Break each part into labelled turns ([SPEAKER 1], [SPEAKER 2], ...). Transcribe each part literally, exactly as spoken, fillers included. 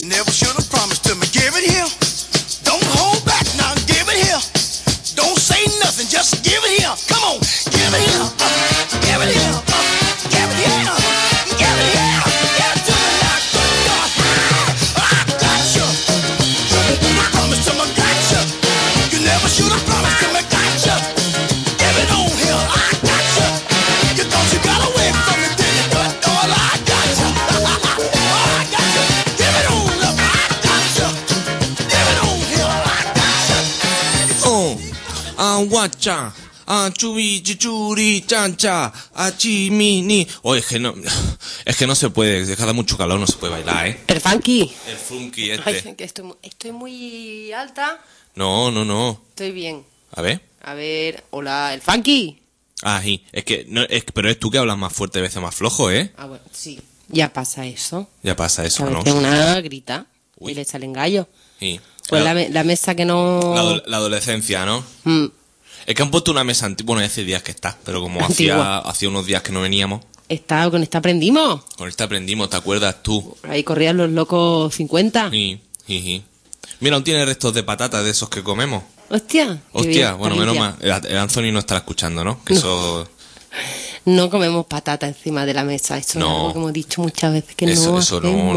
[SPEAKER 1] Never should have promised to me. Give it here. Don't hold back now. Give it here. Don't say nothing. Just give it here. Come on. Give it here. Uh, give it here. Uh, give it here. Give it here. Give it to me now. Good God. I got you. You promised to me. Got you. You never should have promised to me. Got you. Give it on here. I got you. You thought you got away from me. Did you? Good God. I got you. I got you. Give it on. Look. I got you. Give it on here. I got you.
[SPEAKER 2] Oh, ah, guacha, ah, chubi, chichuri, chancha, ah, chimini. Oh, es que no, es que no se puede, es que da mucho calor, no se puede bailar, ¿eh?
[SPEAKER 3] El funky.
[SPEAKER 2] El funky este.
[SPEAKER 3] Ay, que estoy, mu- estoy muy alta.
[SPEAKER 2] No, no, no.
[SPEAKER 3] Estoy bien.
[SPEAKER 2] A ver.
[SPEAKER 3] A ver, hola, el funky.
[SPEAKER 2] Ah, sí. Es que, no, es, pero es tú que hablas más fuerte, a veces más flojo, ¿eh?
[SPEAKER 3] Ah, bueno, sí. Ya pasa eso.
[SPEAKER 2] Ya pasa
[SPEAKER 3] Que
[SPEAKER 2] eso,
[SPEAKER 3] a
[SPEAKER 2] ¿no?
[SPEAKER 3] veces una grita
[SPEAKER 2] Uy.
[SPEAKER 3] y le salen gallos.
[SPEAKER 2] Sí.
[SPEAKER 3] Pues
[SPEAKER 2] la,
[SPEAKER 3] la, me- la mesa que no...
[SPEAKER 2] la ado- la adolescencia, ¿no?
[SPEAKER 3] Mm,
[SPEAKER 2] Es que han puesto una mesa antigua, bueno, hace días que está, pero como hacía,
[SPEAKER 3] Antigua.
[SPEAKER 2] hacía unos días que no veníamos,
[SPEAKER 3] esta, con esta aprendimos.
[SPEAKER 2] con esta aprendimos, ¿te acuerdas tú?
[SPEAKER 3] Ahí corrían los locos cincuenta.
[SPEAKER 2] Sí, sí, sí. Mira, aún tiene restos de patatas de esos que comemos.
[SPEAKER 3] Hostia. qué
[SPEAKER 2] Hostia,
[SPEAKER 3] bien,
[SPEAKER 2] bueno,
[SPEAKER 3] está
[SPEAKER 2] menos
[SPEAKER 3] limpia.
[SPEAKER 2] mal. El, el Anthony no estará escuchando, ¿no? Que
[SPEAKER 3] No.
[SPEAKER 2] eso,
[SPEAKER 3] No comemos patata encima de la mesa. Eso
[SPEAKER 2] No.
[SPEAKER 3] es algo que hemos dicho muchas veces que
[SPEAKER 2] eso,
[SPEAKER 3] no
[SPEAKER 2] eso no, no,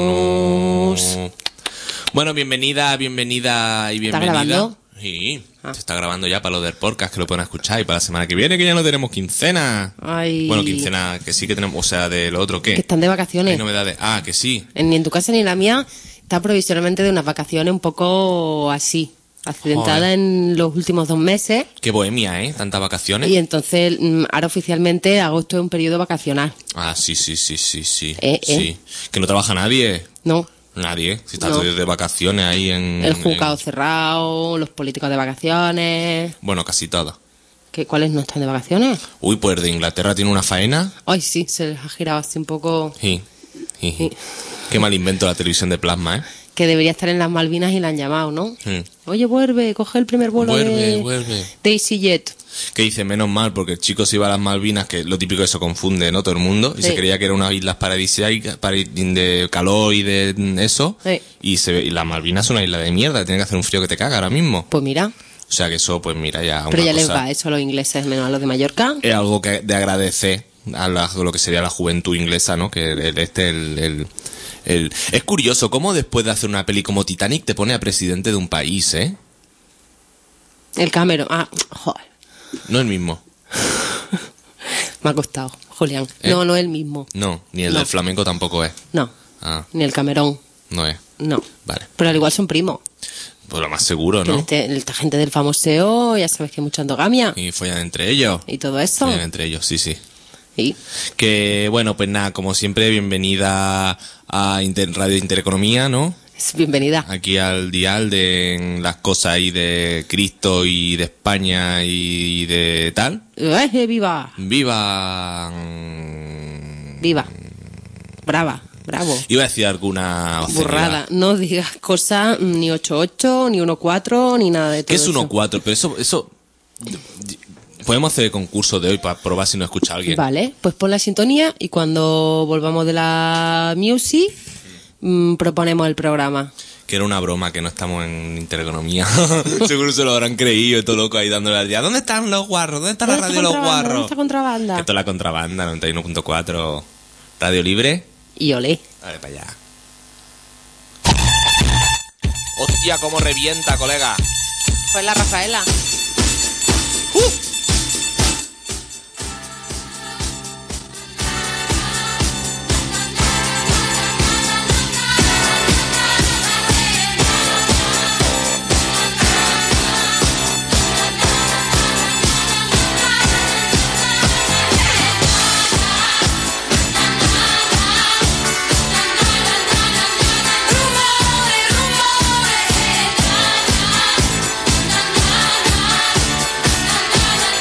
[SPEAKER 2] no,
[SPEAKER 3] hacemos.
[SPEAKER 2] no. Bueno, bienvenida, bienvenida y
[SPEAKER 3] ¿Está
[SPEAKER 2] bienvenida.
[SPEAKER 3] grabando?
[SPEAKER 2] Sí,
[SPEAKER 3] Ah.
[SPEAKER 2] se está grabando ya para lo del podcast, que lo pueden escuchar, y para la semana que viene, que ya no tenemos quincena.
[SPEAKER 3] Ay.
[SPEAKER 2] Bueno, quincena, que sí que tenemos, o sea, de lo otro, ¿qué?
[SPEAKER 3] Que están de vacaciones.
[SPEAKER 2] Hay novedades. Ah, que sí.
[SPEAKER 3] Ni en tu casa ni en la mía está provisionalmente de unas vacaciones un poco así, accidentada
[SPEAKER 2] Joder.
[SPEAKER 3] en los últimos dos meses.
[SPEAKER 2] Qué bohemia, ¿eh? Tantas vacaciones.
[SPEAKER 3] Y entonces, mm, ahora oficialmente, agosto es un periodo vacacional.
[SPEAKER 2] Ah, sí, sí, sí, sí, sí.
[SPEAKER 3] Eh, eh.
[SPEAKER 2] Sí. Que no trabaja nadie.
[SPEAKER 3] No,
[SPEAKER 2] Nadie. Si está
[SPEAKER 3] No.
[SPEAKER 2] todo de vacaciones ahí en...
[SPEAKER 3] el juzgado
[SPEAKER 2] en-
[SPEAKER 3] cerrado, los políticos de vacaciones.
[SPEAKER 2] Bueno, casi todas.
[SPEAKER 3] ¿Qué, ¿Cuáles no están de vacaciones?
[SPEAKER 2] Uy, pues de Inglaterra tiene una faena.
[SPEAKER 3] Ay, sí, se les ha girado así un poco.
[SPEAKER 2] Sí. Sí, sí. Qué mal invento la televisión de plasma, ¿eh?
[SPEAKER 3] Que debería estar en las Malvinas y la han llamado, ¿no?
[SPEAKER 2] Sí.
[SPEAKER 3] Oye, vuelve, coge el primer vuelo
[SPEAKER 2] Vuelve,
[SPEAKER 3] de,
[SPEAKER 2] vuelve.
[SPEAKER 3] de EasyJet.
[SPEAKER 2] Que dice, menos mal, porque el chico se iba a las Malvinas, que lo típico que eso confunde, ¿no? Todo el mundo. Y
[SPEAKER 3] Sí.
[SPEAKER 2] se creía que eran unas islas paradisíacas, paradi- de calor y de mm, eso.
[SPEAKER 3] Sí.
[SPEAKER 2] Y, se, ve- y las Malvinas es una isla de mierda, tiene que hacer un frío que te caga ahora mismo.
[SPEAKER 3] Pues mira,
[SPEAKER 2] O sea que eso, pues mira, ya
[SPEAKER 3] pero
[SPEAKER 2] una
[SPEAKER 3] ya les
[SPEAKER 2] cosa-
[SPEAKER 3] va eso a los ingleses, menos a los de Mallorca.
[SPEAKER 2] es algo que de agradecer a la- lo que sería la juventud inglesa, ¿no? Que el- este el, el, el- es curioso cómo después de hacer una peli como Titanic te pone a presidente de un país, ¿eh?
[SPEAKER 3] El Cameron. Ah, joder,
[SPEAKER 2] No el mismo.
[SPEAKER 3] me ha costado, Julián.
[SPEAKER 2] ¿Eh?
[SPEAKER 3] No, no es el mismo.
[SPEAKER 2] No, ni el
[SPEAKER 3] No.
[SPEAKER 2] del flamenco tampoco es.
[SPEAKER 3] No,
[SPEAKER 2] Ah,
[SPEAKER 3] ni el Cameron.
[SPEAKER 2] no es.
[SPEAKER 3] No.
[SPEAKER 2] Vale.
[SPEAKER 3] Pero al igual son primos.
[SPEAKER 2] Pues lo más seguro,
[SPEAKER 3] Que
[SPEAKER 2] ¿no?
[SPEAKER 3] este- esta gente del famoseo, ya sabes que hay mucha endogamia
[SPEAKER 2] Y follan entre ellos.
[SPEAKER 3] y todo eso.
[SPEAKER 2] Follan entre ellos, sí, sí.
[SPEAKER 3] Y
[SPEAKER 2] Que bueno, pues nada, como siempre, bienvenida a Inter- Radio Intereconomía, ¿no?
[SPEAKER 3] es bienvenida.
[SPEAKER 2] Aquí al dial de las cosas y de Cristo y de España y de tal.
[SPEAKER 3] ¡Eh, viva!
[SPEAKER 2] ¡Viva!
[SPEAKER 3] ¡Viva! Brava, bravo.
[SPEAKER 2] Iba a decir alguna obscenidad.
[SPEAKER 3] Burrada. No digas cosas ni ocho ocho, ni uno cuatro, ni nada de todo
[SPEAKER 2] ¿Qué es
[SPEAKER 3] eso.
[SPEAKER 2] uno cuatro? Pero eso, eso... Podemos hacer el concurso de hoy para probar si no escucha alguien.
[SPEAKER 3] Vale, pues pon la sintonía y cuando volvamos de la music mm, proponemos el programa.
[SPEAKER 2] Que era una broma, que no estamos en Intereconomía. Seguro se lo habrán creído y todo loco ahí dándole al día. ¿Dónde están los guarros? ¿Dónde está la
[SPEAKER 3] ¿Dónde
[SPEAKER 2] radio
[SPEAKER 3] está
[SPEAKER 2] de los
[SPEAKER 3] contrabanda? ¿Dónde
[SPEAKER 2] guarros?
[SPEAKER 3] está contrabanda?
[SPEAKER 2] Esto es la contrabanda, noventa y uno punto cuatro. Radio Libre.
[SPEAKER 3] Y olé.
[SPEAKER 2] Dale para allá. Hostia, cómo revienta, colega.
[SPEAKER 3] Pues la Rafaela.
[SPEAKER 4] Rumore, rumore,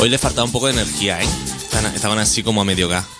[SPEAKER 2] Hoy le faltaba un poco de energía, ¿eh? Estaban, estaban así como a medio gas.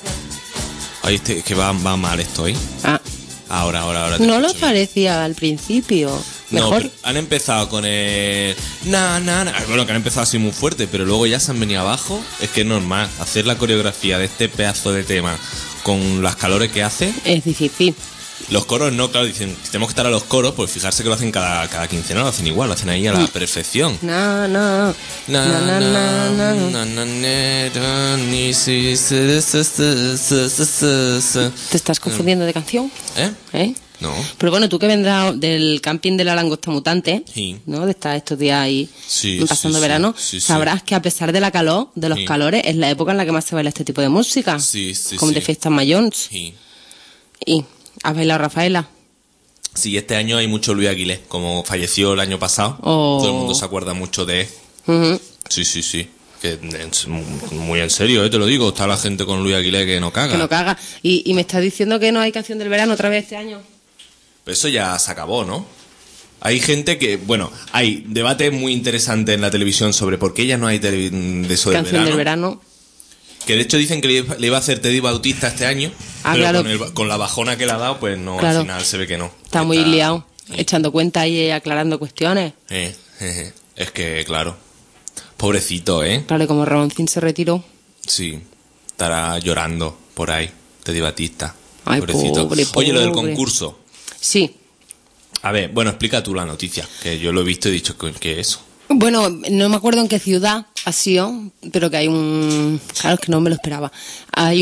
[SPEAKER 2] Ay, este, que va, va mal esto, ¿eh?
[SPEAKER 3] Ah,
[SPEAKER 2] Ahora, ahora, ahora. te
[SPEAKER 3] no lo
[SPEAKER 2] escucho bien.
[SPEAKER 3] parecía al principio.
[SPEAKER 2] No,
[SPEAKER 3] Mejor.
[SPEAKER 2] pero han empezado con el... Na, na, na. Bueno, que han empezado así muy fuerte, pero luego ya se han venido abajo. Es que es normal. Hacer la coreografía de este pedazo de tema con las calores que hace.
[SPEAKER 3] Es difícil.
[SPEAKER 2] Los coros no, claro, dicen, tenemos que estar a los coros, pues fijarse que lo hacen cada, cada quincena, lo hacen igual, lo hacen ahí a la perfección.
[SPEAKER 3] No, no.
[SPEAKER 2] Na,
[SPEAKER 3] Na, na, na, na.
[SPEAKER 2] na, na, ne, ra, ni, si, se, se, se, se, se, se, se.
[SPEAKER 3] ¿Te estás confundiendo de canción?
[SPEAKER 2] ¿Eh?
[SPEAKER 3] ¿Eh?
[SPEAKER 2] No.
[SPEAKER 3] Pero bueno, tú que vendrás del camping de la langosta mutante,
[SPEAKER 2] Sí.
[SPEAKER 3] ¿no? De estar estos días ahí
[SPEAKER 2] Sí,
[SPEAKER 3] pasando
[SPEAKER 2] sí,
[SPEAKER 3] verano,
[SPEAKER 2] sí, sí,
[SPEAKER 3] sabrás que a pesar de la calor, de los
[SPEAKER 2] Sí.
[SPEAKER 3] calores, es la época en la que más se baila este tipo de música.
[SPEAKER 2] Sí, sí,
[SPEAKER 3] Como de
[SPEAKER 2] sí.
[SPEAKER 3] fiestas mayores.
[SPEAKER 2] Sí.
[SPEAKER 3] Y, ¿has bailado Rafaela?
[SPEAKER 2] Sí, este año hay mucho Luis Aguilé, como falleció el año pasado,
[SPEAKER 3] Oh.
[SPEAKER 2] todo el mundo se acuerda mucho de él.
[SPEAKER 3] Ujú.
[SPEAKER 2] Sí, sí, sí. Que es muy en serio, ¿eh? Te lo digo, está la gente con Luis Aguilé que no caga.
[SPEAKER 3] Que no caga. Y, y me estás diciendo que no hay canción del verano otra vez este año.
[SPEAKER 2] Pero eso ya se acabó, ¿no? Hay gente que, bueno, hay debate muy interesante en la televisión sobre por qué ya no hay tele- de eso del
[SPEAKER 3] Canción
[SPEAKER 2] verano.
[SPEAKER 3] del verano.
[SPEAKER 2] Que de hecho dicen que le iba- le iba a hacer Teddy Bautista este año,
[SPEAKER 3] Ah,
[SPEAKER 2] pero
[SPEAKER 3] claro.
[SPEAKER 2] con, el- con la bajona que le ha dado, pues no,
[SPEAKER 3] Claro.
[SPEAKER 2] al final se ve que no.
[SPEAKER 3] Está muy liado, echando cuenta y aclarando cuestiones.
[SPEAKER 2] Eh, jeje. Es que, claro, pobrecito, ¿eh?
[SPEAKER 3] Claro, y como Ramoncín se retiró.
[SPEAKER 2] Sí, estará llorando por ahí, Teddy Batista.
[SPEAKER 3] Ay,
[SPEAKER 2] Pobrecito.
[SPEAKER 3] pobre,
[SPEAKER 2] Oye, lo del
[SPEAKER 3] pobre.
[SPEAKER 2] concurso.
[SPEAKER 3] Sí.
[SPEAKER 2] A ver, bueno, explica tú la noticia, que yo lo he visto y he dicho que, que eso.
[SPEAKER 3] Bueno, no me acuerdo en qué ciudad ha sido, pero que hay un... Claro, es que no me lo esperaba. Hay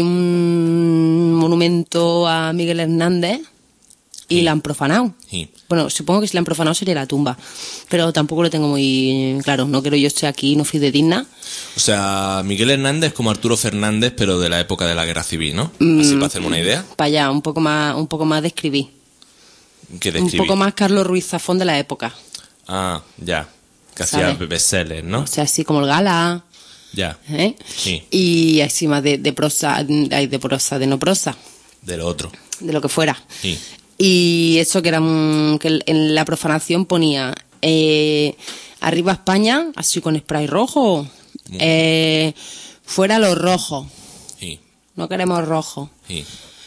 [SPEAKER 3] un monumento a Miguel Hernández y
[SPEAKER 2] Sí.
[SPEAKER 3] la han profanado.
[SPEAKER 2] Sí.
[SPEAKER 3] Bueno, supongo que si la han profanado sería la tumba, pero tampoco lo tengo muy claro. No quiero yo estar aquí, no fui de digna.
[SPEAKER 2] O sea, Miguel Hernández como Arturo Fernández, pero de la época de la Guerra Civil, ¿no? Así para hacerme una idea.
[SPEAKER 3] Para allá, un poco más, un poco más de escribir.
[SPEAKER 2] Que
[SPEAKER 3] Un
[SPEAKER 2] describí.
[SPEAKER 3] poco más Carlos Ruiz Zafón de la época.
[SPEAKER 2] Ah, ya. Que hacía
[SPEAKER 3] ¿Sabes?
[SPEAKER 2] bestsellers, ¿no?
[SPEAKER 3] O sea, así como el Gala,
[SPEAKER 2] Ya.
[SPEAKER 3] ¿eh?
[SPEAKER 2] Sí.
[SPEAKER 3] Y así más de, de prosa, hay de prosa, de no prosa,
[SPEAKER 2] De lo otro.
[SPEAKER 3] de lo que fuera.
[SPEAKER 2] Sí.
[SPEAKER 3] Y eso que era un- que en la profanación ponía eh, arriba España, así con spray rojo, eh, fuera los rojos,
[SPEAKER 2] Sí.
[SPEAKER 3] no queremos rojo.
[SPEAKER 2] Sí.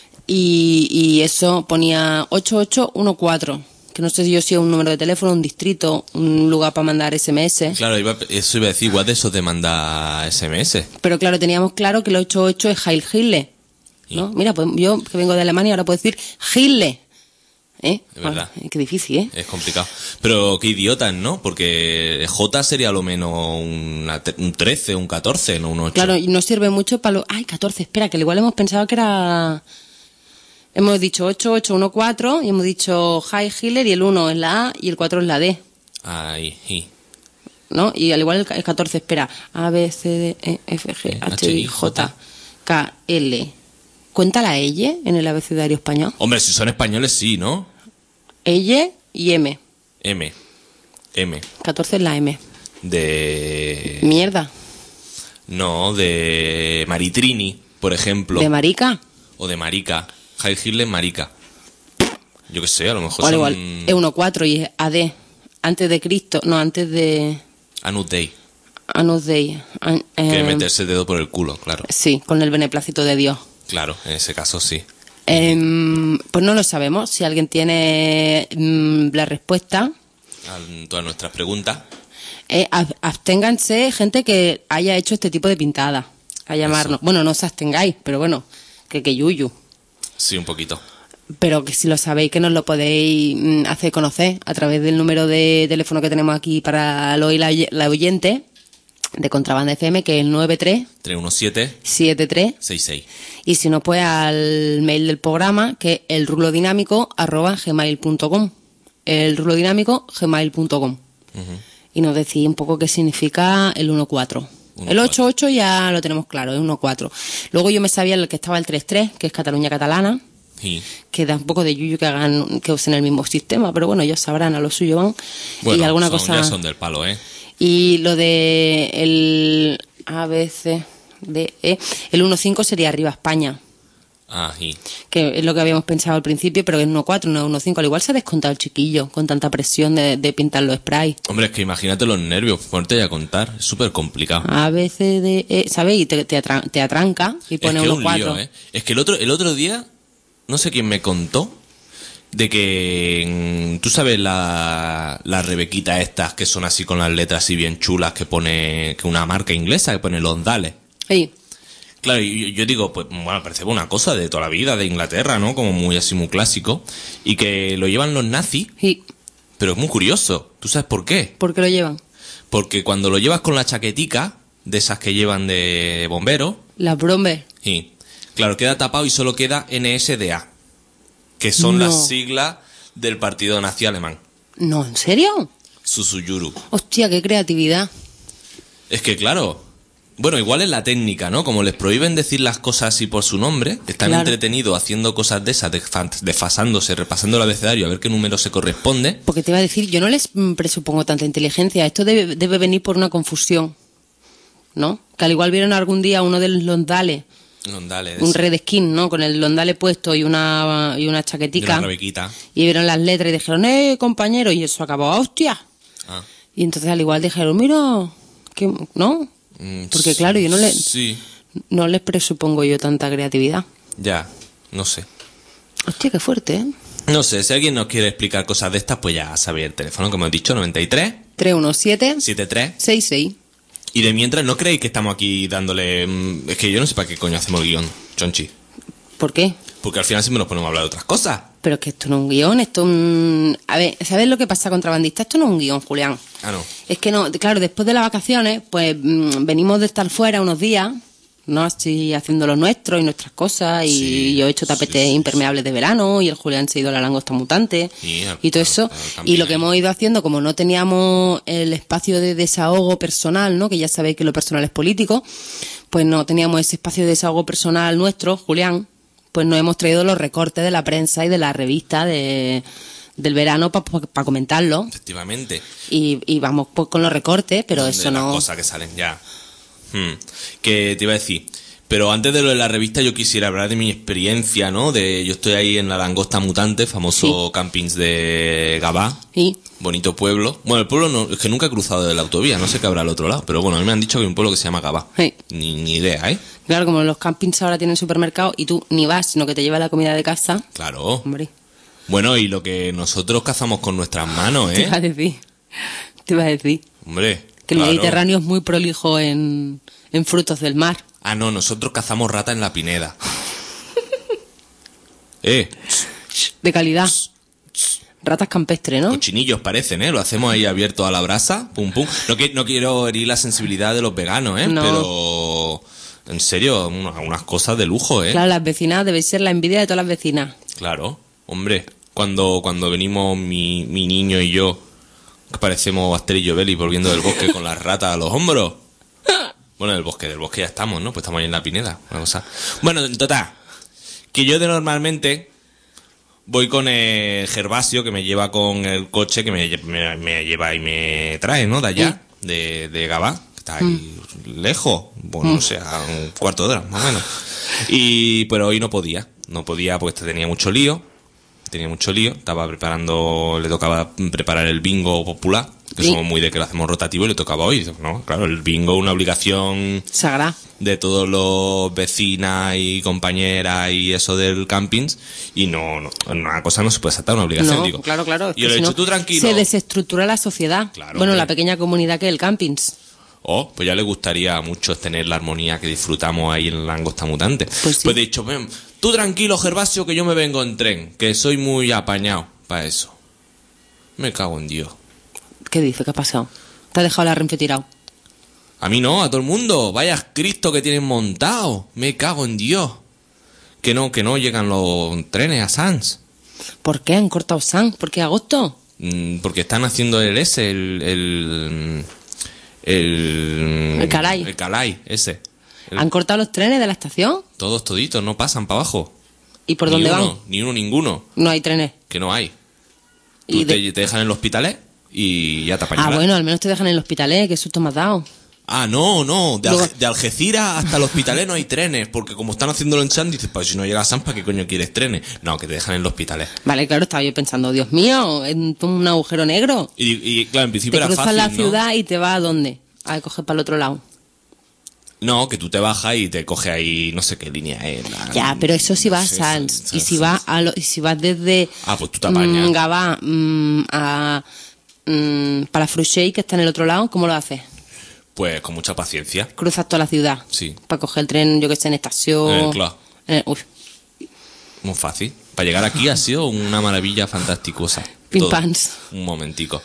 [SPEAKER 3] Y, y eso ponía ocho ocho uno cuatro, que no sé si yo si es un número de teléfono, un distrito, un lugar para mandar S M S.
[SPEAKER 2] Claro, iba, eso iba a decir, igual de eso te manda S M S.
[SPEAKER 3] Pero claro, teníamos claro que el ocho ocho es Heil Hitler, ¿no? Mira, pues yo que vengo de Alemania ahora puedo decir Hitler. ¿Eh?
[SPEAKER 2] Es verdad.
[SPEAKER 3] Ah, qué difícil, ¿eh?
[SPEAKER 2] Es complicado. Pero qué idiotas, ¿no? Porque J sería a lo menos una tre- un trece, un catorce, no un ocho.
[SPEAKER 3] Claro, y no sirve mucho para los... Ay, catorce, espera, que igual hemos pensado que era... Hemos dicho ocho ocho uno cuatro y hemos dicho Heil Hitler y el uno es la A y el cuatro es la D,
[SPEAKER 2] Ahí, sí.
[SPEAKER 3] ¿no? Y al igual el ca- el catorce, espera, A, B, C, D, E, F, G, H, I, J, K, L. ¿Cuenta la L en el abecedario español?
[SPEAKER 2] Hombre, si son españoles, sí, ¿no?
[SPEAKER 3] L y M.
[SPEAKER 2] M. M.
[SPEAKER 3] catorce es la M.
[SPEAKER 2] De...
[SPEAKER 3] Mierda.
[SPEAKER 2] No, de Maritrini, por ejemplo.
[SPEAKER 3] ¿De marica?
[SPEAKER 2] O de Marica. Heil Hitler, Marica. Yo qué sé, a lo mejor
[SPEAKER 3] O al
[SPEAKER 2] son...
[SPEAKER 3] igual, es uno cuatro y es A D. Antes de Cristo, no, antes de
[SPEAKER 2] Anus Dei.
[SPEAKER 3] Anus Dei. An-
[SPEAKER 2] Que
[SPEAKER 3] eh,
[SPEAKER 2] meterse el dedo por el culo, claro.
[SPEAKER 3] Sí, con el beneplácito de Dios.
[SPEAKER 2] Claro, en ese caso sí.
[SPEAKER 3] Em, pues no lo sabemos. Si alguien tiene mm, la respuesta,
[SPEAKER 2] A todas nuestras preguntas.
[SPEAKER 3] eh, ab- absténganse gente que haya hecho este tipo de pintada. A llamarnos.
[SPEAKER 2] Eso.
[SPEAKER 3] Bueno, no os abstengáis, pero bueno, que que yuyu.
[SPEAKER 2] Sí, un poquito.
[SPEAKER 3] Pero que si lo sabéis, que nos lo podéis mm, hacer conocer a través del número de teléfono que tenemos aquí para el oy- la, la oyente de Contrabanda F M, que es el nueve tres
[SPEAKER 2] tres uno siete
[SPEAKER 3] siete tres.
[SPEAKER 2] seis seis.
[SPEAKER 3] Y si no, pues al mail del programa, que es el rulodinámico arroba gmail punto com. El rulodinámico gmail punto com. Y nos decís un poco qué significa el uno cuatro.
[SPEAKER 2] uno
[SPEAKER 3] El ocho ocho ya lo tenemos claro, es uno cuatro. Luego yo me sabía el que estaba el tres tres, que es Cataluña Catalana,
[SPEAKER 2] Sí.
[SPEAKER 3] que da un poco de yuyu que hagan, que usen el mismo sistema, pero bueno, ellos sabrán, a lo suyo van.
[SPEAKER 2] Bueno,
[SPEAKER 3] y alguna
[SPEAKER 2] son,
[SPEAKER 3] cosa.
[SPEAKER 2] ya son del palo, ¿eh?
[SPEAKER 3] Y lo de el A, B, C, D, E, el uno cinco sería arriba España.
[SPEAKER 2] Ah, y...
[SPEAKER 3] Que es lo que habíamos pensado al principio, pero es uno cuatro, no uno cinco. Al igual se ha descontado el chiquillo con tanta presión de, de pintar los sprays.
[SPEAKER 2] Hombre, es que imagínate los nervios, ponerte a contar, es súper complicado.
[SPEAKER 3] A veces, de, eh, ¿sabes? Y te, te, atra- te atranca y pone
[SPEAKER 2] es que
[SPEAKER 3] uno
[SPEAKER 2] un
[SPEAKER 3] cuatro.
[SPEAKER 2] lío, ¿eh? Es que el otro, el otro día, no sé quién me contó, de que, mm, tú sabes la, la Rebequita estas que son así con las letras así bien chulas que pone, que una marca inglesa que pone los Dales.
[SPEAKER 3] Sí.
[SPEAKER 2] Claro, y yo digo, pues bueno, parece una cosa de toda la vida, de Inglaterra, ¿no? Como muy así, muy clásico. Y que lo llevan los nazis,
[SPEAKER 3] Sí.
[SPEAKER 2] pero es muy curioso. ¿Tú sabes por qué?
[SPEAKER 3] ¿Por qué lo llevan?
[SPEAKER 2] Porque cuando lo llevas con la chaquetica, de esas que llevan de bomberos,
[SPEAKER 3] Las Bromber.
[SPEAKER 2] sí, claro, queda tapado y solo queda N S D A, que son
[SPEAKER 3] No.
[SPEAKER 2] las siglas del Partido Nazi Alemán.
[SPEAKER 3] No, ¿en serio?
[SPEAKER 2] Susuyuru.
[SPEAKER 3] Hostia, qué creatividad.
[SPEAKER 2] Es que claro, bueno, igual es la técnica, ¿no? Como les prohíben decir las cosas así por su nombre, están
[SPEAKER 3] Claro.
[SPEAKER 2] entretenidos haciendo cosas de esas, desfa- desfasándose, repasando el abecedario a ver qué número se corresponde.
[SPEAKER 3] Porque te iba a decir, yo no les mm, presupongo tanta inteligencia. Esto debe, debe venir por una confusión, ¿no? Que al igual vieron algún día uno de los londales,
[SPEAKER 2] Londales,
[SPEAKER 3] un red skin, ¿no? Con el londale puesto y una, y una
[SPEAKER 2] de
[SPEAKER 3] chaquetica.
[SPEAKER 2] una rebequita.
[SPEAKER 3] Y vieron las letras y dijeron, eh, compañero, y eso acabó, hostia.
[SPEAKER 2] Ah.
[SPEAKER 3] Y entonces al igual dijeron, mira, que, ¿no?
[SPEAKER 2] Mm,
[SPEAKER 3] Porque claro, yo no le,
[SPEAKER 2] Sí,
[SPEAKER 3] no les presupongo yo tanta creatividad.
[SPEAKER 2] ya, no sé.
[SPEAKER 3] Hostia, qué fuerte, ¿eh?
[SPEAKER 2] No sé, si alguien nos quiere explicar cosas de estas, pues ya sabe el teléfono, como hemos dicho, noventa y tres,
[SPEAKER 3] tres uno siete,
[SPEAKER 2] setenta y tres.
[SPEAKER 3] seis seis.
[SPEAKER 2] Y de mientras, ¿no creéis que estamos aquí dándole...? mm, Es que yo no sé para qué coño hacemos el guión, chonchi.
[SPEAKER 3] ¿Por qué?
[SPEAKER 2] Porque al final siempre nos ponemos a hablar de otras cosas.
[SPEAKER 3] Pero es que esto no es un guión, esto es un... A ver, ¿sabes lo que pasa, contrabandista? Esto no es un guión, Julián.
[SPEAKER 2] Ah, no.
[SPEAKER 3] Es que no, claro, después de las vacaciones, pues mm, venimos de estar fuera unos días, ¿no? Así haciendo lo nuestro y nuestras cosas, y
[SPEAKER 2] Sí,
[SPEAKER 3] yo he hecho tapetes
[SPEAKER 2] sí, sí,
[SPEAKER 3] impermeables de verano, y el Julián se ha ido a la langosta mutante,
[SPEAKER 2] Sí, al-
[SPEAKER 3] y todo
[SPEAKER 2] al-
[SPEAKER 3] eso.
[SPEAKER 2] al camping
[SPEAKER 3] Y lo que
[SPEAKER 2] ahí.
[SPEAKER 3] hemos ido haciendo, como no teníamos el espacio de desahogo personal, ¿no? Que ya sabéis que lo personal es político, pues no teníamos ese espacio de desahogo personal nuestro, Julián, pues nos hemos traído los recortes de la prensa y de la revista de, del verano para comentarlo.
[SPEAKER 2] Efectivamente.
[SPEAKER 3] Y, y vamos pues con los recortes, pero
[SPEAKER 2] De
[SPEAKER 3] eso
[SPEAKER 2] las
[SPEAKER 3] no...
[SPEAKER 2] cosas que salen, ya. Hmm. Que te iba a decir... Pero antes de lo de la revista yo quisiera hablar de mi experiencia, ¿no? De yo estoy ahí en la Langosta Mutante, famoso
[SPEAKER 3] Sí.
[SPEAKER 2] campings de Gabá.
[SPEAKER 3] Sí.
[SPEAKER 2] Bonito pueblo. Bueno, el pueblo no, es que nunca he cruzado de la autovía, no sé qué habrá al otro lado. Pero bueno, a mí me han dicho que hay un pueblo que se llama Gabá.
[SPEAKER 3] Sí.
[SPEAKER 2] Ni, ni idea, ¿eh?
[SPEAKER 3] Claro, como los campings ahora tienen supermercado y tú ni vas, sino que te llevas la comida de casa.
[SPEAKER 2] Claro.
[SPEAKER 3] Hombre,
[SPEAKER 2] Bueno, y lo que nosotros cazamos con nuestras manos,
[SPEAKER 3] te iba a
[SPEAKER 2] ¿eh?
[SPEAKER 3] decir. Te iba a decir.
[SPEAKER 2] Hombre.
[SPEAKER 3] Que el
[SPEAKER 2] claro.
[SPEAKER 3] Mediterráneo es muy prolijo en, en frutos del mar.
[SPEAKER 2] Ah, no, nosotros cazamos rata en la Pineda. eh,
[SPEAKER 3] De calidad. Ratas campestres, ¿no?
[SPEAKER 2] cochinillos parecen, ¿eh? Lo hacemos ahí abierto a la brasa, pum pum. No, que, no quiero herir la sensibilidad de los veganos, ¿eh?
[SPEAKER 3] No.
[SPEAKER 2] Pero, en serio, unas, unas cosas de lujo, ¿eh?
[SPEAKER 3] Claro, las vecinas debe ser la envidia de todas las vecinas.
[SPEAKER 2] Claro, hombre. Cuando, cuando venimos mi, mi niño y yo, que parecemos Asterix y Obelix volviendo del bosque con las ratas a los hombros. Bueno, del bosque, del bosque ya estamos, ¿no? Pues estamos ahí en la Pineda, una cosa. Bueno, en total, que yo de normalmente voy con el Gervasio, que me lleva con el coche, que me, lle- me, me lleva y me trae, ¿no? De allá, de, de Gabá, que está ahí lejos, bueno, no sé, a un cuarto de hora, más o menos. Y, pero hoy no podía, no podía porque tenía mucho lío, tenía mucho lío, estaba preparando, le tocaba preparar el bingo popular, que
[SPEAKER 3] Sí.
[SPEAKER 2] somos muy de que lo hacemos rotativo y le tocaba hoy, ¿no? Claro, el bingo es una obligación
[SPEAKER 3] Sagrá.
[SPEAKER 2] de todos los vecinas y compañeras y eso del campings, y no, no, una cosa no se puede saltar, una obligación,
[SPEAKER 3] No,
[SPEAKER 2] digo.
[SPEAKER 3] claro, claro. es
[SPEAKER 2] Y yo
[SPEAKER 3] que
[SPEAKER 2] le he
[SPEAKER 3] si
[SPEAKER 2] dicho,
[SPEAKER 3] no,
[SPEAKER 2] tú tranquilo.
[SPEAKER 3] Se desestructura la sociedad.
[SPEAKER 2] Claro,
[SPEAKER 3] bueno,
[SPEAKER 2] hombre.
[SPEAKER 3] la pequeña comunidad que es el campings.
[SPEAKER 2] Oh, pues ya le gustaría mucho tener la armonía que disfrutamos ahí en la Langosta Mutante.
[SPEAKER 3] Pues sí.
[SPEAKER 2] Pues he dicho, ven, tú tranquilo, Gervasio, que yo me vengo en tren, que soy muy apañado para eso. Me cago en Dios.
[SPEAKER 3] ¿Qué dice? ¿Qué ha pasado? ¿Te ha dejado la Renfe tirado?
[SPEAKER 2] A mí no, a todo el mundo. Vaya Cristo que tienen montado. Me cago en Dios. Que no, que no llegan los trenes a Sans.
[SPEAKER 3] ¿Por qué han cortado San? ¿Por qué agosto?
[SPEAKER 2] Mm, Porque están haciendo el ese, el... El, el,
[SPEAKER 3] El Calai.
[SPEAKER 2] El Calai, ese. El-
[SPEAKER 3] ¿Han cortado los trenes de la estación?
[SPEAKER 2] Todos toditos, no pasan para abajo.
[SPEAKER 3] ¿Y por
[SPEAKER 2] ni
[SPEAKER 3] dónde
[SPEAKER 2] uno,
[SPEAKER 3] van?
[SPEAKER 2] Ni uno, ninguno.
[SPEAKER 3] No hay trenes.
[SPEAKER 2] Que no hay.
[SPEAKER 3] Y
[SPEAKER 2] Tú te,
[SPEAKER 3] de-
[SPEAKER 2] te dejan en el hospital y ya te apañarás.
[SPEAKER 3] Ah, bueno, al menos te dejan en el hospital, ¿eh? Qué susto me has dado.
[SPEAKER 2] Ah, no, no. De,
[SPEAKER 3] Luego-
[SPEAKER 2] Alge- de Algeciras hasta el Hospitalet no hay trenes. Porque como están haciéndolo en San, dices, pues si no llega a San, ¿para qué coño quieres trenes? No, que te dejan en el Hospitalet.
[SPEAKER 3] Vale, claro, estaba yo pensando, Dios mío, es un agujero negro.
[SPEAKER 2] Y, y claro, en principio
[SPEAKER 3] Te
[SPEAKER 2] era
[SPEAKER 3] cruzas
[SPEAKER 2] fácil,
[SPEAKER 3] la
[SPEAKER 2] ¿no?
[SPEAKER 3] ciudad y te vas a dónde? A coger para el otro lado.
[SPEAKER 2] No, que tú te bajas y te coge ahí, no sé qué línea es. la-
[SPEAKER 3] Ya, pero eso si vas
[SPEAKER 2] no sé,
[SPEAKER 3] a Sans.
[SPEAKER 2] Sans,
[SPEAKER 3] Y si
[SPEAKER 2] Sans.
[SPEAKER 3] vas a lo, y si vas desde
[SPEAKER 2] Ah, pues tú te apañas.
[SPEAKER 3] mm, Gavà mm, a mm, para Fruchey, que está en el otro lado, ¿cómo lo haces?
[SPEAKER 2] Pues con mucha paciencia.
[SPEAKER 3] Cruzas toda la ciudad.
[SPEAKER 2] Sí.
[SPEAKER 3] Para coger el tren, yo que sé, en estación.
[SPEAKER 2] En el Clot.
[SPEAKER 3] en el- uy,
[SPEAKER 2] Muy fácil. Para llegar aquí ha sido una maravilla fantasticosa.
[SPEAKER 3] Pim
[SPEAKER 2] Todo.
[SPEAKER 3] pams.
[SPEAKER 2] Un momentico.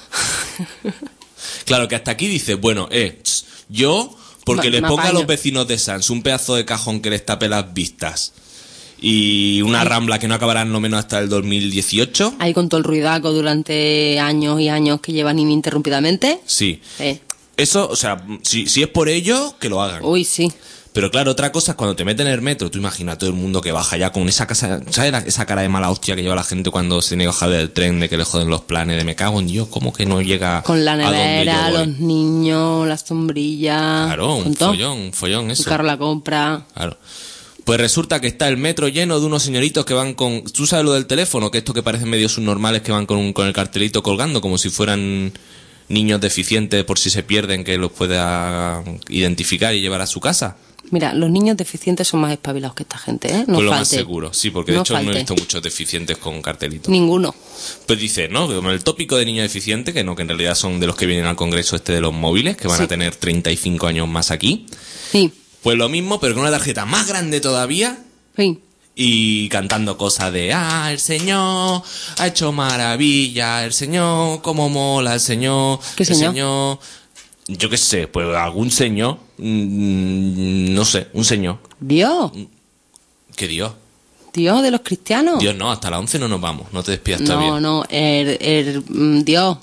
[SPEAKER 2] Claro que hasta aquí dices, bueno, eh, tss, yo, porque
[SPEAKER 3] Ma-
[SPEAKER 2] les
[SPEAKER 3] me
[SPEAKER 2] ponga a
[SPEAKER 3] apaño.
[SPEAKER 2] los vecinos de Sans un pedazo de cajón que les tape las vistas y una rambla que no acabará en lo menos hasta el dos mil dieciocho,
[SPEAKER 3] ahí con todo el ruidaco durante años y años que llevan ininterrumpidamente.
[SPEAKER 2] sí.
[SPEAKER 3] Eh,
[SPEAKER 2] Eso, o sea, si, si es por ello, que lo hagan.
[SPEAKER 3] uy, sí.
[SPEAKER 2] Pero claro, otra cosa es cuando te meten en el metro, tú imaginas todo el mundo que baja ya con esa casa, ¿sabes la- esa cara de mala hostia que lleva la gente cuando se niega a bajar del tren, de que le joden los planes, de me cago en Dios, ¿cómo que no llega
[SPEAKER 3] Con la
[SPEAKER 2] a donde
[SPEAKER 3] nevera,
[SPEAKER 2] yo voy?
[SPEAKER 3] los niños, las sombrillas.
[SPEAKER 2] Claro,
[SPEAKER 3] con
[SPEAKER 2] un
[SPEAKER 3] todo.
[SPEAKER 2] follón, un follón
[SPEAKER 3] Un
[SPEAKER 2] eso.
[SPEAKER 3] carro a la compra.
[SPEAKER 2] Claro. Pues resulta que está el metro lleno de unos señoritos que van con... ¿Tú sabes lo del teléfono? Que esto que parecen medios subnormales que van con, un, con el cartelito colgando, como si fueran niños deficientes por si se pierden, que los pueda identificar y llevar a su casa.
[SPEAKER 3] Mira, los niños deficientes son más espabilados que esta gente, ¿eh? No
[SPEAKER 2] Pues lo más
[SPEAKER 3] falte.
[SPEAKER 2] seguro, sí, porque de
[SPEAKER 3] No
[SPEAKER 2] hecho no he
[SPEAKER 3] falte.
[SPEAKER 2] visto muchos deficientes con cartelito.
[SPEAKER 3] Ninguno.
[SPEAKER 2] Pues dice, ¿no? Como el tópico de niño deficiente, que no, que en realidad son de los que vienen al congreso este de los móviles, que van
[SPEAKER 3] Sí.
[SPEAKER 2] a tener treinta y cinco años más aquí.
[SPEAKER 3] Sí,
[SPEAKER 2] Pues lo mismo, pero con una tarjeta más grande todavía
[SPEAKER 3] sí.
[SPEAKER 2] y cantando cosas de, ah, el Señor ha hecho maravilla, el Señor, cómo mola el Señor,
[SPEAKER 3] ¿Qué
[SPEAKER 2] el
[SPEAKER 3] señor?
[SPEAKER 2] yo qué sé, pues algún señor, mm, no sé, un señor.
[SPEAKER 3] Dios.
[SPEAKER 2] ¿Qué Dios?
[SPEAKER 3] Dios de los cristianos.
[SPEAKER 2] Dios no, hasta las once no nos vamos, no te despidas
[SPEAKER 3] No,
[SPEAKER 2] todavía.
[SPEAKER 3] no, el, el, mm, Dios.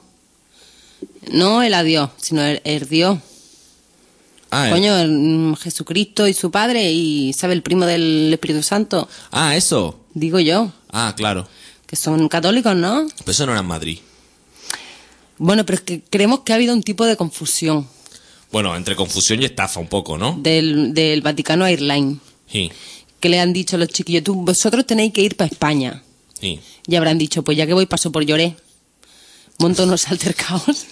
[SPEAKER 3] No el adiós, sino el, el Dios.
[SPEAKER 2] Ah, eh.
[SPEAKER 3] Coño, el, mm, Jesucristo y su Padre y, ¿sabe? El primo del Espíritu Santo.
[SPEAKER 2] Ah, eso.
[SPEAKER 3] Digo yo,
[SPEAKER 2] Ah, claro.
[SPEAKER 3] que son católicos, ¿no?
[SPEAKER 2] Pero eso no era en Madrid.
[SPEAKER 3] Bueno, pero es que creemos que ha habido un tipo de confusión
[SPEAKER 2] Bueno, entre confusión y estafa un poco, ¿no?
[SPEAKER 3] del, del Vaticano Airlines.
[SPEAKER 2] Sí,
[SPEAKER 3] Que le han dicho los chiquillos, tú, vosotros tenéis que ir para España.
[SPEAKER 2] sí.
[SPEAKER 3] Y habrán dicho, pues ya que voy paso por Lloré. Monto unos altercados.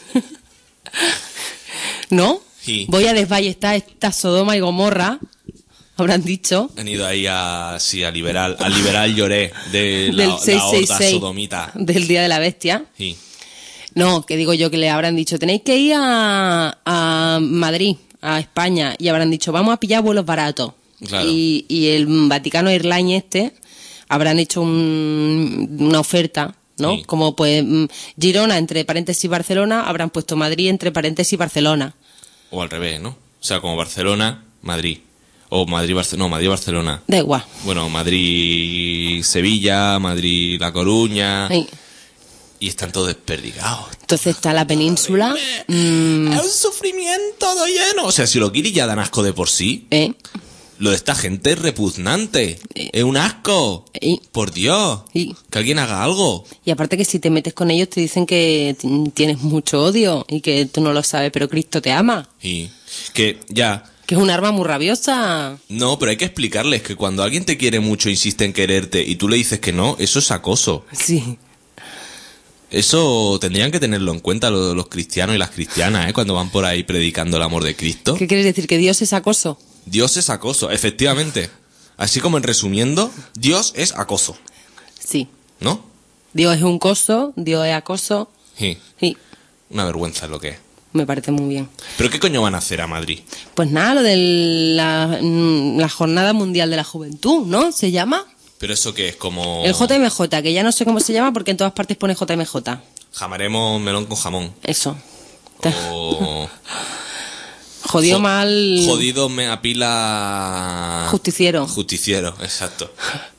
[SPEAKER 3] ¿No?
[SPEAKER 2] Sí.
[SPEAKER 3] Voy a desballestar esta Sodoma y Gomorra. Habrán dicho.
[SPEAKER 2] Han ido ahí a, sí, a liberal, a liberal lloré de la,
[SPEAKER 3] Del
[SPEAKER 2] la
[SPEAKER 3] seiscientos sesenta y
[SPEAKER 2] horda
[SPEAKER 3] seis.
[SPEAKER 2] sodomita.
[SPEAKER 3] Del Día de la Bestia.
[SPEAKER 2] Sí.
[SPEAKER 3] No, que digo yo que le habrán dicho, tenéis que ir a, a Madrid, a España. Y habrán dicho, vamos a pillar vuelos baratos.
[SPEAKER 2] Claro.
[SPEAKER 3] Y, y el Vaticano Airlines este habrán hecho un- una oferta, ¿no?
[SPEAKER 2] Sí.
[SPEAKER 3] Como pues mm, Girona entre paréntesis Barcelona, habrán puesto Madrid entre paréntesis Barcelona.
[SPEAKER 2] O al revés, ¿no? O sea, como Barcelona, Madrid. O Madrid-Barcelona. No, Madrid-Barcelona.
[SPEAKER 3] Da igual.
[SPEAKER 2] Bueno, Madrid-Sevilla, Madrid-La Coruña.
[SPEAKER 3] Ahí.
[SPEAKER 2] Y están todos desperdigados.
[SPEAKER 3] Entonces está la península. mm,
[SPEAKER 2] Es un sufrimiento todo lleno. O sea, si lo Guiri ya dan asco de por sí,
[SPEAKER 3] ¿eh?
[SPEAKER 2] lo de esta gente es repugnante. Es un asco.
[SPEAKER 3] Y,
[SPEAKER 2] Por Dios.
[SPEAKER 3] y,
[SPEAKER 2] Que alguien haga algo.
[SPEAKER 3] y aparte que si te metes con ellos te dicen que t- tienes mucho odio y que tú no lo sabes, pero Cristo te ama.
[SPEAKER 2] Y que ya...
[SPEAKER 3] Que es un arma muy rabiosa.
[SPEAKER 2] No, pero hay que explicarles que cuando alguien te quiere mucho e insiste en quererte y tú le dices que no, eso es acoso.
[SPEAKER 3] Sí.
[SPEAKER 2] Eso tendrían que tenerlo en cuenta los, los cristianos y las cristianas, ¿eh? Cuando van por ahí predicando el amor de Cristo.
[SPEAKER 3] ¿Qué quieres decir? ¿Que Dios es acoso?
[SPEAKER 2] Dios es acoso, efectivamente. Así como en resumiendo, Dios es acoso,
[SPEAKER 3] Sí.
[SPEAKER 2] ¿no?
[SPEAKER 3] Dios es un coso, Dios es acoso.
[SPEAKER 2] Sí,
[SPEAKER 3] Sí,
[SPEAKER 2] una vergüenza es lo que es.
[SPEAKER 3] me parece muy bien.
[SPEAKER 2] ¿Pero qué coño van a hacer a Madrid?
[SPEAKER 3] Pues nada, lo de la, mm, la Jornada Mundial de la Juventud, ¿no? ¿Se llama?
[SPEAKER 2] ¿Pero eso qué es? Como...
[SPEAKER 3] El J M J, que ya no sé cómo se llama porque en todas partes pone J M J.
[SPEAKER 2] Jamaremos melón con jamón.
[SPEAKER 3] Eso.
[SPEAKER 2] O...
[SPEAKER 3] Jodió
[SPEAKER 2] Jo-
[SPEAKER 3] mal.
[SPEAKER 2] Jodido me apila...
[SPEAKER 3] Justiciero.
[SPEAKER 2] Justiciero, exacto.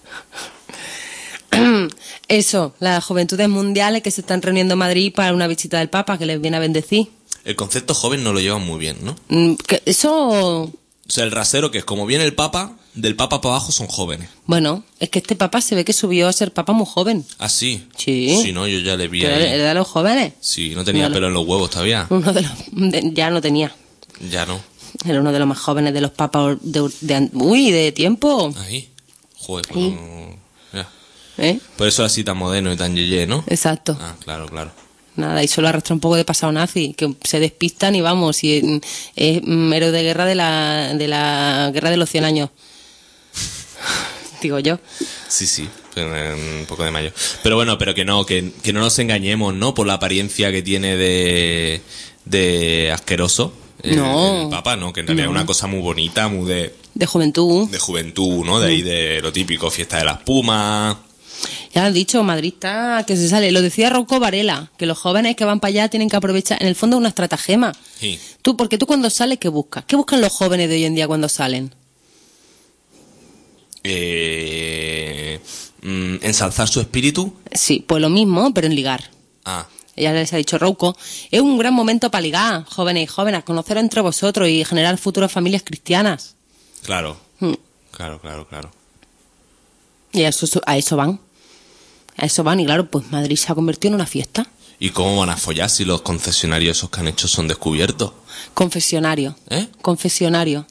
[SPEAKER 3] Eso, las juventudes mundiales que se están reuniendo en Madrid para una visita del Papa que les viene a bendecir.
[SPEAKER 2] El concepto joven no lo llevan muy bien, ¿no?
[SPEAKER 3] Mm, que eso,
[SPEAKER 2] O sea, el rasero que es como viene el Papa, del Papa para abajo son jóvenes.
[SPEAKER 3] bueno, es que este Papa se ve que subió a ser Papa muy joven.
[SPEAKER 2] ¿Ah, sí?
[SPEAKER 3] Sí.
[SPEAKER 2] Sí, no, yo ya le vi
[SPEAKER 3] Que
[SPEAKER 2] ahí.
[SPEAKER 3] era de los jóvenes.
[SPEAKER 2] Sí, no tenía
[SPEAKER 3] Míralo.
[SPEAKER 2] pelo en los huevos todavía.
[SPEAKER 3] Uno de los... de- ya no tenía.
[SPEAKER 2] Ya no.
[SPEAKER 3] Era uno de los más jóvenes de los papas de, de, de uy, de tiempo.
[SPEAKER 2] Ahí. Joder, pues
[SPEAKER 3] Sí.
[SPEAKER 2] no... Ya.
[SPEAKER 3] ¿Eh?
[SPEAKER 2] Por eso es así tan moderno y tan yeye, ¿no?
[SPEAKER 3] Exacto.
[SPEAKER 2] Ah, claro, claro.
[SPEAKER 3] Nada, y solo arrastra un poco de pasado nazi, que se despistan y vamos, y es, es mm, héroe de guerra de la, de la guerra de los cien años. Digo yo.
[SPEAKER 2] Sí, sí, pero, eh, un poco de mayo. Pero bueno, pero que no, que, que no nos engañemos, ¿no? Por la apariencia que tiene de, de asqueroso. El,
[SPEAKER 3] No.
[SPEAKER 2] el Papa, ¿no? Que en realidad
[SPEAKER 3] No.
[SPEAKER 2] es una cosa muy bonita, muy de,
[SPEAKER 3] De juventud.
[SPEAKER 2] de juventud, ¿no? De ahí de lo típico, fiesta de la espuma.
[SPEAKER 3] Ya han dicho, Madrid está que se sale. Lo decía Rocco Varela, que los jóvenes que van para allá tienen que aprovechar. En el fondo es una estratagema.
[SPEAKER 2] Sí.
[SPEAKER 3] Tú, porque tú cuando sales, ¿qué buscas? ¿Qué buscan los jóvenes de hoy en día cuando salen?
[SPEAKER 2] Eh, mm, ensalzar su espíritu.
[SPEAKER 3] Sí, pues lo mismo, pero en ligar.
[SPEAKER 2] Ah,
[SPEAKER 3] Ya les ha dicho Rouco, es un gran momento para ligar, jóvenes y jóvenes, conoceros entre vosotros y generar futuras familias cristianas.
[SPEAKER 2] claro.
[SPEAKER 3] Mm.
[SPEAKER 2] Claro, claro, claro.
[SPEAKER 3] Y a eso, a eso van. A eso van, y claro, pues Madrid se ha convertido en una fiesta.
[SPEAKER 2] ¿Y cómo van a follar si los concesionarios esos que han hecho son descubiertos?
[SPEAKER 3] Confesionario.
[SPEAKER 2] ¿Eh?
[SPEAKER 3] Confesionario.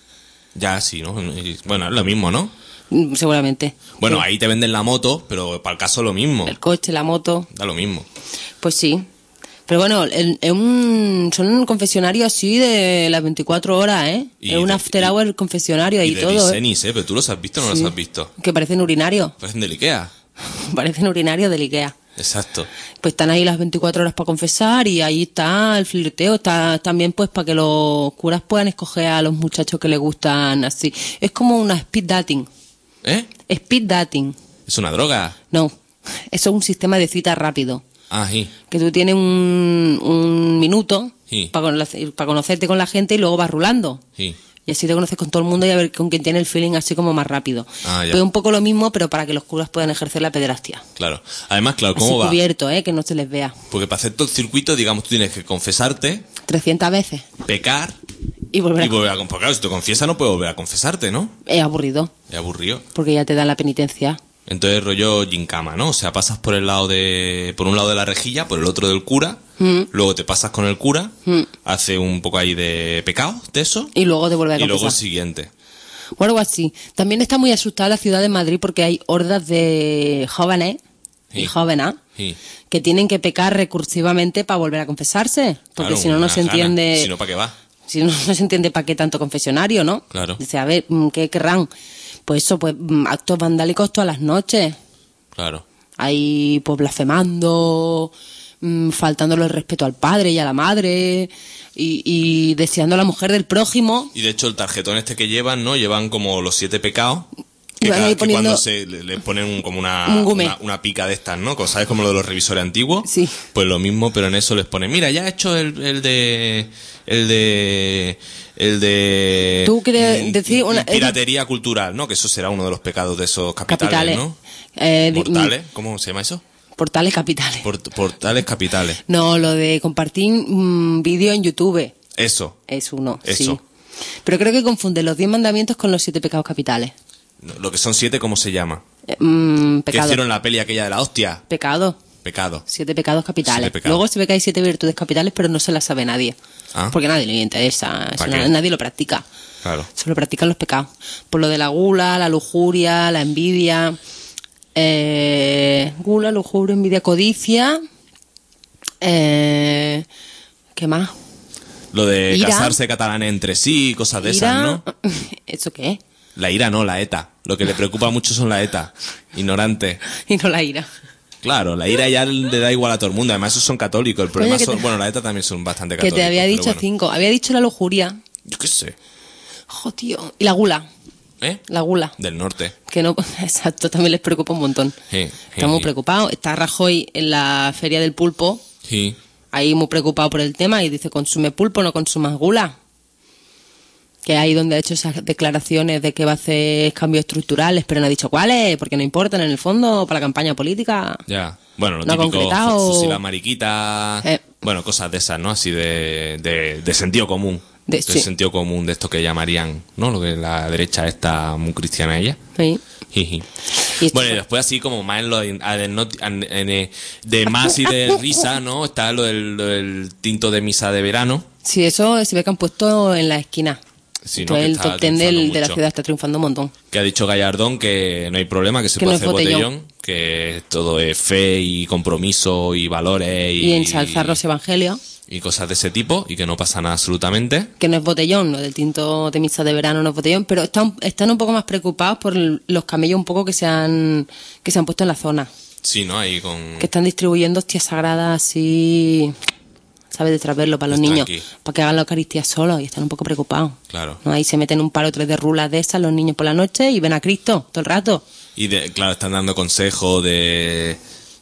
[SPEAKER 2] Ya, sí, ¿no? Y, bueno, es lo mismo, ¿no?
[SPEAKER 3] Mm, Seguramente.
[SPEAKER 2] Bueno,
[SPEAKER 3] Sí.
[SPEAKER 2] ahí te venden la moto, pero para el caso lo mismo.
[SPEAKER 3] El coche, la moto.
[SPEAKER 2] Da lo mismo.
[SPEAKER 3] Pues sí. Pero bueno, el- es un, son un confesionario así de las veinticuatro horas, ¿eh?
[SPEAKER 2] Y
[SPEAKER 3] es un
[SPEAKER 2] de-
[SPEAKER 3] after
[SPEAKER 2] y-
[SPEAKER 3] hour confesionario
[SPEAKER 2] Y
[SPEAKER 3] y
[SPEAKER 2] de
[SPEAKER 3] todo. ¿eh?
[SPEAKER 2] Disenis, ¿eh? Pero tú los has visto o no
[SPEAKER 3] Sí.
[SPEAKER 2] los has visto.
[SPEAKER 3] Que parecen urinarios.
[SPEAKER 2] Parecen del Ikea.
[SPEAKER 3] Parecen urinarios del Ikea.
[SPEAKER 2] Exacto.
[SPEAKER 3] Pues están ahí las veinticuatro horas para confesar y ahí está el flirteo, está también pues para que los curas puedan escoger a los muchachos que les gustan así. Es como una speed dating.
[SPEAKER 2] ¿Eh?
[SPEAKER 3] Speed dating.
[SPEAKER 2] Es una droga.
[SPEAKER 3] No, eso es un sistema de cita rápido.
[SPEAKER 2] Ah, sí.
[SPEAKER 3] Que tú tienes un, un minuto
[SPEAKER 2] Sí.
[SPEAKER 3] para, conocerte con la gente y luego vas rulando.
[SPEAKER 2] Sí.
[SPEAKER 3] Y así te conoces con todo el mundo y a ver con quién tiene el feeling así como más rápido.
[SPEAKER 2] Ah, ya.
[SPEAKER 3] Pues un poco lo mismo, pero para que los curas puedan ejercer la pederastia.
[SPEAKER 2] Claro. Además, claro,
[SPEAKER 3] Así
[SPEAKER 2] ¿cómo va?
[SPEAKER 3] cubierto, ¿eh? Que no se les vea.
[SPEAKER 2] Porque para hacer todo el circuito, digamos, tú tienes que confesarte,
[SPEAKER 3] trescientas veces.
[SPEAKER 2] pecar
[SPEAKER 3] Y volver a...
[SPEAKER 2] y volver a confesar. Claro, si te confiesas no puedes volver a confesarte, ¿no?
[SPEAKER 3] Es aburrido,
[SPEAKER 2] Es aburrido.
[SPEAKER 3] porque ya te dan la penitencia.
[SPEAKER 2] Entonces, rollo gincama, ¿no? O sea, pasas por el lado de... Por un lado de la rejilla, por el otro del cura.
[SPEAKER 3] Mm.
[SPEAKER 2] Luego te pasas con el cura.
[SPEAKER 3] Mm.
[SPEAKER 2] Hace un poco ahí de pecado, de eso.
[SPEAKER 3] Y luego te vuelve a
[SPEAKER 2] Y luego el
[SPEAKER 3] confesar.
[SPEAKER 2] siguiente.
[SPEAKER 3] O algo así. También está muy asustada la ciudad de Madrid porque hay hordas de jóvenes
[SPEAKER 2] Sí.
[SPEAKER 3] y jóvenes
[SPEAKER 2] Sí.
[SPEAKER 3] que tienen que pecar recursivamente para volver a confesarse. Porque
[SPEAKER 2] Claro,
[SPEAKER 3] si no, no
[SPEAKER 2] unas
[SPEAKER 3] se
[SPEAKER 2] ganas.
[SPEAKER 3] entiende...
[SPEAKER 2] Si no, ¿para qué va?
[SPEAKER 3] Si no, no se entiende para qué tanto confesionario, ¿no?
[SPEAKER 2] Claro.
[SPEAKER 3] Dice, a ver, mm, ¿qué querrán? Pues eso, pues mm, actos vandálicos todas las noches.
[SPEAKER 2] Claro.
[SPEAKER 3] Ahí, pues blasfemando, mm, faltándole el respeto al padre y a la madre, y, y deseando a la mujer del prójimo.
[SPEAKER 2] Y de hecho el tarjetón este que llevan, ¿no? Llevan como los siete pecados. Que,
[SPEAKER 3] Y van
[SPEAKER 2] cada-
[SPEAKER 3] ahí
[SPEAKER 2] que
[SPEAKER 3] poniendo-
[SPEAKER 2] cuando se le, le ponen un- como una,
[SPEAKER 3] Un gume.
[SPEAKER 2] una, una pica de estas, ¿no? Como, ¿sabes? Como lo de los revisores antiguos.
[SPEAKER 3] Sí.
[SPEAKER 2] Pues lo mismo, pero en eso les ponen, mira, ya he hecho el, el de... El de... El de...
[SPEAKER 3] Tú quieres
[SPEAKER 2] mm,
[SPEAKER 3] decir una-
[SPEAKER 2] Piratería cultural, ¿no? Que eso será uno de los pecados de esos capitales,
[SPEAKER 3] Capitales.
[SPEAKER 2] ¿no?
[SPEAKER 3] Eh, di-
[SPEAKER 2] Mortales, ¿cómo se llama eso?
[SPEAKER 3] Portales capitales.
[SPEAKER 2] Port- portales capitales.
[SPEAKER 3] No, lo de compartir mm, vídeo en YouTube
[SPEAKER 2] Eso.
[SPEAKER 3] es uno,
[SPEAKER 2] Eso.
[SPEAKER 3] sí. Pero creo que confunde los diez mandamientos con los siete pecados capitales.
[SPEAKER 2] Lo que son siete, ¿cómo se llama?
[SPEAKER 3] Eh, mm,
[SPEAKER 2] Que
[SPEAKER 3] pecado.
[SPEAKER 2] hicieron la peli aquella de la hostia.
[SPEAKER 3] Pecado.
[SPEAKER 2] Pecado.
[SPEAKER 3] Siete pecados capitales.
[SPEAKER 2] Siete pecados.
[SPEAKER 3] Luego se ve que hay siete virtudes capitales, pero no se las sabe nadie.
[SPEAKER 2] Ah.
[SPEAKER 3] Porque a nadie le interesa. Eso
[SPEAKER 2] ¿Para
[SPEAKER 3] na-
[SPEAKER 2] qué?
[SPEAKER 3] nadie lo practica.
[SPEAKER 2] Claro.
[SPEAKER 3] Solo practican los pecados. Por lo de la gula, la lujuria, la envidia. Eh, gula, lujuria, envidia, codicia. Eh, ¿Qué más?
[SPEAKER 2] Lo de
[SPEAKER 3] Ira.
[SPEAKER 2] casarse catalanes entre sí, cosas de esas,
[SPEAKER 3] Ira.
[SPEAKER 2] ¿no?
[SPEAKER 3] ¿Eso qué es?
[SPEAKER 2] La ira no, la ETA. Lo que le preocupa mucho son la ETA. Ignorante.
[SPEAKER 3] Y no la ira.
[SPEAKER 2] Claro, la ira ya le da igual a todo el mundo. Además, esos son católicos. El problema
[SPEAKER 3] Oye, que
[SPEAKER 2] son...
[SPEAKER 3] te-
[SPEAKER 2] Bueno, la ETA también son bastante
[SPEAKER 3] Que
[SPEAKER 2] católicos.
[SPEAKER 3] te había
[SPEAKER 2] pero
[SPEAKER 3] dicho
[SPEAKER 2] bueno.
[SPEAKER 3] cinco. Había dicho la lujuria.
[SPEAKER 2] Yo qué sé.
[SPEAKER 3] Jo, tío. Y la gula.
[SPEAKER 2] ¿Eh?
[SPEAKER 3] La gula.
[SPEAKER 2] Del norte.
[SPEAKER 3] Que no, exacto, también les preocupa un montón.
[SPEAKER 2] Sí,
[SPEAKER 3] Está
[SPEAKER 2] sí,
[SPEAKER 3] muy
[SPEAKER 2] sí.
[SPEAKER 3] preocupado. Está Rajoy en la feria del pulpo,
[SPEAKER 2] Sí.
[SPEAKER 3] ahí muy preocupado por el tema y dice, consume pulpo, no consumas gula. Que ahí donde ha hecho esas declaraciones de que va a hacer cambios estructurales, pero no ha dicho cuáles, porque no importan en el fondo para la campaña política.
[SPEAKER 2] Ya. Bueno, lo
[SPEAKER 3] No ha
[SPEAKER 2] típico,
[SPEAKER 3] concretado.
[SPEAKER 2] fu- fusilar mariquita.
[SPEAKER 3] Eh.
[SPEAKER 2] Bueno, cosas de esas, ¿no? Así de, de, de sentido común.
[SPEAKER 3] De-
[SPEAKER 2] De,
[SPEAKER 3] sí.
[SPEAKER 2] sentido común de esto que llamarían, ¿no? Lo que la derecha está muy cristiana ella.
[SPEAKER 3] Sí.
[SPEAKER 2] Jiji.
[SPEAKER 3] Y esto
[SPEAKER 2] Bueno, y
[SPEAKER 3] fue-
[SPEAKER 2] después así como más en lo de, en- en- en- de más y de risa, ¿no? Está lo del, lo del tinto de misa de verano.
[SPEAKER 3] Sí, eso se ve que han puesto en la esquina.
[SPEAKER 2] Sí, ¿no?
[SPEAKER 3] Entonces,
[SPEAKER 2] Que
[SPEAKER 3] el
[SPEAKER 2] está
[SPEAKER 3] top ten
[SPEAKER 2] triunfando
[SPEAKER 3] del- de la
[SPEAKER 2] mucho.
[SPEAKER 3] ciudad está triunfando un montón.
[SPEAKER 2] Que ha dicho Gallardón que no hay problema, que se
[SPEAKER 3] Que
[SPEAKER 2] puede
[SPEAKER 3] no es
[SPEAKER 2] hacer botellón.
[SPEAKER 3] botellón.
[SPEAKER 2] Que todo es fe y compromiso y valores y,
[SPEAKER 3] Y ensalzar los evangelios,
[SPEAKER 2] y cosas de ese tipo y que no pasa nada absolutamente.
[SPEAKER 3] que no es botellón, lo del tinto de misa de verano no es botellón, pero están, están un poco más preocupados por el- los camellos un poco que se han, que se han puesto en la zona.
[SPEAKER 2] Sí, ¿no? Ahí con...
[SPEAKER 3] Que están distribuyendo hostias sagradas así, ¿sabes? De traverlo para los
[SPEAKER 2] Pues
[SPEAKER 3] niños,
[SPEAKER 2] tranqui.
[SPEAKER 3] para que hagan la Eucaristía solos y están un poco preocupados.
[SPEAKER 2] Claro.
[SPEAKER 3] ¿No? Ahí se meten un par o tres de rulas de esas los niños por la noche y ven a Cristo todo el rato.
[SPEAKER 2] Y de, claro, están dando consejos de...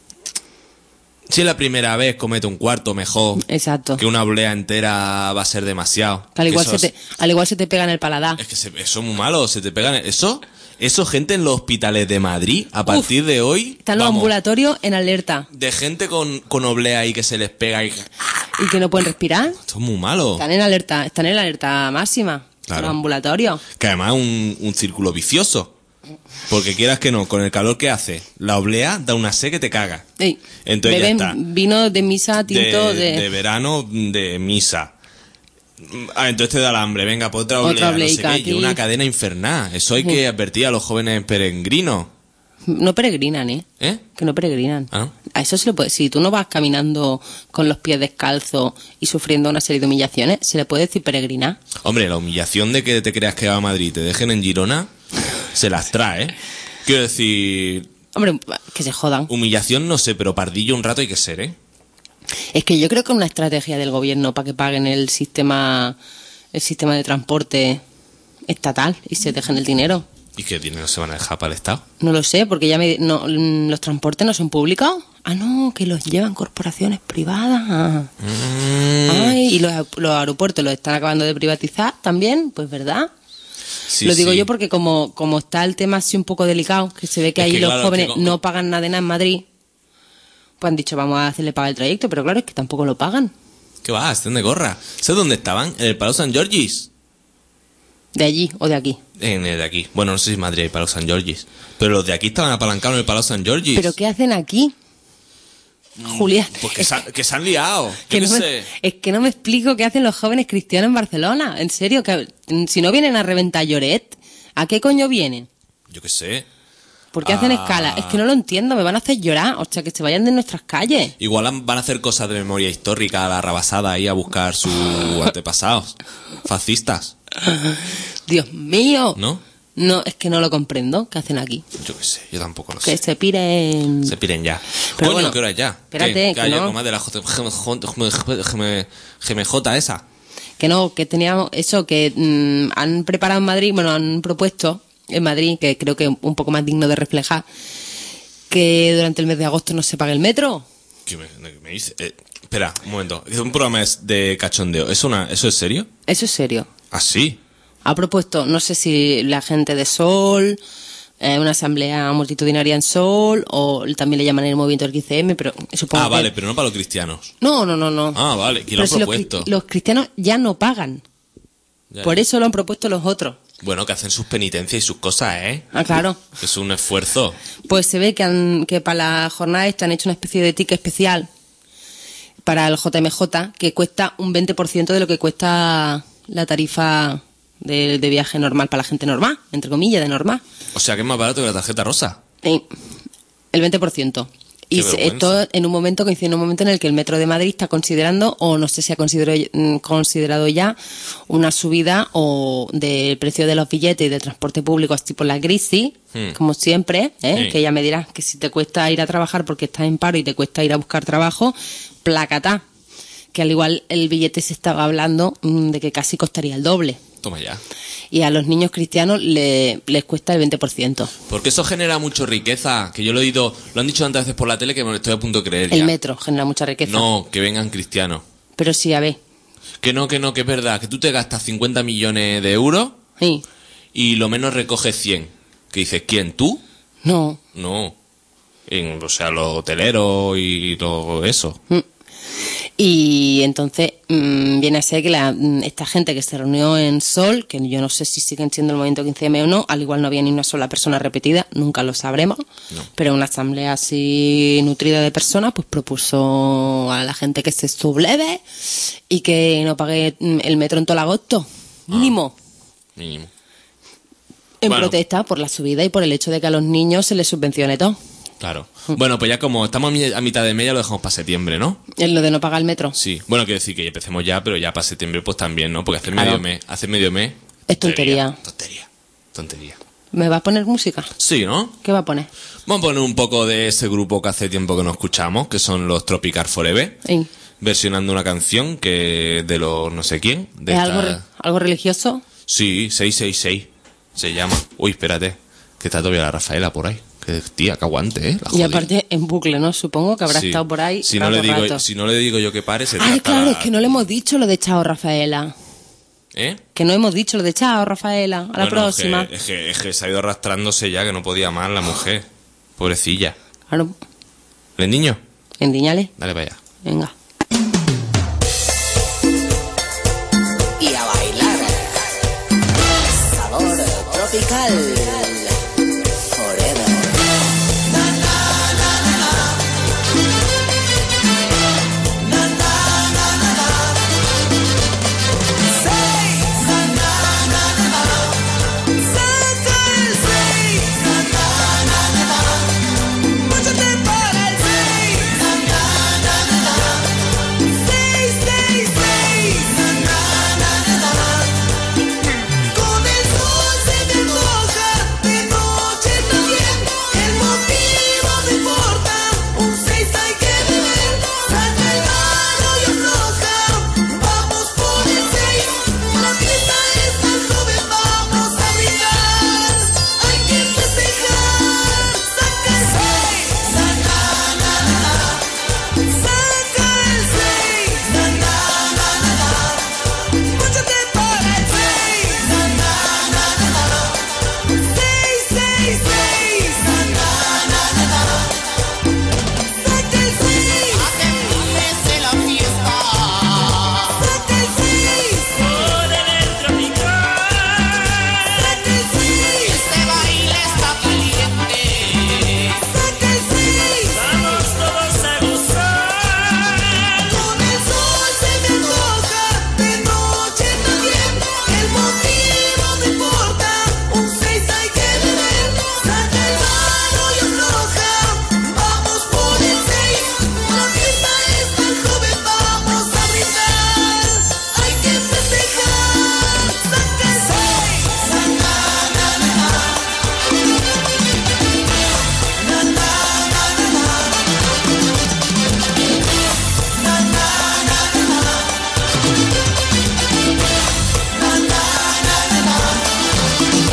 [SPEAKER 2] Si es la primera vez, comete un cuarto mejor.
[SPEAKER 3] Exacto.
[SPEAKER 2] Que una oblea entera va a ser demasiado.
[SPEAKER 3] Que al
[SPEAKER 2] Que
[SPEAKER 3] igual,
[SPEAKER 2] eso
[SPEAKER 3] se
[SPEAKER 2] es-
[SPEAKER 3] te, al igual se te pega en el paladar.
[SPEAKER 2] Es que se- eso es muy malo, se te pegan... Eso, eso gente en los hospitales de Madrid, a partir de hoy...
[SPEAKER 3] Están los
[SPEAKER 2] vamos,
[SPEAKER 3] ambulatorios en alerta
[SPEAKER 2] de gente con, con oblea ahí que se les pega y... Esto
[SPEAKER 3] y que no pueden respirar.
[SPEAKER 2] es muy malo.
[SPEAKER 3] Están en alerta, están en alerta máxima.
[SPEAKER 2] Claro.
[SPEAKER 3] Los ambulatorios.
[SPEAKER 2] Que además es un, un círculo vicioso. Porque quieras que no, con el calor que hace, la oblea da una sed que te caga.
[SPEAKER 3] Ey,
[SPEAKER 2] Entonces ya
[SPEAKER 3] beben
[SPEAKER 2] está.
[SPEAKER 3] vino de misa, tinto
[SPEAKER 2] de,
[SPEAKER 3] de...
[SPEAKER 2] de verano, de misa. Ah, entonces te da el hambre, venga, pues otra oblea,
[SPEAKER 3] Otra
[SPEAKER 2] no sé
[SPEAKER 3] obleica
[SPEAKER 2] qué, y
[SPEAKER 3] aquí.
[SPEAKER 2] una cadena infernal. Eso hay que advertir a los jóvenes peregrinos.
[SPEAKER 3] No peregrinan, ¿eh?
[SPEAKER 2] ¿Eh?
[SPEAKER 3] Que no peregrinan.
[SPEAKER 2] Ah, ¿no?
[SPEAKER 3] A eso se le puede... Si tú no vas caminando con los pies descalzos y sufriendo una serie de humillaciones, se le puede decir peregrinar.
[SPEAKER 2] Hombre, la humillación de que te creas que va a Madrid y te dejen en Girona, se las trae. Quiero decir,
[SPEAKER 3] Hombre, que se jodan.
[SPEAKER 2] humillación no sé, pero pardillo un rato hay que ser, ¿eh?
[SPEAKER 3] Es que yo creo que es una estrategia del gobierno para que paguen el sistema el sistema de transporte estatal y se dejen el dinero.
[SPEAKER 2] ¿Y qué dinero se van a dejar para el Estado?
[SPEAKER 3] No lo sé, porque ya me, no, mm, los transportes no son públicos. Ah, no, que los llevan corporaciones privadas.
[SPEAKER 2] Mm,
[SPEAKER 3] Ay, y los, los aeropuertos los están acabando de privatizar también, pues verdad.
[SPEAKER 2] sí,
[SPEAKER 3] Lo digo
[SPEAKER 2] sí.
[SPEAKER 3] yo porque como, como está el tema así un poco delicado, que se ve que
[SPEAKER 2] Es
[SPEAKER 3] ahí
[SPEAKER 2] que
[SPEAKER 3] los
[SPEAKER 2] claro,
[SPEAKER 3] jóvenes
[SPEAKER 2] que co-
[SPEAKER 3] no pagan nada de nada en Madrid, pues han dicho vamos a hacerle pagar el trayecto, pero claro, es que tampoco lo pagan.
[SPEAKER 2] ¿Qué va? Estén de gorra. ¿Sabes dónde estaban? En el Palau Sant Jorgis.
[SPEAKER 3] De allí o de aquí.
[SPEAKER 2] En el de aquí. Bueno, no sé si Madrid hay Palau Sant Jorgis. Pero los de aquí estaban apalancados en el Palau Sant Jorgis.
[SPEAKER 3] ¿Pero qué hacen aquí? Julián,
[SPEAKER 2] Pues que, se, han- que se han liado.
[SPEAKER 3] que
[SPEAKER 2] Yo
[SPEAKER 3] no
[SPEAKER 2] qué
[SPEAKER 3] me-
[SPEAKER 2] sé.
[SPEAKER 3] es que no me explico qué hacen los jóvenes cristianos en Barcelona. En serio, que mm, si no vienen a reventar Lloret, ¿a qué coño vienen?
[SPEAKER 2] Yo qué sé.
[SPEAKER 3] ¿Por qué hacen
[SPEAKER 2] Ah.
[SPEAKER 3] escala? Es que no lo entiendo, me van a hacer llorar. O sea, que se vayan de nuestras calles.
[SPEAKER 2] Igual han- van a hacer cosas de memoria histórica a la rabasada ahí a buscar sus antepasados. Fascistas,
[SPEAKER 3] Dios mío.
[SPEAKER 2] ¿no?
[SPEAKER 3] No, es que no lo comprendo. ¿Qué hacen aquí?
[SPEAKER 2] Yo qué sé, yo tampoco lo
[SPEAKER 3] Que
[SPEAKER 2] sé.
[SPEAKER 3] se piren.
[SPEAKER 2] Se piren ya.
[SPEAKER 3] Pero
[SPEAKER 2] Coño,
[SPEAKER 3] bueno,
[SPEAKER 2] ¿qué hora es ya?
[SPEAKER 3] espérate,
[SPEAKER 2] ¿Qué?
[SPEAKER 3] que
[SPEAKER 2] ¿Que hay
[SPEAKER 3] no.
[SPEAKER 2] algo más de la J- G M J esa?
[SPEAKER 3] Que no, que teníamos eso, que mm, han preparado en Madrid, bueno, han propuesto en Madrid, que creo que un poco más digno de reflejar, que durante el mes de agosto no se pague el metro.
[SPEAKER 2] ¿Qué me, qué me dice? Eh, espera, un momento. Es un programa es de cachondeo. ¿Es una, ¿Eso es serio?
[SPEAKER 3] Eso es serio.
[SPEAKER 2] ¿Ah, sí?
[SPEAKER 3] Ha propuesto, no sé si la gente de Sol, eh, una asamblea multitudinaria en Sol, o también le llaman el movimiento del quince eme, pero supongo
[SPEAKER 2] Ah,
[SPEAKER 3] que...
[SPEAKER 2] vale, pero no para los cristianos.
[SPEAKER 3] No, no, no, no.
[SPEAKER 2] Ah, vale, ¿quién lo ha
[SPEAKER 3] Pero si los,
[SPEAKER 2] propuesto?
[SPEAKER 3] cri- los cristianos ya no pagan.
[SPEAKER 2] Ya,
[SPEAKER 3] Por
[SPEAKER 2] ya.
[SPEAKER 3] eso lo han propuesto los otros.
[SPEAKER 2] Bueno, que hacen sus penitencias y sus cosas, ¿eh?
[SPEAKER 3] Ah, claro.
[SPEAKER 2] Es un esfuerzo.
[SPEAKER 3] Pues se ve que, han, que para la jornada esta han hecho una especie de ticket especial para el J M J que cuesta un veinte por ciento de lo que cuesta la tarifa de, de viaje normal para la gente normal, entre comillas, de normal.
[SPEAKER 2] O sea, que es más barato que la tarjeta rosa.
[SPEAKER 3] Sí, el veinte por ciento. Y
[SPEAKER 2] Qué
[SPEAKER 3] se-
[SPEAKER 2] vergüenza.
[SPEAKER 3] esto en un momento coincide en un momento en el que el Metro de Madrid está considerando, o no sé si ha considerado, mm, considerado ya, una subida o del precio de los billetes y de transporte público, así por la crisis,
[SPEAKER 2] Hmm.
[SPEAKER 3] como siempre, ¿eh?
[SPEAKER 2] Sí.
[SPEAKER 3] Que ya me dirás que si te cuesta ir a trabajar porque estás en paro y te cuesta ir a buscar trabajo, placatá. Que al igual el billete se estaba hablando mm, de que casi costaría el doble.
[SPEAKER 2] Toma ya.
[SPEAKER 3] Y a los niños cristianos le- les cuesta el veinte por ciento.
[SPEAKER 2] Porque eso genera mucho riqueza. Que yo lo he oído, lo han dicho tantas veces por la tele que me lo estoy a punto de creer
[SPEAKER 3] El
[SPEAKER 2] ya.
[SPEAKER 3] metro genera mucha riqueza.
[SPEAKER 2] No, que vengan cristianos.
[SPEAKER 3] Pero sí, a ver.
[SPEAKER 2] Que no, que no, que es verdad. Que tú te gastas cincuenta millones de euros
[SPEAKER 3] Sí.
[SPEAKER 2] y lo menos recoges cien. Que dices, ¿quién? ¿Tú?
[SPEAKER 3] No.
[SPEAKER 2] No. En, o sea, los hoteleros y todo eso.
[SPEAKER 3] Mm. Y entonces mmm, viene a ser que la, esta gente que se reunió en Sol, que yo no sé si siguen siendo el movimiento quince eme o no, al igual no había ni una sola persona repetida, nunca lo sabremos, no. Pero una asamblea así nutrida de personas pues propuso a la gente que se subleve y que no pague el metro en todo el agosto, mínimo.
[SPEAKER 2] Ah, mínimo.
[SPEAKER 3] En
[SPEAKER 2] bueno.
[SPEAKER 3] protesta por la subida y por el hecho de que a los niños se les subvencione todo.
[SPEAKER 2] Claro. Bueno, pues ya como estamos a mitad de mes, ya lo dejamos para septiembre, ¿no?
[SPEAKER 3] ¿Es lo de no pagar el metro?
[SPEAKER 2] Sí. Bueno, quiero decir que ya empecemos ya, pero ya para septiembre pues también, ¿no? Porque hacer
[SPEAKER 3] claro.
[SPEAKER 2] medio mes, hacer medio mes...
[SPEAKER 3] Es tontería.
[SPEAKER 2] Tontería. Tontería.
[SPEAKER 3] ¿Me vas a poner música?
[SPEAKER 2] Sí, ¿no?
[SPEAKER 3] ¿Qué va a poner?
[SPEAKER 2] Vamos a poner un poco de ese grupo que hace tiempo que no escuchamos, que son los Tropical Forever,
[SPEAKER 3] sí.
[SPEAKER 2] Versionando una canción que de los no sé quién. De
[SPEAKER 3] ¿Es
[SPEAKER 2] esta...
[SPEAKER 3] algo, re- algo religioso?
[SPEAKER 2] Sí, seiscientos sesenta y seis se llama. Uy, espérate, que está todavía la Rafaela por ahí. Que tía, que aguante, ¿eh? La
[SPEAKER 3] y
[SPEAKER 2] jodida.
[SPEAKER 3] aparte en bucle, ¿no? Supongo que habrá
[SPEAKER 2] Sí.
[SPEAKER 3] estado por ahí
[SPEAKER 2] Si no, le
[SPEAKER 3] rato,
[SPEAKER 2] digo,
[SPEAKER 3] rato.
[SPEAKER 2] si no le digo yo que pare, se
[SPEAKER 3] Ay,
[SPEAKER 2] trata
[SPEAKER 3] claro,
[SPEAKER 2] la-
[SPEAKER 3] es que no le hemos dicho lo de Chao Rafaela.
[SPEAKER 2] ¿Eh?
[SPEAKER 3] Que no hemos dicho lo de Chao Rafaela. A la
[SPEAKER 2] Bueno,
[SPEAKER 3] próxima.
[SPEAKER 2] Es que, es, que, es que se ha ido arrastrándose ya, que no podía más la mujer. Pobrecilla.
[SPEAKER 3] Claro,
[SPEAKER 2] ¿El niño?
[SPEAKER 3] endiñale.
[SPEAKER 2] Dale para allá.
[SPEAKER 3] Venga.
[SPEAKER 4] Y a bailar. Sabor tropical. Forever.
[SPEAKER 1] Con el sol se me antoja, de noche también. El motivo no importa, un seis hay que beber. Saca el mano y afloja, vamos por el seis. La fiesta es tan joven, vamos a brindar. Hay que festejar. Saca el seis, na na na na na. Saca el seis, na na na na na. Móchate para el seis, na na na na na. Seis, seis, seis, na na na na na. Saca el seis, a que empiece la fiesta. Saca el seis,
[SPEAKER 5] Por el tropical,
[SPEAKER 1] saca el seis,
[SPEAKER 5] este baile está caliente.
[SPEAKER 1] saca el seis.
[SPEAKER 5] Vamos todos a gozar.
[SPEAKER 1] Con el sol se me antoja, de noche también. El motivo no importa, un seis hay que beber. Saca el mano y afloja, vamos por el seis. La fiesta es tan joven, vamos a brindar. Hay que festejar. Saca el seis, na na na na na. Na na na na na. Na na na na na. Na na na na na.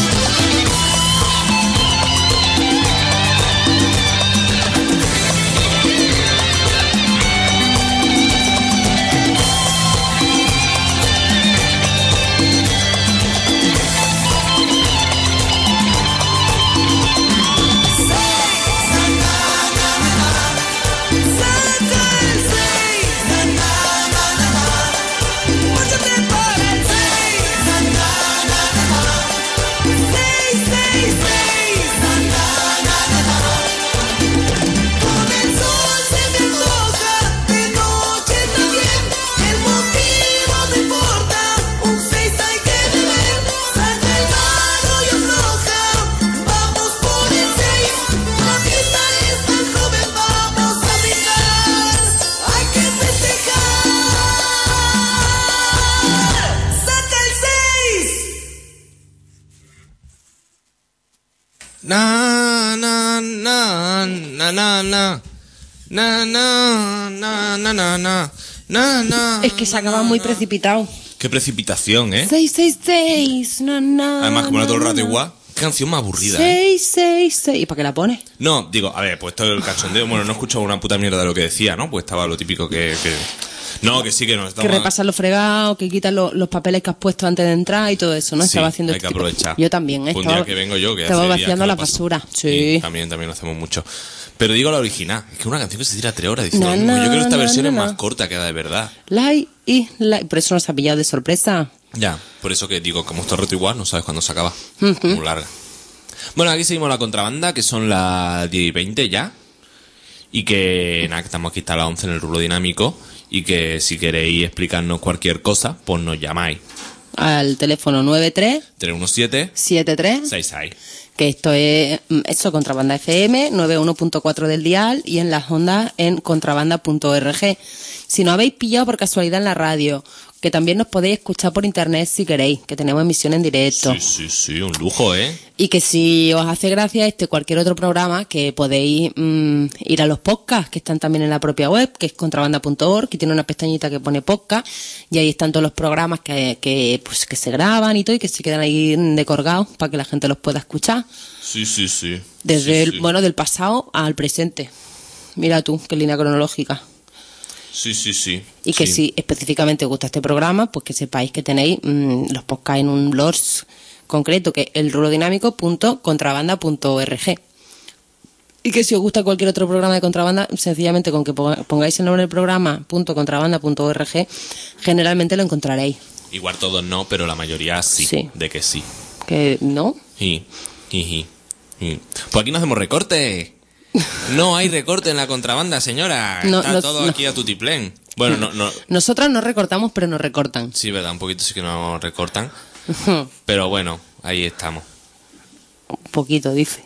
[SPEAKER 1] Saca el seis, na na na na na. Móchate para el seis, na na na na na. Seis, seis, seis, na na na na na. Con el sol se me antoja, de noche también. El motivo no importa, un seis hay que beber. Saca el mano y afloja, vamos por el seis. La fiesta es tan joven, vamos a brindar. Hay que festejar. Saca el seis.
[SPEAKER 2] Na, na, na, na, na, na. Na, na, na, na, na, na. Na, na,
[SPEAKER 3] Es que se acaba muy precipitado.
[SPEAKER 2] Qué precipitación, ¿eh?
[SPEAKER 3] seis seis seis, na, na,
[SPEAKER 2] Además, como era todo el
[SPEAKER 3] na,
[SPEAKER 2] rato
[SPEAKER 3] na.
[SPEAKER 2] igual. Qué canción más aburrida, ¿eh?
[SPEAKER 3] seis seis seis. ¿Y para qué la pones?
[SPEAKER 2] No, digo, a ver, pues todo el cachondeo. Bueno, no he escuchado una puta mierda de lo que decía, ¿no? Pues estaba lo típico que... que No, que sí que no.
[SPEAKER 3] Que
[SPEAKER 2] Estamos...
[SPEAKER 3] repasas los fregados, que quitas lo- los papeles que has puesto antes de entrar y todo eso, ¿no?
[SPEAKER 2] Sí,
[SPEAKER 3] Estaba haciendo
[SPEAKER 2] hay
[SPEAKER 3] este
[SPEAKER 2] que
[SPEAKER 3] tipo-
[SPEAKER 2] aprovechar.
[SPEAKER 3] Yo también, ¿eh?
[SPEAKER 2] Un
[SPEAKER 3] Estaba,
[SPEAKER 2] día que vengo yo, que
[SPEAKER 3] estaba
[SPEAKER 2] hace días
[SPEAKER 3] vaciando
[SPEAKER 2] que
[SPEAKER 3] la
[SPEAKER 2] lo paso.
[SPEAKER 3] basura. Sí.
[SPEAKER 2] También, también lo hacemos mucho. Pero digo la original. Es que una canción que se tira tres horas dice
[SPEAKER 3] Na,
[SPEAKER 2] lo mismo. Yo
[SPEAKER 3] na,
[SPEAKER 2] creo que esta
[SPEAKER 3] na,
[SPEAKER 2] versión
[SPEAKER 3] na,
[SPEAKER 2] es
[SPEAKER 3] na.
[SPEAKER 2] más corta que la de verdad.
[SPEAKER 3] Like y like. Por eso nos ha pillado de sorpresa.
[SPEAKER 2] Ya, por eso que digo, como está roto igual, no sabes cuándo se acaba. Muy larga. Bueno, aquí seguimos la contrabanda, que son las diez y veinte ya. Y que, nada, que estamos aquí hasta las once en el rulo dinámico. Y que si queréis explicarnos cualquier cosa, pues nos llamáis.
[SPEAKER 3] Al teléfono nueve tres
[SPEAKER 2] tres uno siete
[SPEAKER 3] siete tres,
[SPEAKER 2] seis seis.
[SPEAKER 3] que esto es mm, eso, Contrabanda F M, noventa y uno punto cuatro del dial, y en las ondas en contrabanda punto org. Si no habéis pillado por casualidad en la radio, que también nos podéis escuchar por internet si queréis, que tenemos emisión en directo.
[SPEAKER 2] Sí, sí, sí, un lujo, ¿eh?
[SPEAKER 3] Y que si os hace gracia este cualquier otro programa, que podéis mm, ir a los podcasts que están también en la propia web, que es contrabanda punto org, que tiene una pestañita que pone podcast, y ahí están todos los programas que, que, pues, que se graban y todo, y que se quedan ahí decolgados para que la gente los pueda escuchar.
[SPEAKER 2] Sí, sí, sí.
[SPEAKER 3] Desde
[SPEAKER 2] Sí,
[SPEAKER 3] el,
[SPEAKER 2] sí.
[SPEAKER 3] bueno, del pasado al presente. Mira tú, qué línea cronológica.
[SPEAKER 2] Sí, sí, sí.
[SPEAKER 3] Y que
[SPEAKER 2] Sí.
[SPEAKER 3] si específicamente os gusta este programa, pues que sepáis que tenéis mm, los podcasts en un blog concreto, que es el rulodinámico punto contrabanda punto org. Y que si os gusta cualquier otro programa de contrabanda, sencillamente con que ponga- pongáis el nombre del programa punto contrabanda punto org, generalmente lo encontraréis.
[SPEAKER 2] Igual todos no, pero la mayoría sí.
[SPEAKER 3] Sí.
[SPEAKER 2] De que sí.
[SPEAKER 3] Que no,
[SPEAKER 2] Y, y, y, y. Pues aquí no hacemos recorte. No hay recorte en la contrabanda, señora.
[SPEAKER 3] No,
[SPEAKER 2] Está
[SPEAKER 3] no,
[SPEAKER 2] todo
[SPEAKER 3] no.
[SPEAKER 2] aquí a tutiplén. Bueno, no, no.
[SPEAKER 3] nosotras no recortamos, pero nos recortan.
[SPEAKER 2] Sí, verdad, un poquito sí que nos recortan. Pero bueno, ahí estamos.
[SPEAKER 3] Un poquito, dice.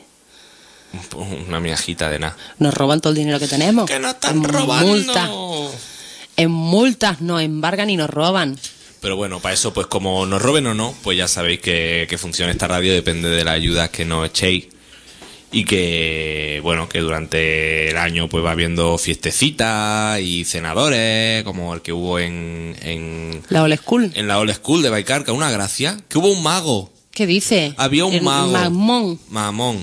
[SPEAKER 2] Una miajita de nada.
[SPEAKER 3] Nos roban todo el dinero que tenemos.
[SPEAKER 2] ¡Que nos están
[SPEAKER 3] En
[SPEAKER 2] robando!
[SPEAKER 3] multas. En multas nos embargan y nos roban.
[SPEAKER 2] Pero bueno, para eso, pues como nos roben o no, pues ya sabéis que, que funciona esta radio, depende de la ayuda que nos echéis. Y que, bueno, que durante el año pues va habiendo fiestecitas y cenadores, como el que hubo en, en,
[SPEAKER 3] La old school.
[SPEAKER 2] en la Old School de Baicarca, una gracia, que hubo un mago.
[SPEAKER 3] ¿Qué dice?
[SPEAKER 2] Había un
[SPEAKER 3] El
[SPEAKER 2] mago.
[SPEAKER 3] Mamón.
[SPEAKER 2] Mamón.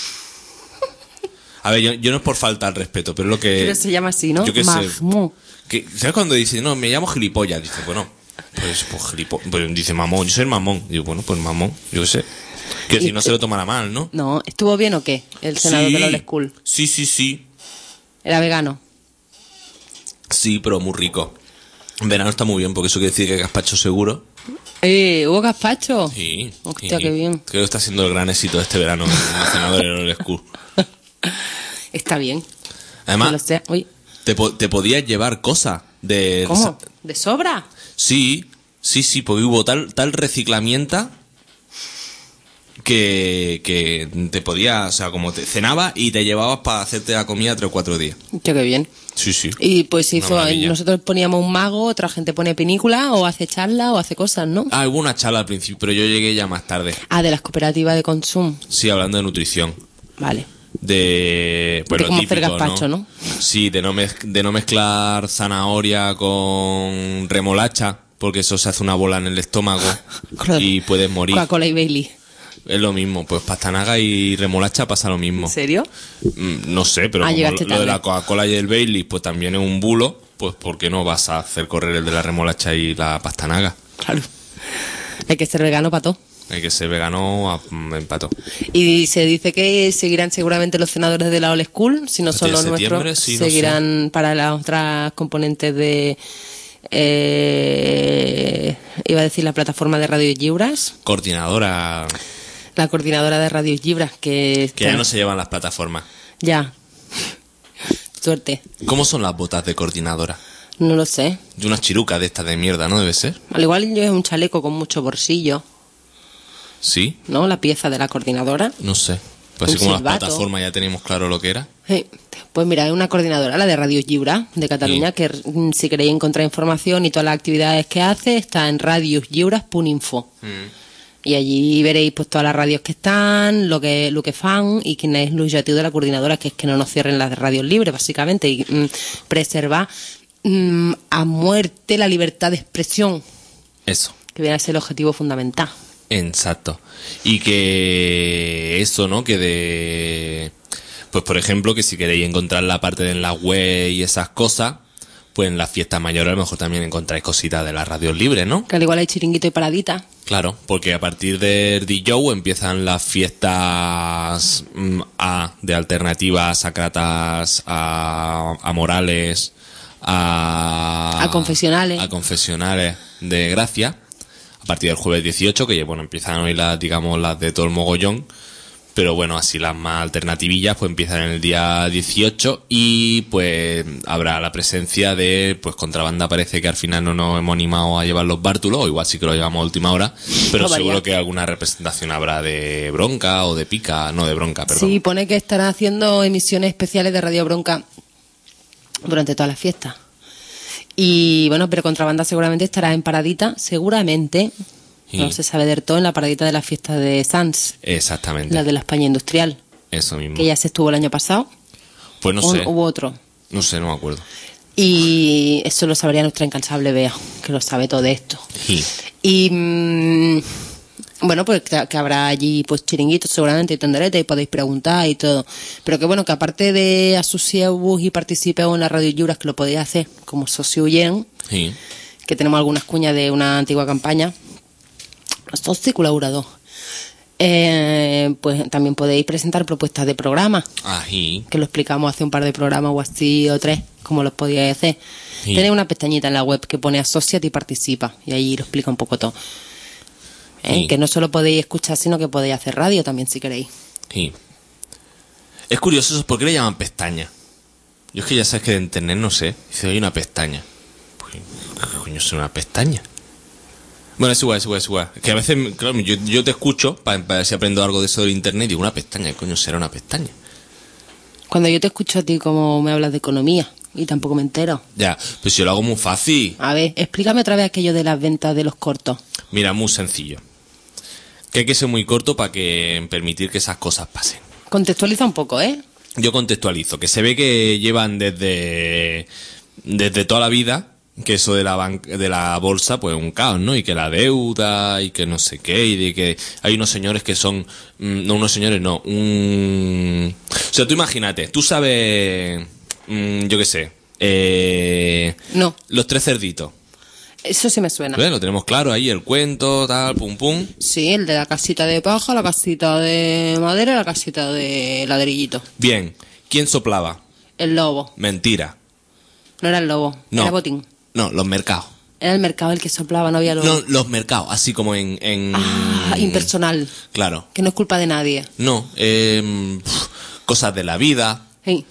[SPEAKER 2] A ver, yo, yo no es por falta al respeto, pero es lo que...
[SPEAKER 3] Pero se llama así, ¿no?
[SPEAKER 2] Yo qué sé.
[SPEAKER 3] Mamón.
[SPEAKER 2] Que, ¿sabes cuando dice, no, me llamo gilipollas? Dice, bueno, pues, pues gilipollas. Pues dice mamón, yo soy el mamón. Digo, bueno, pues mamón, yo qué sé. Que
[SPEAKER 3] Y-
[SPEAKER 2] si no se lo tomará mal, ¿no?
[SPEAKER 3] No, ¿estuvo bien o qué? El senador
[SPEAKER 2] Sí.
[SPEAKER 3] de la old school.
[SPEAKER 2] Sí, sí, sí.
[SPEAKER 3] Era vegano.
[SPEAKER 2] Sí, pero muy rico. En verano está muy bien, porque eso quiere decir que gazpacho seguro.
[SPEAKER 3] Eh, ¿hubo gazpacho?
[SPEAKER 2] Sí.
[SPEAKER 3] Hostia,
[SPEAKER 2] sí.
[SPEAKER 3] qué bien.
[SPEAKER 2] Creo que está siendo el gran éxito de este verano en el senador en el school.
[SPEAKER 3] Está bien. Que lo
[SPEAKER 2] Además,
[SPEAKER 3] sea. Uy,
[SPEAKER 2] te, po- te podías llevar cosas de...
[SPEAKER 3] ¿cómo? ¿De sobra?
[SPEAKER 2] Sí, sí, sí, porque hubo tal, tal reciclamiento que, que te podía, o sea, como te cenabas y te llevabas para hacerte la comida tres o cuatro días.
[SPEAKER 3] Qué qué bien.
[SPEAKER 2] Sí, sí.
[SPEAKER 3] Y pues se
[SPEAKER 2] Una
[SPEAKER 3] hizo,
[SPEAKER 2] maravilla.
[SPEAKER 3] nosotros poníamos un mago, otra gente pone película, o hace charla, o hace cosas, ¿no?
[SPEAKER 2] Ah, hubo una charla al principio, pero yo llegué ya más tarde.
[SPEAKER 3] Ah, de las cooperativas de consumo.
[SPEAKER 2] Sí, hablando de nutrición.
[SPEAKER 3] Vale.
[SPEAKER 2] De, pues
[SPEAKER 3] De
[SPEAKER 2] lo
[SPEAKER 3] cómo hacer
[SPEAKER 2] típico,
[SPEAKER 3] gazpacho, ¿no?
[SPEAKER 2] Sí, de no, mez- de no mezclar zanahoria con remolacha, porque eso se hace una bola en el estómago
[SPEAKER 3] Claro.
[SPEAKER 2] y puedes morir.
[SPEAKER 3] Coca-Cola y Bailey.
[SPEAKER 2] Es lo mismo, pues pastanaga y remolacha pasa lo mismo.
[SPEAKER 3] ¿En serio?
[SPEAKER 2] Mm, No sé, pero
[SPEAKER 3] Ah,
[SPEAKER 2] como
[SPEAKER 3] llegaste
[SPEAKER 2] lo, lo de
[SPEAKER 3] tarde.
[SPEAKER 2] la Coca-Cola y el Bailey pues también es un bulo, pues ¿por qué no vas a hacer correr el de la remolacha y la pastanaga?
[SPEAKER 3] Claro. Hay que ser vegano para todo.
[SPEAKER 2] Hay que ser vegano a mm, empato.
[SPEAKER 3] Y se dice que seguirán seguramente los senadores de la old school, si no
[SPEAKER 2] A
[SPEAKER 3] son
[SPEAKER 2] partir
[SPEAKER 3] los
[SPEAKER 2] de septiembre,
[SPEAKER 3] nuestros,
[SPEAKER 2] sí, no
[SPEAKER 3] seguirán para las otras componentes de... Eh, iba a decir la plataforma de radios lliures,
[SPEAKER 2] Coordinadora,
[SPEAKER 3] la coordinadora de radios lliures, que...
[SPEAKER 2] que ya no se llevan las plataformas.
[SPEAKER 3] Ya. Suerte.
[SPEAKER 2] ¿Cómo son las botas de coordinadora?
[SPEAKER 3] No lo sé.
[SPEAKER 2] De unas chirucas de estas de mierda, ¿no? Debe ser.
[SPEAKER 3] Al igual yo es un chaleco con mucho bolsillo,
[SPEAKER 2] ¿Sí?
[SPEAKER 3] ¿no? La pieza de la coordinadora.
[SPEAKER 2] No sé. Pues
[SPEAKER 3] Un
[SPEAKER 2] así como las
[SPEAKER 3] silbato.
[SPEAKER 2] plataformas ya teníamos claro lo que era.
[SPEAKER 3] Sí. Pues mira, es una coordinadora, la de Radios Lliures de Cataluña,
[SPEAKER 2] Sí.
[SPEAKER 3] que mm, si queréis encontrar información y todas las actividades que hace, está en radioslliures punto info. Y allí veréis pues todas las radios que están, lo que lo que fan y quién es el objetivo de la coordinadora, que es que no nos cierren las radios libres, básicamente, y mm, preservar mm, a muerte la libertad de expresión,
[SPEAKER 2] Eso.
[SPEAKER 3] que viene a ser el objetivo fundamental.
[SPEAKER 2] Exacto. Y que eso, ¿no? Que de... Pues por ejemplo, que si queréis encontrar la parte de la web y esas cosas, pues en las fiestas mayores a lo mejor también encontráis cositas de las radios libres, ¿no?
[SPEAKER 3] Que al igual hay chiringuito y paradita.
[SPEAKER 2] Claro, porque a partir del D J empiezan las fiestas mm, a, de alternativas a Cratas, a, a Morales, a...
[SPEAKER 3] A confesionales.
[SPEAKER 2] A confesionales de Gracia, a partir del jueves dieciocho, que bueno, empiezan hoy las, digamos, las de todo el mogollón, pero bueno, así las más alternativillas pues empiezan en el día dieciocho y pues habrá la presencia de, pues Contrabanda, parece que al final no nos hemos animado a llevar los bártulos, o igual sí que lo llevamos a última hora, pero
[SPEAKER 3] No varía.
[SPEAKER 2] seguro que alguna representación habrá de Bronca o de Pica, no de Bronca, perdón.
[SPEAKER 3] Sí, pone que estarán haciendo emisiones especiales de Radio Bronca durante todas las fiestas. Y bueno, pero Contrabanda seguramente estará en paradita, seguramente,
[SPEAKER 2] Sí.
[SPEAKER 3] no se sabe del todo, en la paradita de la fiesta de Sanz,
[SPEAKER 2] Exactamente,
[SPEAKER 3] la de la España Industrial,
[SPEAKER 2] eso mismo.
[SPEAKER 3] que ya se estuvo el año pasado.
[SPEAKER 2] Pues no
[SPEAKER 3] o
[SPEAKER 2] sé,
[SPEAKER 3] hubo otro.
[SPEAKER 2] no sé, no me acuerdo.
[SPEAKER 3] Y eso lo sabría nuestra incansable Bea, que lo sabe todo de esto.
[SPEAKER 2] Sí.
[SPEAKER 3] Y mm, bueno, pues que, que habrá allí pues chiringuitos seguramente y tenderete y podéis preguntar y todo. Pero que bueno, que aparte de asociaros y participeu en la Radio Lliures, que lo podéis hacer como socio oyen,
[SPEAKER 2] Sí.
[SPEAKER 3] que tenemos algunas cuñas de una antigua campaña, socio colaborador. Eh, pues también podéis presentar propuestas de programa,
[SPEAKER 2] Ají.
[SPEAKER 3] que lo explicamos hace un par de programas o así o tres, como los podíais hacer.
[SPEAKER 2] Sí.
[SPEAKER 3] Tenéis una pestañita en la web que pone asociate y participa, y ahí lo explica un poco todo. ¿Eh?
[SPEAKER 2] Sí.
[SPEAKER 3] Que no solo podéis escuchar, sino que podéis hacer radio también si queréis.
[SPEAKER 2] Sí. Es curioso eso, ¿por qué le llaman pestaña? Yo es que ya sabes que de internet no sé. Dice, hay una pestaña. Pues, ¿qué coño es una pestaña? Bueno, es igual, es igual, es igual. Es que a veces, claro, yo, yo te escucho para ver si aprendo algo de eso del internet y digo, una pestaña, ¿qué coño será una pestaña?
[SPEAKER 3] Cuando yo te escucho a ti como me hablas de economía, y tampoco me entero.
[SPEAKER 2] Ya, pues yo lo hago muy fácil.
[SPEAKER 3] A ver, explícame otra vez aquello de las ventas de los cortos.
[SPEAKER 2] Mira, muy sencillo. Que hay que ser muy corto para que permitir que esas cosas pasen.
[SPEAKER 3] Contextualiza un poco, ¿eh?
[SPEAKER 2] Yo contextualizo, que se ve que llevan desde, desde toda la vida, que eso de la ban- de la bolsa, pues un caos, ¿no? Y que la deuda, y que no sé qué, y de que hay unos señores que son, mm, no unos señores, no, un... O sea, tú imagínate, tú sabes, mm, yo qué sé, eh,
[SPEAKER 3] No,
[SPEAKER 2] los tres cerditos,
[SPEAKER 3] eso sí me suena.
[SPEAKER 2] ¿ves? Lo tenemos claro ahí, el cuento, tal, pum, pum.
[SPEAKER 3] Sí, el de la casita de paja, la casita de madera y la casita de ladrillito.
[SPEAKER 2] Bien, ¿quién soplaba?
[SPEAKER 3] El lobo.
[SPEAKER 2] Mentira.
[SPEAKER 3] No era el lobo,
[SPEAKER 2] No.
[SPEAKER 3] era Botín.
[SPEAKER 2] No, los mercados.
[SPEAKER 3] Era el mercado el que soplaba, no había lobo.
[SPEAKER 2] No, los mercados, así como en... en...
[SPEAKER 3] Ah, impersonal,
[SPEAKER 2] Claro.
[SPEAKER 3] que no es culpa de nadie.
[SPEAKER 2] No, eh, pf, cosas de la vida,
[SPEAKER 3] Sí.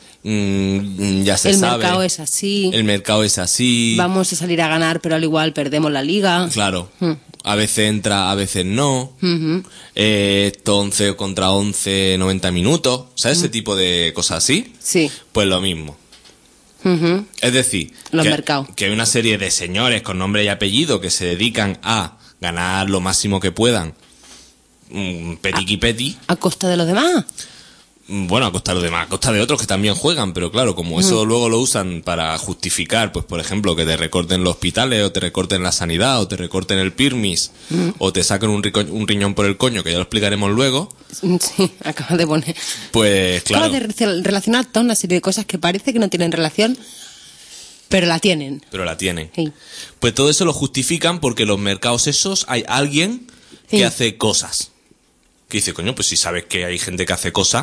[SPEAKER 2] mm, ya se
[SPEAKER 3] El
[SPEAKER 2] sabe.
[SPEAKER 3] mercado es así,
[SPEAKER 2] El mercado es así.
[SPEAKER 3] vamos a salir a ganar, pero al igual perdemos la liga.
[SPEAKER 2] Claro.
[SPEAKER 3] Hmm.
[SPEAKER 2] A veces entra, a veces no.
[SPEAKER 3] Ujú.
[SPEAKER 2] Eh, esto once contra once, noventa minutos. ¿Sabes
[SPEAKER 3] Hmm.
[SPEAKER 2] ese tipo de cosas así?
[SPEAKER 3] Sí.
[SPEAKER 2] Pues lo mismo.
[SPEAKER 3] Ujú.
[SPEAKER 2] Es decir,
[SPEAKER 3] Los
[SPEAKER 2] que,
[SPEAKER 3] mercados.
[SPEAKER 2] que hay una serie de señores con nombre y apellido que se dedican a ganar lo máximo que puedan. Mm, Petiqui peti.
[SPEAKER 3] A costa de los demás.
[SPEAKER 2] Bueno, a costa de los demás, a costa de otros que también juegan, pero claro, como eso luego lo usan para justificar, pues por ejemplo, que te recorten los hospitales, o te recorten la sanidad, o te recorten el pirmis, o te saquen un, rico- un riñón por el coño, que ya lo explicaremos luego,
[SPEAKER 3] Sí, acabas de poner.
[SPEAKER 2] pues claro,
[SPEAKER 3] Acabas de re- relacionar toda una serie de cosas que parece que no tienen relación, pero la tienen.
[SPEAKER 2] pero la tienen.
[SPEAKER 3] Sí.
[SPEAKER 2] Pues todo eso lo justifican porque los mercados esos hay alguien que
[SPEAKER 3] Sí.
[SPEAKER 2] hace cosas. Que dice, coño, pues si sabes que hay gente que hace cosas,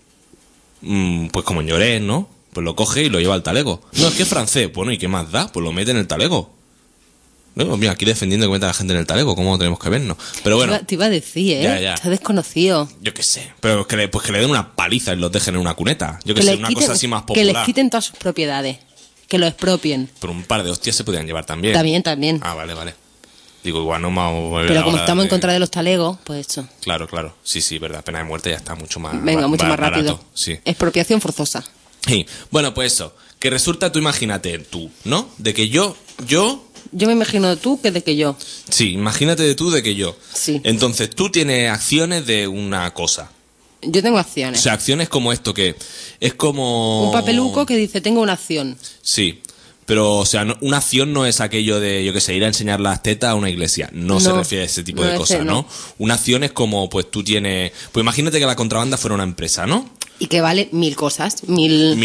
[SPEAKER 2] mm, pues como en Llorés, ¿no? Pues lo coge y lo lleva al talego. No, es que es francés. Bueno, ¿y qué más da? Pues lo mete en el talego. No, mira, aquí defendiendo que meta a la gente en el talego, ¿cómo tenemos que vernos? Pero bueno,
[SPEAKER 3] Te iba, te iba a decir, ¿eh?
[SPEAKER 2] Ya, ya.
[SPEAKER 3] Está desconocido.
[SPEAKER 2] yo qué sé. Pero que le, pues que le den una paliza y los dejen en una cuneta. Yo qué
[SPEAKER 3] Que
[SPEAKER 2] sé,
[SPEAKER 3] les
[SPEAKER 2] una
[SPEAKER 3] quiten-
[SPEAKER 2] cosa así más
[SPEAKER 3] Que les
[SPEAKER 2] popular.
[SPEAKER 3] quiten todas sus propiedades. Que lo expropien.
[SPEAKER 2] Pero un par de hostias se podían llevar también.
[SPEAKER 3] También, también.
[SPEAKER 2] Ah, vale, vale. Digo, igual no me hago volver
[SPEAKER 3] Pero como
[SPEAKER 2] ahora
[SPEAKER 3] estamos en
[SPEAKER 2] de-
[SPEAKER 3] contra de los talegos, pues eso.
[SPEAKER 2] Claro, claro. Sí, sí, verdad. Pena de muerte ya está mucho más.
[SPEAKER 3] Venga,
[SPEAKER 2] ba-
[SPEAKER 3] mucho
[SPEAKER 2] ba-
[SPEAKER 3] más rápido.
[SPEAKER 2] barato, sí.
[SPEAKER 3] Expropiación forzosa.
[SPEAKER 2] Sí. Bueno, pues eso. Que resulta, tú imagínate tú, ¿no? De que yo, yo.
[SPEAKER 3] Yo me imagino tú que de que yo.
[SPEAKER 2] Sí, imagínate de tú de que yo.
[SPEAKER 3] Sí.
[SPEAKER 2] Entonces tú tienes acciones de una cosa.
[SPEAKER 3] Yo tengo
[SPEAKER 2] O
[SPEAKER 3] acciones.
[SPEAKER 2] sea, acciones como esto, que es como.
[SPEAKER 3] Un papeluco que dice, tengo una acción.
[SPEAKER 2] Sí. Pero, o sea, no- una acción no es aquello de, yo qué sé, ir a enseñar las tetas a una iglesia. No, se
[SPEAKER 3] No,
[SPEAKER 2] refiere a ese tipo
[SPEAKER 3] no,
[SPEAKER 2] de
[SPEAKER 3] ese
[SPEAKER 2] cosas, ¿no?
[SPEAKER 3] no.
[SPEAKER 2] Una acción es como, pues tú tienes. Pues imagínate que la contrabanda fuera una empresa, ¿no?
[SPEAKER 3] Y que vale mil cosas. Mil.
[SPEAKER 2] Mil.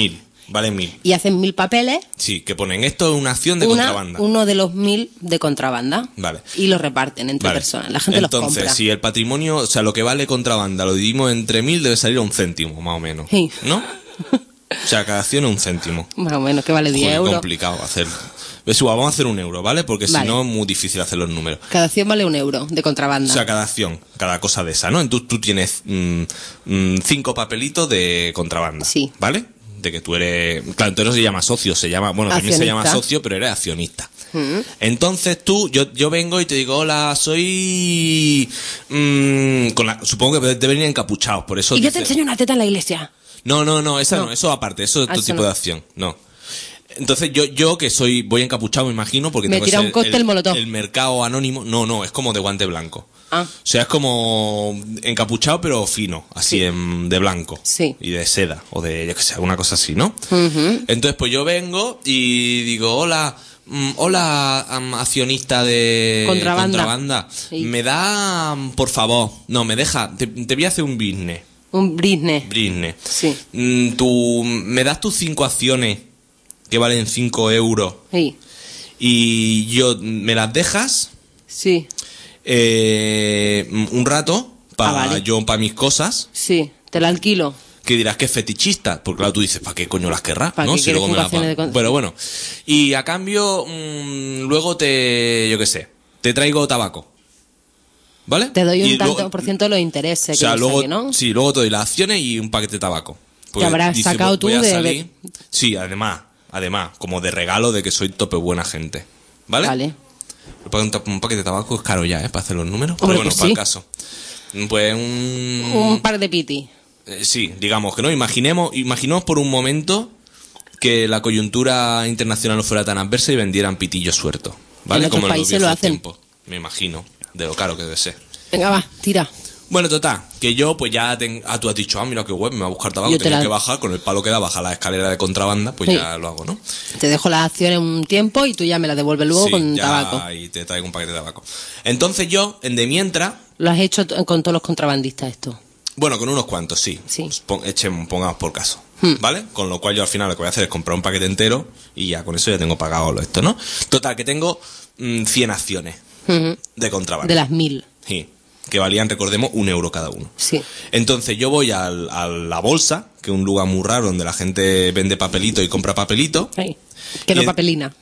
[SPEAKER 2] Vale mil.
[SPEAKER 3] Y hacen mil papeles,
[SPEAKER 2] Sí, que ponen esto es una acción de
[SPEAKER 3] una,
[SPEAKER 2] contrabanda.
[SPEAKER 3] uno de los mil de contrabanda.
[SPEAKER 2] Vale.
[SPEAKER 3] Y los reparten entre
[SPEAKER 2] Vale.
[SPEAKER 3] personas. La gente
[SPEAKER 2] Entonces,
[SPEAKER 3] los compra.
[SPEAKER 2] si el patrimonio, o sea, lo que vale contrabanda lo dividimos entre mil, debe salir a un céntimo, más o menos.
[SPEAKER 3] Sí.
[SPEAKER 2] ¿No? O sea, cada acción es un céntimo.
[SPEAKER 3] Más o menos, que vale diez
[SPEAKER 2] Joder,
[SPEAKER 3] euros.
[SPEAKER 2] complicado hacerlo. Pues igual, vamos a hacer un euro, ¿vale? Porque si
[SPEAKER 3] Vale.
[SPEAKER 2] no es muy difícil hacer los números.
[SPEAKER 3] Cada acción vale un euro de contrabanda.
[SPEAKER 2] O sea, cada acción, cada cosa de esa, ¿no? Entonces tú tienes mm, mm, cinco papelitos de contrabanda.
[SPEAKER 3] Sí.
[SPEAKER 2] ¿Vale? De que tú eres... Claro, entonces no se llama socio, se llama... Bueno, también se llama
[SPEAKER 3] Accionista.
[SPEAKER 2] socio, pero eres accionista.
[SPEAKER 3] Mm.
[SPEAKER 2] Entonces tú, yo, yo vengo y te digo, hola, soy... mm, con la, supongo que debe venir encapuchados, por eso...
[SPEAKER 3] Y yo
[SPEAKER 2] dice-
[SPEAKER 3] te enseño una teta en la iglesia.
[SPEAKER 2] No, no, no, esa no,
[SPEAKER 3] No.
[SPEAKER 2] eso aparte, eso es
[SPEAKER 3] Ah,
[SPEAKER 2] otro
[SPEAKER 3] eso
[SPEAKER 2] tipo
[SPEAKER 3] no.
[SPEAKER 2] de acción, no. Entonces yo, yo que soy, voy encapuchado, me imagino, porque
[SPEAKER 3] Me
[SPEAKER 2] tengo que
[SPEAKER 3] tira
[SPEAKER 2] ser
[SPEAKER 3] un cóctel
[SPEAKER 2] el,
[SPEAKER 3] molotov.
[SPEAKER 2] el mercado anónimo, no, no, es como de guante blanco.
[SPEAKER 3] Ah.
[SPEAKER 2] O sea, es como encapuchado pero fino, así
[SPEAKER 3] Sí.
[SPEAKER 2] en, de blanco.
[SPEAKER 3] Sí.
[SPEAKER 2] Y de seda, o de, yo que sé, alguna cosa así, ¿no?
[SPEAKER 3] Ujú.
[SPEAKER 2] Entonces pues yo vengo y digo, hola, mm, hola am, accionista de
[SPEAKER 3] Contrabanda.
[SPEAKER 2] contrabanda.
[SPEAKER 3] Sí.
[SPEAKER 2] Me da, mm, por favor, no, me deja, te, te voy a hacer un business.
[SPEAKER 3] Un brisne.
[SPEAKER 2] Britney.
[SPEAKER 3] Sí.
[SPEAKER 2] Mm, tú, me das tus cinco acciones que valen cinco euros
[SPEAKER 3] Sí.
[SPEAKER 2] y yo me las dejas
[SPEAKER 3] Sí.
[SPEAKER 2] eh, un rato para
[SPEAKER 3] Ah, vale.
[SPEAKER 2] yo para mis cosas,
[SPEAKER 3] Sí. Te la alquilo.
[SPEAKER 2] que dirás que es fetichista, porque claro, tú dices, ¿para qué coño las querrás?
[SPEAKER 3] ¿Para
[SPEAKER 2] ¿No?
[SPEAKER 3] qué
[SPEAKER 2] Si
[SPEAKER 3] quieres
[SPEAKER 2] luego me las
[SPEAKER 3] ocupaciones
[SPEAKER 2] pago.
[SPEAKER 3] de con-
[SPEAKER 2] Pero bueno, y a cambio mm, luego te, yo qué sé, te traigo tabaco. ¿Vale?
[SPEAKER 3] Te doy un
[SPEAKER 2] Y
[SPEAKER 3] tanto
[SPEAKER 2] luego-
[SPEAKER 3] por ciento de los intereses.
[SPEAKER 2] O sea,
[SPEAKER 3] que no
[SPEAKER 2] luego,
[SPEAKER 3] sé qué, ¿no?
[SPEAKER 2] sí, luego te doy las acciones y un paquete de tabaco. Porque
[SPEAKER 3] habrás
[SPEAKER 2] dice,
[SPEAKER 3] sacado
[SPEAKER 2] voy-
[SPEAKER 3] tú
[SPEAKER 2] voy a
[SPEAKER 3] de-
[SPEAKER 2] salir- Sí, además, además, como de regalo de que soy tope buena gente. ¿Vale?
[SPEAKER 3] Vale.
[SPEAKER 2] Un, ta- un paquete de tabaco es caro ya, ¿eh? Para hacer los números.
[SPEAKER 3] Hombre,
[SPEAKER 2] Pero bueno,
[SPEAKER 3] pues
[SPEAKER 2] para
[SPEAKER 3] sí.
[SPEAKER 2] el caso. Pues un...
[SPEAKER 3] Un par de piti.
[SPEAKER 2] eh, sí, digamos que no. Imaginemos, imaginemos por un momento que la coyuntura internacional no fuera tan adversa y vendieran pitillos sueltos. ¿Vale?
[SPEAKER 3] En otros
[SPEAKER 2] Como en los
[SPEAKER 3] países lo
[SPEAKER 2] viejos
[SPEAKER 3] hacen.
[SPEAKER 2] tiempos. Me imagino. De lo caro que debe ser.
[SPEAKER 3] Venga, va, tira.
[SPEAKER 2] Bueno, total, que yo pues ya ten... ah, tú has dicho, ah, mira qué web, me va a buscar tabaco,
[SPEAKER 3] Yo te
[SPEAKER 2] tengo
[SPEAKER 3] la-
[SPEAKER 2] que bajar, con el palo que da, bajar la escalera de contrabanda, pues
[SPEAKER 3] Sí.
[SPEAKER 2] ya lo hago, ¿no?
[SPEAKER 3] Te dejo las acciones un tiempo y tú ya me las devuelves luego
[SPEAKER 2] Sí,
[SPEAKER 3] con
[SPEAKER 2] ya,
[SPEAKER 3] tabaco.
[SPEAKER 2] y te traigo un paquete de tabaco. Entonces yo, en de mientras,
[SPEAKER 3] Lo has hecho t- con todos los contrabandistas esto.
[SPEAKER 2] bueno, con unos cuantos, sí,
[SPEAKER 3] Sí.
[SPEAKER 2] Pues pon- echen, pongamos por caso,
[SPEAKER 3] Hmm.
[SPEAKER 2] ¿vale? Con lo cual yo al final lo que voy a hacer es comprar un paquete entero y ya con eso ya tengo pagado lo esto, ¿no? Total, que tengo mm, cien acciones
[SPEAKER 3] Ujú.
[SPEAKER 2] de contrabando.
[SPEAKER 3] De las mil.
[SPEAKER 2] Sí, que valían, recordemos, un euro cada uno.
[SPEAKER 3] Sí.
[SPEAKER 2] Entonces yo voy al- a la bolsa, que es un lugar muy raro donde la gente vende papelito y compra papelito.
[SPEAKER 3] Sí. Que
[SPEAKER 2] Y
[SPEAKER 3] no
[SPEAKER 2] en-
[SPEAKER 3] papelina.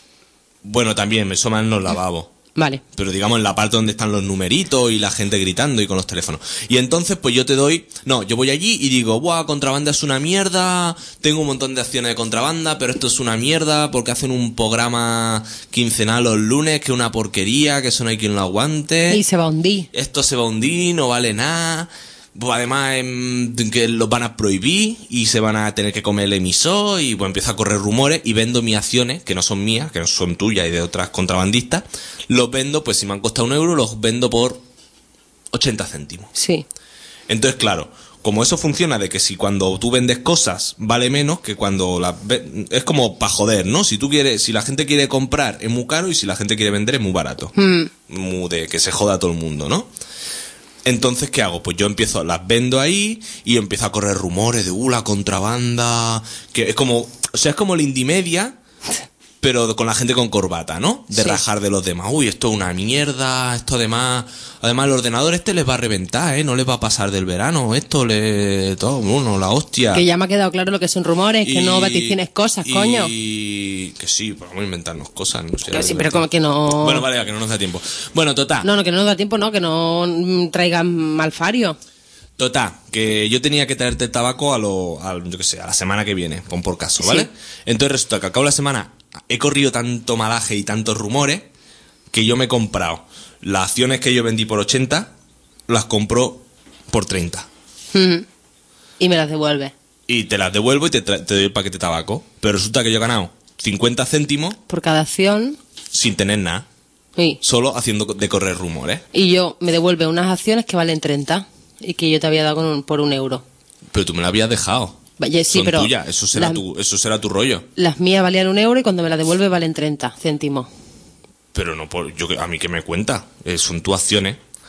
[SPEAKER 2] Bueno, también, eso más en los lavabos.
[SPEAKER 3] Vale.
[SPEAKER 2] Pero digamos en la parte donde están los numeritos y la gente gritando y con los teléfonos. Y entonces pues yo te doy... No, yo voy allí y digo, buah, contrabanda es una mierda, tengo un montón de acciones de contrabanda, pero esto es una mierda porque hacen un programa quincenal los lunes, que es una porquería, que eso no hay quien lo aguante.
[SPEAKER 3] Y se va a hundir.
[SPEAKER 2] Esto se va a hundir, no vale nada. Pues además em, que los van a prohibir y se van a tener que comer el emisor y pues empieza a correr rumores y vendo mis acciones, que no son mías, que no son tuyas y de otras contrabandistas, los vendo, pues si me han costado un euro, los vendo por ochenta céntimos.
[SPEAKER 3] Sí.
[SPEAKER 2] Entonces, claro, como eso funciona de que si cuando tú vendes cosas vale menos que cuando las ve- es como para joder, ¿no? Si tú quieres, si la gente quiere comprar es muy caro y si la gente quiere vender es muy barato.
[SPEAKER 3] Mm.
[SPEAKER 2] Muy de que se joda todo el mundo, ¿no? Entonces, ¿qué hago? Pues yo empiezo, las vendo ahí y empiezo a correr rumores de, uh, la contrabanda, que es como, o sea, es como el indie media, pero con la gente con corbata, ¿no? De
[SPEAKER 3] Sí.
[SPEAKER 2] rajar de los demás. Uy, esto es una mierda, esto además, además el ordenador este les va a reventar, ¿eh? No les va a pasar del verano, esto le, todo, bueno, la hostia.
[SPEAKER 3] Que ya me ha quedado claro lo que son rumores, que no vaticines cosas,
[SPEAKER 2] y-
[SPEAKER 3] coño.
[SPEAKER 2] Que sí, pues vamos a inventarnos cosas, no sé.
[SPEAKER 3] Que sí, pero como que no...
[SPEAKER 2] Bueno, vale, que no nos da tiempo. Bueno, total.
[SPEAKER 3] No, no, que no nos da tiempo, no, que no mm, traigan malfario.
[SPEAKER 2] Total, que yo tenía que traerte el tabaco a lo, a, yo qué sé, a la semana que viene, pon por caso, ¿vale?
[SPEAKER 3] Sí.
[SPEAKER 2] Entonces resulta que al cabo de la semana he corrido tanto malaje y tantos rumores que yo me he comprado las acciones que yo vendí por ochenta, las compro por treinta.
[SPEAKER 3] Ujú. Y me las devuelves.
[SPEAKER 2] Y te las devuelvo y te, tra- te doy el paquete de tabaco. Pero resulta que yo he ganado cincuenta céntimos
[SPEAKER 3] Por cada acción.
[SPEAKER 2] sin tener nada,
[SPEAKER 3] Sí.
[SPEAKER 2] solo haciendo de correr rumores.
[SPEAKER 3] Y yo me devuelve unas acciones que valen treinta y que yo te había dado con un- por un euro.
[SPEAKER 2] Pero tú me las habías dejado.
[SPEAKER 3] Vaya, sí,
[SPEAKER 2] Son
[SPEAKER 3] pero
[SPEAKER 2] tuyas, eso será,
[SPEAKER 3] las-
[SPEAKER 2] tu, eso será tu rollo.
[SPEAKER 3] Las mías valían un euro y cuando me las devuelve valen treinta céntimos.
[SPEAKER 2] Pero no por, yo, a mí que me cuenta, eh, son tus acciones.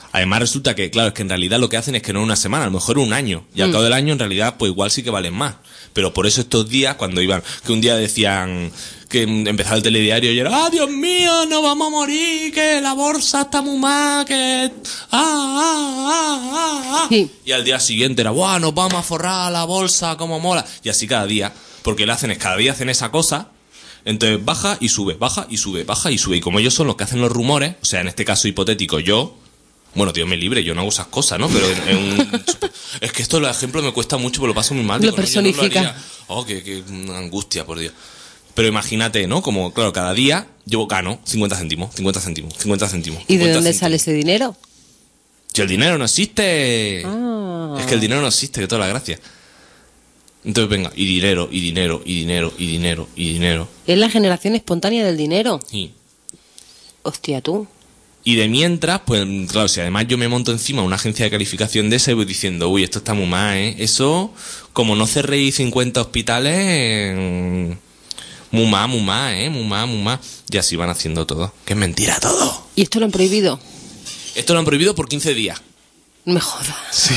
[SPEAKER 2] Además resulta que, claro, es que en realidad lo que hacen es que no es una semana, a lo mejor un año. Y al
[SPEAKER 3] Mm.
[SPEAKER 2] cabo del año, en realidad, pues igual sí que valen más. Pero por eso estos días, cuando iban, que un día decían que empezaba el telediario y era, ¡ah, Dios mío, nos vamos a morir, que la bolsa está muy mal, que... ¡ah, ah, ah, ah, ah!
[SPEAKER 3] Sí.
[SPEAKER 2] Y al día siguiente era, ¡buah, nos vamos a forrar la bolsa, cómo mola! Y así cada día, porque lo hacen es, cada día hacen esa cosa, entonces baja y sube, baja y sube, baja y sube. Y como ellos son los que hacen los rumores, o sea, en este caso hipotético, yo... Bueno, Dios me libre, yo no hago esas cosas, ¿no? Pero en, en un... Es que esto, los ejemplos me cuesta mucho, porque lo paso muy mal.
[SPEAKER 3] Lo
[SPEAKER 2] digo, no, yo no lo
[SPEAKER 3] personifica.
[SPEAKER 2] haría. Oh, qué, qué angustia, por Dios. Pero imagínate, ¿no? Como, claro, cada día yo gano cincuenta céntimos, cincuenta céntimos, cincuenta céntimos.
[SPEAKER 3] ¿Y de
[SPEAKER 2] cincuenta
[SPEAKER 3] dónde
[SPEAKER 2] céntimos.
[SPEAKER 3] sale ese dinero?
[SPEAKER 2] Si el dinero no existe.
[SPEAKER 3] Ah.
[SPEAKER 2] Es que el dinero no existe, que toda la gracia. Entonces, venga, y dinero, y dinero, y dinero, y dinero, y dinero.
[SPEAKER 3] Es la generación espontánea del dinero.
[SPEAKER 2] Y...
[SPEAKER 3] Hostia, tú.
[SPEAKER 2] Y de mientras, pues claro, si además yo me monto encima una agencia de calificación de esa y voy diciendo, uy, esto está muy mal, ¿eh? Eso, como no cerréis cincuenta hospitales, eh, muy mal, muy mal, ¿eh? Muy mal, muy mal. Y así van haciendo todo. Que es mentira todo.
[SPEAKER 3] ¿Y esto lo han prohibido?
[SPEAKER 2] Esto lo han prohibido por quince días.
[SPEAKER 3] No me jodas.
[SPEAKER 2] Sí.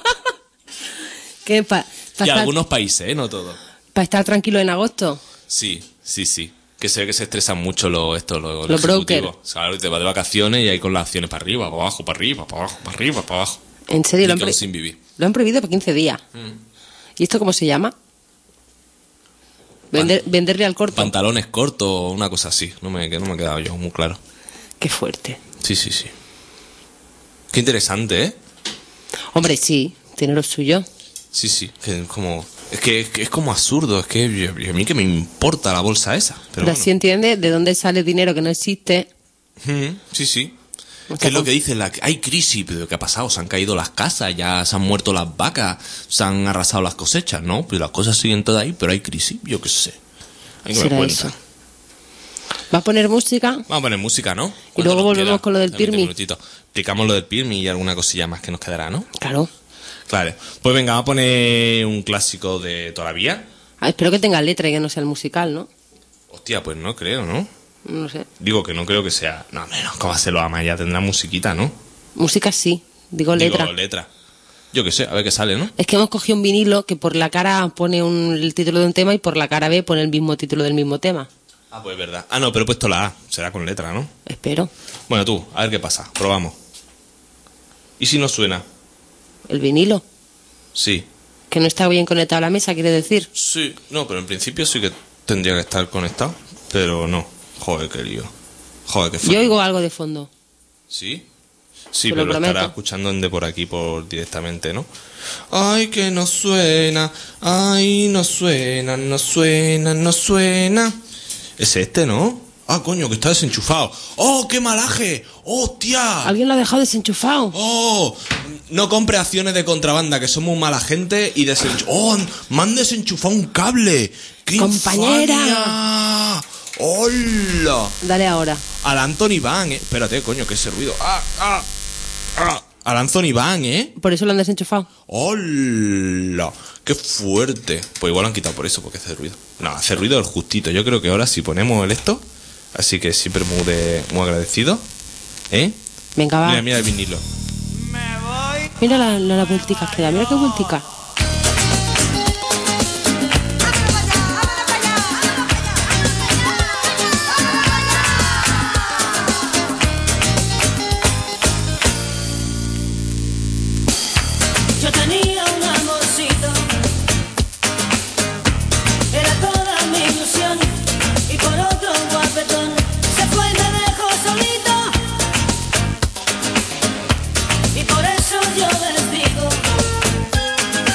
[SPEAKER 3] ¿Qué? ¿Para
[SPEAKER 2] Y
[SPEAKER 3] estar,
[SPEAKER 2] algunos países, ¿eh? No todos.
[SPEAKER 3] pa estar tranquilo en agosto?
[SPEAKER 2] Sí, sí, sí. Que se ve que se estresan mucho los estos los,
[SPEAKER 3] Los
[SPEAKER 2] ejecutivos.
[SPEAKER 3] brokers.
[SPEAKER 2] Claro, y te vas de vacaciones y ahí con las acciones para arriba, para abajo, para arriba, para abajo, para arriba, para abajo.
[SPEAKER 3] ¿En serio?
[SPEAKER 2] Y
[SPEAKER 3] Lo han,
[SPEAKER 2] quedan
[SPEAKER 3] prohi-
[SPEAKER 2] sin vivir.
[SPEAKER 3] lo han prohibido por quince días. ¿Y esto cómo se llama? Vender, venderle al corto.
[SPEAKER 2] Pantalones cortos o una cosa así. No me, que no me ha quedado yo muy claro.
[SPEAKER 3] Qué fuerte.
[SPEAKER 2] Sí, sí, sí. Qué interesante, ¿eh?
[SPEAKER 3] Hombre, sí, tiene lo suyo.
[SPEAKER 2] Sí, sí. Que es como... Es que es, que es como absurdo. Es que yo- yo- a mí que me importa la bolsa esa. Pero,
[SPEAKER 3] Pero
[SPEAKER 2] bueno.
[SPEAKER 3] así entiende de dónde sale dinero que no existe.
[SPEAKER 2] Mm, sí, sí.
[SPEAKER 3] O
[SPEAKER 2] ¿Qué
[SPEAKER 3] sea,
[SPEAKER 2] es lo
[SPEAKER 3] con-
[SPEAKER 2] que dicen? La, hay crisis, pero ¿qué ha pasado? Se han caído las casas, ya se han muerto las vacas, se han arrasado las cosechas, ¿no? Pues las cosas siguen todas ahí, pero hay crisis, yo qué sé. Hay que me
[SPEAKER 3] Será
[SPEAKER 2] cuentan.
[SPEAKER 3] eso. ¿Va a poner música?
[SPEAKER 2] Vamos a poner música, ¿no?
[SPEAKER 3] Y
[SPEAKER 2] ¿Cuánto
[SPEAKER 3] luego
[SPEAKER 2] nos
[SPEAKER 3] volvemos
[SPEAKER 2] queda?
[SPEAKER 3] con lo del
[SPEAKER 2] Dame diez
[SPEAKER 3] Pirmi.
[SPEAKER 2] minutitos. Explicamos lo del Pirmi y alguna cosilla más que nos quedará, ¿no?
[SPEAKER 3] Claro.
[SPEAKER 2] Claro. Pues venga, vamos a poner un clásico de toda la vida.
[SPEAKER 3] Ah, espero que tenga letra y que no sea el musical, ¿no?
[SPEAKER 2] Hostia, pues no creo, ¿no?
[SPEAKER 3] No sé.
[SPEAKER 2] Digo que no creo que sea... No, hombre, no, ¿cómo se lo ama? Ya tendrá musiquita, ¿no?
[SPEAKER 3] Música sí, digo letra.
[SPEAKER 2] Digo, letra. Yo qué sé, a ver qué sale, ¿no?
[SPEAKER 3] Es que hemos cogido un vinilo que por la cara pone un- el título de un tema y por la cara B pone el mismo título del mismo tema.
[SPEAKER 2] Ah, pues es verdad. Ah, no, pero he puesto la A. Será con letra, ¿no?
[SPEAKER 3] Espero.
[SPEAKER 2] Bueno, tú, a ver qué pasa. Probamos. ¿Y si no suena?
[SPEAKER 3] El vinilo.
[SPEAKER 2] Sí.
[SPEAKER 3] Que no está bien conectado a la mesa, quiere decir.
[SPEAKER 2] Sí. No, pero en principio sí que tendría que estar conectado. Pero no. Joder, qué lío. Joder, qué
[SPEAKER 3] Yo
[SPEAKER 2] fallo.
[SPEAKER 3] oigo algo de fondo.
[SPEAKER 2] ¿Sí? Sí,
[SPEAKER 3] Te
[SPEAKER 2] pero
[SPEAKER 3] lo
[SPEAKER 2] lo estará
[SPEAKER 3] prometo.
[SPEAKER 2] escuchando en de por aquí por directamente, ¿no? Ay, que no suena. Ay, no suena, no suena, no suena. Es este, ¿no? Ah, coño, que está desenchufado. ¡Oh, qué malaje! ¡Hostia!
[SPEAKER 3] Alguien lo ha dejado desenchufado.
[SPEAKER 2] ¡Oh! No compre acciones de contrabanda, que somos mala gente y desenchufado. ¡Oh! ¡Me han desenchufado un cable! ¡Qué
[SPEAKER 3] ¡Compañera!
[SPEAKER 2] infamia! ¡Hola!
[SPEAKER 3] Dale ahora.
[SPEAKER 2] Al Anthony Van, ¿eh? Espérate, coño, que ese ruido. ¡Ah, ah, ah! Al Anthony Van, ¿eh?
[SPEAKER 3] Por eso lo han desenchufado.
[SPEAKER 2] ¡Hola! ¡Qué fuerte! Pues igual lo han quitado por eso, porque hace ruido. No, hace ruido el justito. Yo creo que ahora si ponemos el esto, así que siempre muy, de, muy agradecido. ¿Eh?
[SPEAKER 3] Venga, va.
[SPEAKER 2] Mira, mira el vinilo.
[SPEAKER 3] Mira la, la, las vuelticas que da. Mira qué vuelticas.
[SPEAKER 5] Yo tenía un amorcito, era toda mi ilusión, y por otro guapetón se fue y me dejó solito, y por eso yo les digo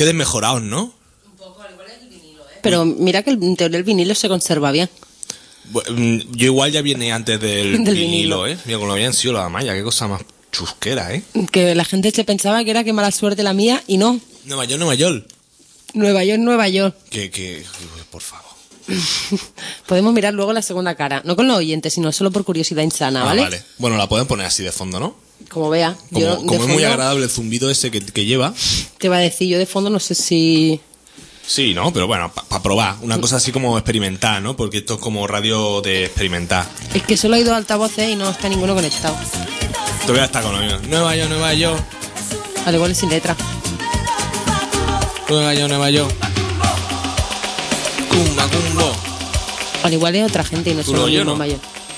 [SPEAKER 2] que desmejorados, ¿no?
[SPEAKER 3] Pero mira que en teoría el vinilo se conserva bien.
[SPEAKER 2] Bu- Yo igual ya viene antes del,
[SPEAKER 3] Del
[SPEAKER 2] vinilo,
[SPEAKER 3] vinilo.
[SPEAKER 2] ¿eh? Mira, como habían sido la malla, qué cosa más chusquera, ¿eh?
[SPEAKER 3] Que la gente se pensaba que era que mala suerte la mía y no.
[SPEAKER 2] Nueva York, Nueva York.
[SPEAKER 3] Nueva York, Nueva York.
[SPEAKER 2] Que, que, por favor.
[SPEAKER 3] Podemos mirar luego la segunda cara. No con los oyentes, sino solo por curiosidad insana,
[SPEAKER 2] Ah,
[SPEAKER 3] ¿vale?
[SPEAKER 2] vale. Bueno, la pueden poner así de fondo, ¿no?
[SPEAKER 3] Como vea.
[SPEAKER 2] Como,
[SPEAKER 3] yo de
[SPEAKER 2] como es muy
[SPEAKER 3] fondo
[SPEAKER 2] agradable el zumbido ese que, que lleva.
[SPEAKER 3] Te iba a decir, yo de fondo no sé si...
[SPEAKER 2] Sí, ¿no? Pero bueno, para probar. Una cosa así como experimentar, ¿no? Porque esto es como radio de experimentar.
[SPEAKER 3] Es que solo he ido a altavoces y no está ninguno conectado.
[SPEAKER 2] Todavía está con lo mismo. Nueva York, Nueva York.
[SPEAKER 3] Al igual es sin letra.
[SPEAKER 2] Nueva York, Nueva York. Cumba, cumbo.
[SPEAKER 3] Al igual es otra gente y no
[SPEAKER 2] Tú
[SPEAKER 3] solo
[SPEAKER 2] lo
[SPEAKER 3] el
[SPEAKER 2] oyes,
[SPEAKER 3] mismo
[SPEAKER 2] ¿no?
[SPEAKER 3] mayor.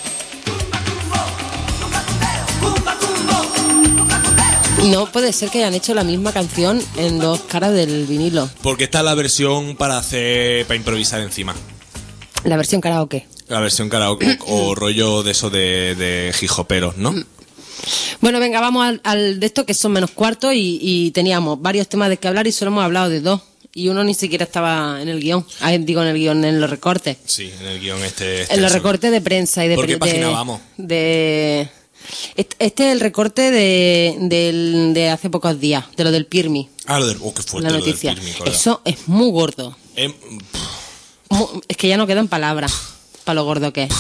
[SPEAKER 3] No puede ser que hayan hecho la misma canción en dos caras del vinilo.
[SPEAKER 2] Porque esta es la versión para hacer, para improvisar encima.
[SPEAKER 3] La versión karaoke.
[SPEAKER 2] La versión karaoke o rollo de eso de, de hijoperos, ¿no?
[SPEAKER 3] Bueno, venga, vamos al, al de esto que son menos cuarto y, y teníamos varios temas de que hablar y solo hemos hablado de dos. Y uno ni siquiera estaba en el guión. Ah, digo, en el guión, en los recortes.
[SPEAKER 2] Sí, en el guión este.
[SPEAKER 3] En
[SPEAKER 2] extenso.
[SPEAKER 3] los recortes de prensa y de...
[SPEAKER 2] ¿Por qué
[SPEAKER 3] de-
[SPEAKER 2] página vamos?
[SPEAKER 3] De... Este este es el recorte de, del- de hace pocos días, de lo del Pirmi,
[SPEAKER 2] Ah, lo del. Oh, qué fuerte
[SPEAKER 3] la
[SPEAKER 2] lo del
[SPEAKER 3] noticia.
[SPEAKER 2] Pirmi, colega.
[SPEAKER 3] Eso es muy gordo.
[SPEAKER 2] Em,
[SPEAKER 3] Mu- Es que ya no quedan palabras para lo gordo que es.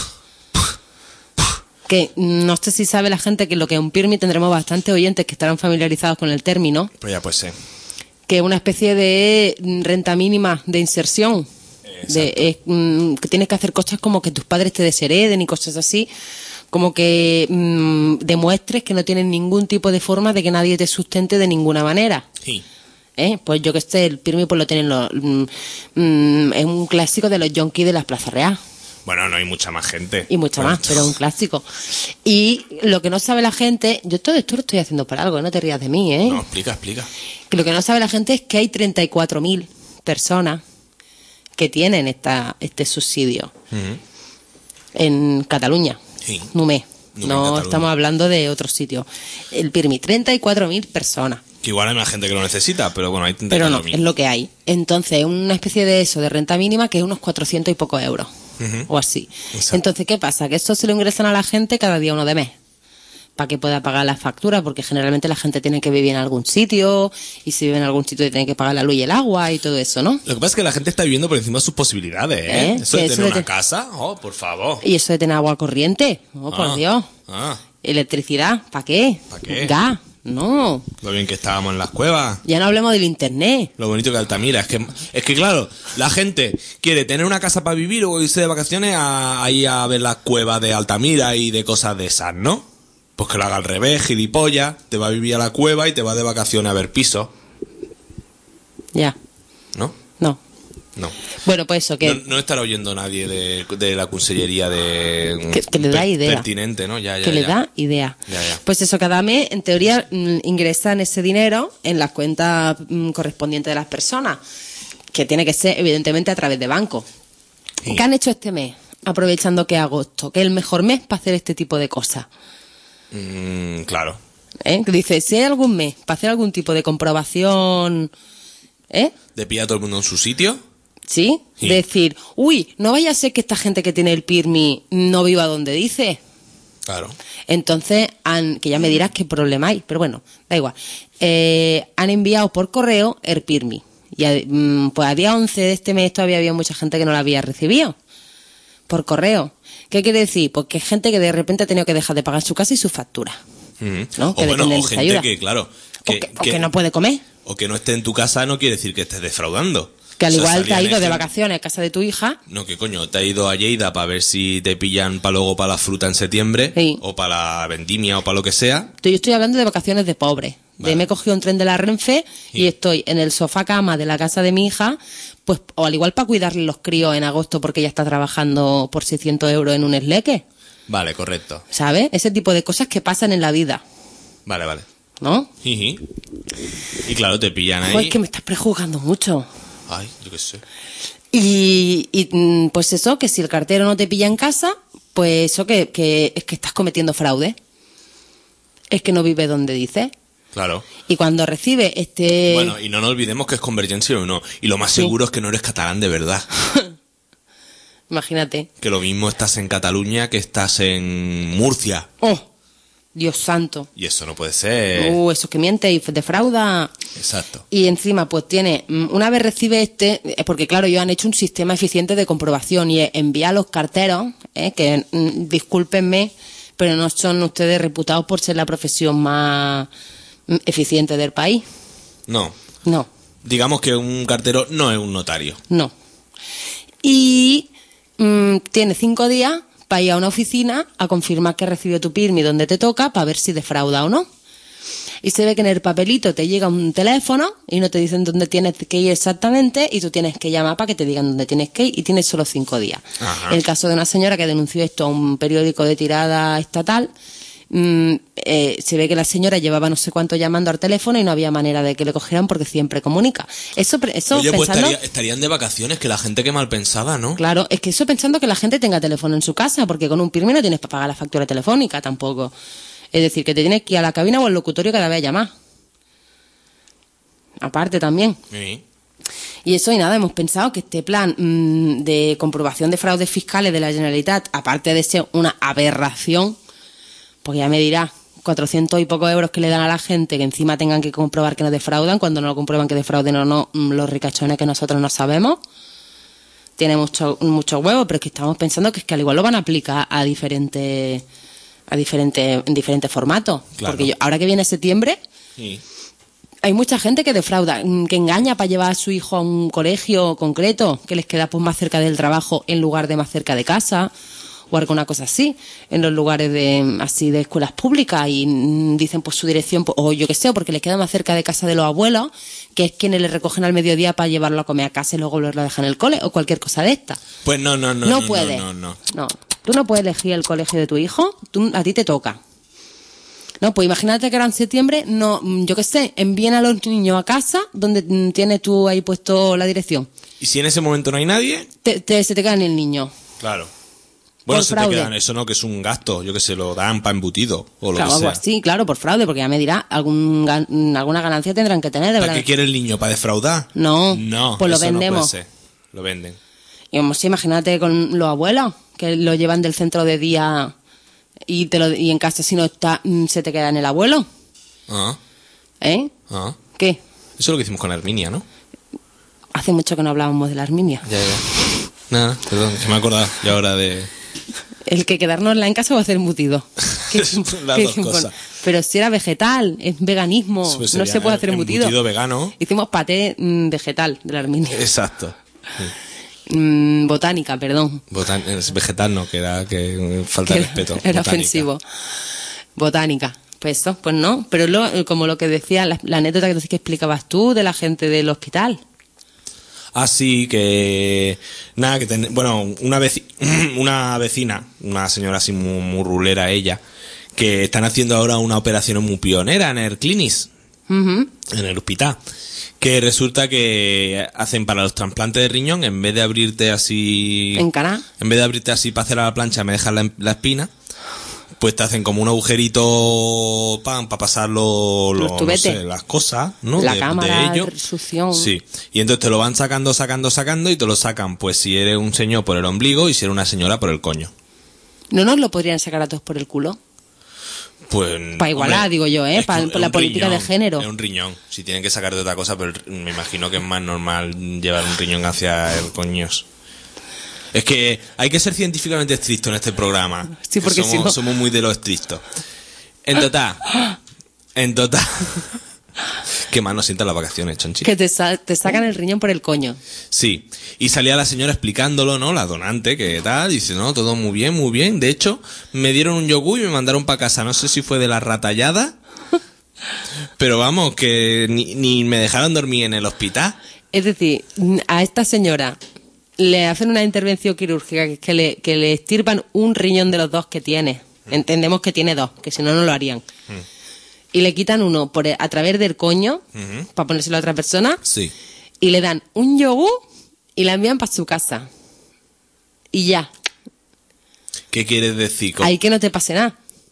[SPEAKER 3] Que no sé si sabe la gente que lo que es un Pirmi, tendremos bastantes oyentes que estarán familiarizados con el término,
[SPEAKER 2] pues ya pues sé.
[SPEAKER 3] que es una especie de renta mínima de inserción. De, es, mm, que tienes que hacer cosas como que tus padres te deshereden y cosas así, como que mm, demuestres que no tienes ningún tipo de forma de que nadie te sustente de ninguna manera.
[SPEAKER 2] Sí.
[SPEAKER 3] ¿Eh? Pues yo que sé, el Pirmi pues lo tienen los... mm, mm, es un clásico de los yonkis de las Plazas Real.
[SPEAKER 2] Bueno, no hay mucha más gente.
[SPEAKER 3] Y mucho
[SPEAKER 2] Bueno,
[SPEAKER 3] más, pero es un clásico. Y lo que no sabe la gente... Yo todo esto lo estoy haciendo por algo, no te rías de mí, ¿eh?
[SPEAKER 2] No, explica, explica.
[SPEAKER 3] Que lo que no sabe la gente es que hay treinta y cuatro mil personas que tienen esta, este subsidio
[SPEAKER 2] Ujú.
[SPEAKER 3] en Cataluña.
[SPEAKER 2] Sí.
[SPEAKER 3] Numé.
[SPEAKER 2] Numé,
[SPEAKER 3] No
[SPEAKER 2] Cataluña.
[SPEAKER 3] estamos hablando de otro sitio. El Pirmi, treinta y cuatro mil personas.
[SPEAKER 2] Que igual hay más gente que lo necesita, pero bueno, hay
[SPEAKER 3] Pero no,
[SPEAKER 2] treinta y cuatro mil.
[SPEAKER 3] es lo que hay. Entonces, una especie de eso, de renta mínima, que es unos cuatrocientos y pocos euros.
[SPEAKER 2] Ujú.
[SPEAKER 3] O así.
[SPEAKER 2] Exacto.
[SPEAKER 3] Entonces, ¿qué pasa? Que esto se lo ingresan a la gente cada día uno de mes. Para que pueda pagar la factura, porque generalmente la gente tiene que vivir en algún sitio, y si vive en algún sitio tiene que pagar la luz y el agua y todo eso, ¿no?
[SPEAKER 2] Lo que pasa es que la gente está viviendo por encima de sus posibilidades, ¿eh?
[SPEAKER 3] ¿Eh?
[SPEAKER 2] Eso de
[SPEAKER 3] Que eso
[SPEAKER 2] tener
[SPEAKER 3] de
[SPEAKER 2] una
[SPEAKER 3] te-
[SPEAKER 2] casa, oh, por favor.
[SPEAKER 3] Y eso de tener agua corriente, oh, por
[SPEAKER 2] Ah,
[SPEAKER 3] Dios.
[SPEAKER 2] Ah,
[SPEAKER 3] Electricidad, ¿para qué?
[SPEAKER 2] ¿Pa qué?
[SPEAKER 3] Gas, no.
[SPEAKER 2] lo bien que estábamos en las cuevas.
[SPEAKER 3] Ya no hablemos del internet.
[SPEAKER 2] Lo bonito que Altamira. Es que, es que claro, la gente quiere tener una casa para vivir o irse de vacaciones a, ahí a ver las cuevas de Altamira y de cosas de esas, ¿no? Pues que lo haga al revés, gilipollas. Te va a vivir a la cueva y te va de vacaciones a ver pisos,
[SPEAKER 3] Ya,
[SPEAKER 2] ¿no?
[SPEAKER 3] no.
[SPEAKER 2] No.
[SPEAKER 3] Bueno, pues eso, que...
[SPEAKER 2] No, no estará oyendo nadie de, de la consellería de...
[SPEAKER 3] Que- que le da
[SPEAKER 2] per-
[SPEAKER 3] idea.
[SPEAKER 2] Pertinente, ¿no? Ya, ya,
[SPEAKER 3] que le
[SPEAKER 2] ya.
[SPEAKER 3] da idea.
[SPEAKER 2] Ya, ya.
[SPEAKER 3] Pues eso, cada mes, en teoría, mm, ingresan ese dinero en las cuentas mm, correspondientes de las personas, que tiene que ser, evidentemente, a través de banco.
[SPEAKER 2] Sí.
[SPEAKER 3] ¿Qué han hecho este mes? Aprovechando que es agosto, que es el mejor mes para hacer este tipo de cosas.
[SPEAKER 2] Mm, claro.
[SPEAKER 3] ¿Eh? Que dice, si hay algún mes para hacer algún tipo de comprobación, ¿eh?
[SPEAKER 2] De pillar a todo el mundo en su sitio.
[SPEAKER 3] ¿Sí?
[SPEAKER 2] Sí.
[SPEAKER 3] Decir, uy, no vaya a ser que esta gente que tiene el Pirmi no viva donde dice.
[SPEAKER 2] Claro.
[SPEAKER 3] Entonces, han, que ya me dirás qué problema hay, pero bueno, da igual. Eh, han enviado por correo el Pirmi. Y a, mm, pues a día once de este mes todavía había mucha gente que no lo había recibido. Por correo. ¿Qué quiere decir? Pues que hay gente que de repente ha tenido que dejar de pagar su casa y su factura.
[SPEAKER 2] Ujú.
[SPEAKER 3] ¿No? Que
[SPEAKER 2] O bueno,
[SPEAKER 3] dependen
[SPEAKER 2] o
[SPEAKER 3] de esa
[SPEAKER 2] gente
[SPEAKER 3] ayuda.
[SPEAKER 2] que, claro...
[SPEAKER 3] O que, o que no puede comer.
[SPEAKER 2] O que no esté en tu casa no quiere decir que estés defraudando.
[SPEAKER 3] Que al
[SPEAKER 2] O sea,
[SPEAKER 3] igual te ha
[SPEAKER 2] salían
[SPEAKER 3] ido de
[SPEAKER 2] ejem-
[SPEAKER 3] vacaciones a casa de tu hija.
[SPEAKER 2] No, que coño, te ha ido a Lleida para ver si te pillan para luego para la fruta en septiembre,
[SPEAKER 3] Sí.
[SPEAKER 2] o para la vendimia, o para lo que sea.
[SPEAKER 3] Yo estoy hablando de vacaciones de pobre.
[SPEAKER 2] Vale.
[SPEAKER 3] De me he cogido un tren de la Renfe y
[SPEAKER 2] Sí.
[SPEAKER 3] estoy en el sofá cama de la casa de mi hija, pues o al igual para cuidarle los críos en agosto porque ella está trabajando por seiscientos euros en un esleque,
[SPEAKER 2] Vale, correcto.
[SPEAKER 3] ¿sabes? Ese tipo de cosas que pasan en la vida,
[SPEAKER 2] Vale, vale.
[SPEAKER 3] ¿no?
[SPEAKER 2] Jiji. Y claro, te pillan ahí.
[SPEAKER 3] Joder, es que me estás prejuzgando mucho.
[SPEAKER 2] Ay, yo qué sé.
[SPEAKER 3] Y, y, mm, pues eso, que si el cartero no te pilla en casa, pues eso que, que es que estás cometiendo fraude. Es que no vive donde dice.
[SPEAKER 2] Claro.
[SPEAKER 3] Y cuando recibe este...
[SPEAKER 2] Bueno, y no nos olvidemos que es Convergencia o no. Y lo más
[SPEAKER 3] Sí.
[SPEAKER 2] seguro es que no eres catalán de verdad.
[SPEAKER 3] Imagínate.
[SPEAKER 2] Que lo mismo estás en Cataluña que estás en Murcia.
[SPEAKER 3] ¡Oh! Dios santo.
[SPEAKER 2] Y eso no puede ser.
[SPEAKER 3] Uh, eso que miente y defrauda.
[SPEAKER 2] Exacto.
[SPEAKER 3] Y encima, pues tiene, mm, una vez recibe este, eh, porque claro, ellos han hecho un sistema eficiente de comprobación y es enviar a los carteros, eh, que mm, discúlpenme, pero no son ustedes reputados por ser la profesión más mm, eficiente del país.
[SPEAKER 2] No.
[SPEAKER 3] No,
[SPEAKER 2] Digamos que un cartero no es un notario.
[SPEAKER 3] no. Y mm, tiene cinco días para ir a una oficina a confirmar que recibió tu P I R M I donde te toca para ver si defrauda o no. Y se ve que en el papelito te llega un teléfono y no te dicen dónde tienes que ir exactamente y tú tienes que llamar para que te digan dónde tienes que ir y tienes solo cinco días.
[SPEAKER 2] Ajá.
[SPEAKER 3] El caso de una señora que denunció esto a un periódico de tirada estatal, mm, eh, se ve que la señora llevaba no sé cuánto llamando al teléfono y no había manera de que le cogieran porque siempre comunica. Eso, pre- eso
[SPEAKER 2] Oye, pues
[SPEAKER 3] pensando...
[SPEAKER 2] estaría- estarían de vacaciones, que la gente que mal pensaba, ¿no?
[SPEAKER 3] Claro, es que eso pensando que la gente tenga teléfono en su casa, porque con un P I R M I no tienes para pagar la factura telefónica tampoco. Es decir, que te tienes que ir a la cabina o al locutorio cada vez a llamar. Aparte también.
[SPEAKER 2] Sí.
[SPEAKER 3] Y eso y nada, hemos pensado que este plan mmm, de comprobación de fraudes fiscales de la Generalitat, aparte de ser una aberración, pues ya me dirá, cuatrocientos y pocos euros que le dan a la gente que encima tengan que comprobar que no defraudan, cuando no lo comprueban que defrauden o no, mm, los ricachones que nosotros no sabemos. Tiene mucho, mucho huevo, pero es que estamos pensando que es que al igual lo van a aplicar a diferentes, a diferentes, en diferentes formatos.
[SPEAKER 2] Claro.
[SPEAKER 3] Porque yo, ahora que viene septiembre,
[SPEAKER 2] Sí.
[SPEAKER 3] hay mucha gente que defrauda, mm, que engaña para llevar a su hijo a un colegio concreto, que les queda pues más cerca del trabajo en lugar de más cerca de casa, o alguna cosa así, en los lugares de así de escuelas públicas, y mm, dicen pues su dirección, pues, o yo qué sé, o porque les queda más cerca de casa de los abuelos, que es quienes le recogen al mediodía para llevarlo a comer a casa y luego volverlo a dejar en el cole, o cualquier cosa de esta.
[SPEAKER 2] Pues no, no, no.
[SPEAKER 3] No,
[SPEAKER 2] no
[SPEAKER 3] puedes.
[SPEAKER 2] No, no, no.
[SPEAKER 3] No. Tú no puedes elegir el colegio de tu hijo, tú, a ti te toca. No, pues imagínate que ahora en septiembre, no, mm, yo qué sé, envíen a los niños a casa donde mm, tienes tú ahí puesto la dirección.
[SPEAKER 2] ¿Y si en ese momento no hay nadie?
[SPEAKER 3] Te, te- se te queda en el niño.
[SPEAKER 2] Claro. Bueno,
[SPEAKER 3] Por
[SPEAKER 2] se
[SPEAKER 3] fraude.
[SPEAKER 2] te quedan, eso no, que es un gasto, yo que se lo dan para embutido o lo
[SPEAKER 3] Claro,
[SPEAKER 2] que
[SPEAKER 3] algo
[SPEAKER 2] sea.
[SPEAKER 3] así, claro, por fraude, porque ya me dirá, algún, gan- mm, alguna ganancia tendrán que tener, de
[SPEAKER 2] ¿Para
[SPEAKER 3] verdad.
[SPEAKER 2] qué quiere el niño? ¿Para defraudar?
[SPEAKER 3] No,
[SPEAKER 2] No,
[SPEAKER 3] pues lo
[SPEAKER 2] eso no puede
[SPEAKER 3] vendemos.
[SPEAKER 2] ser. Lo venden.
[SPEAKER 3] Y como si imagínate con los abuelos, que lo llevan del centro de día y te lo, y en casa si no está, mm, se te queda en el abuelo.
[SPEAKER 2] Ah,
[SPEAKER 3] ¿Eh?
[SPEAKER 2] ah.
[SPEAKER 3] ¿Qué?
[SPEAKER 2] Eso es lo que hicimos con Herminia, ¿no?
[SPEAKER 3] Hace mucho que no hablábamos de la Arminia.
[SPEAKER 2] Ya, ya. Nada, perdón, se me ha acordado ya ahora de...
[SPEAKER 3] El que quedárnosla en casa o hacer embutido. Que-
[SPEAKER 2] Son las
[SPEAKER 3] que-
[SPEAKER 2] dos cosas.
[SPEAKER 3] Pero si era vegetal, es veganismo,
[SPEAKER 2] Pues
[SPEAKER 3] no
[SPEAKER 2] sería
[SPEAKER 3] se puede hacer embutido.
[SPEAKER 2] embutido vegano.
[SPEAKER 3] Hicimos paté mm, vegetal de la Arminia.
[SPEAKER 2] Exacto.
[SPEAKER 3] Mm, botánica, perdón.
[SPEAKER 2] Botan- es vegetal no, que era que eh, falta
[SPEAKER 3] Que
[SPEAKER 2] de respeto.
[SPEAKER 3] Era
[SPEAKER 2] Botánica.
[SPEAKER 3] ofensivo. Botánica. Pues eso, pues no. Pero lo, como lo que decía, la, la anécdota que, que explicabas tú de la gente del hospital.
[SPEAKER 2] Así que nada, que ten- bueno, una veci- una vecina, una señora así muy, muy rulera ella, que están haciendo ahora una operación muy pionera en el Clinis,
[SPEAKER 3] Ujú.
[SPEAKER 2] en el hospital, que resulta que hacen para los trasplantes de riñón, en vez de abrirte así
[SPEAKER 3] En Caná.
[SPEAKER 2] en vez de abrirte así para hacer a la plancha, me dejas la, la espina, pues te hacen como un agujerito para pasar lo- lo-
[SPEAKER 3] Los
[SPEAKER 2] no
[SPEAKER 3] tubetes.
[SPEAKER 2] sé, las cosas, ¿no?
[SPEAKER 3] La
[SPEAKER 2] de,
[SPEAKER 3] cámara
[SPEAKER 2] de ello.
[SPEAKER 3] de succión.
[SPEAKER 2] Sí. Y entonces te lo van sacando, sacando, sacando y te lo sacan, pues si eres un señor por el ombligo y si eres una señora por el coño.
[SPEAKER 3] ¿No nos lo podrían sacar a todos por el culo?
[SPEAKER 2] Pues...
[SPEAKER 3] Pa' igualar,
[SPEAKER 2] hombre,
[SPEAKER 3] digo yo, ¿eh?
[SPEAKER 2] es
[SPEAKER 3] Pa-
[SPEAKER 2] que
[SPEAKER 3] por la
[SPEAKER 2] un
[SPEAKER 3] política de género.
[SPEAKER 2] Es un riñón. Si tienen que sacar de otra cosa, pero me imagino que es más normal llevar un riñón hacia el coños. Es que hay que ser científicamente estricto en este programa.
[SPEAKER 3] Sí, porque
[SPEAKER 2] somos,
[SPEAKER 3] si no-
[SPEAKER 2] somos muy de lo estricto. En total. En total. Qué mal nos sientan las vacaciones, Chonchi.
[SPEAKER 3] Que te, sa- te sacan el riñón por el coño.
[SPEAKER 2] Sí, y salía la señora explicándolo, ¿no? La donante, que tal, dice, no, todo muy bien, muy bien. De hecho, me dieron un yogur y me mandaron para casa. No sé si fue de la ratallada, pero vamos, que ni, ni me dejaron dormir en el hospital.
[SPEAKER 3] Es decir, a esta señora le hacen una intervención quirúrgica que, es que le, que le estirpan un riñón de los dos que tiene. Entendemos que tiene dos, que si no, no lo harían. Y le quitan uno por a través del coño,
[SPEAKER 2] Ujú.
[SPEAKER 3] para ponérselo a otra persona,
[SPEAKER 2] Sí.
[SPEAKER 3] y le dan un yogur y la envían para su casa. Y ya,
[SPEAKER 2] ¿Qué quieres decir? con-
[SPEAKER 3] ahí que no te pase nada.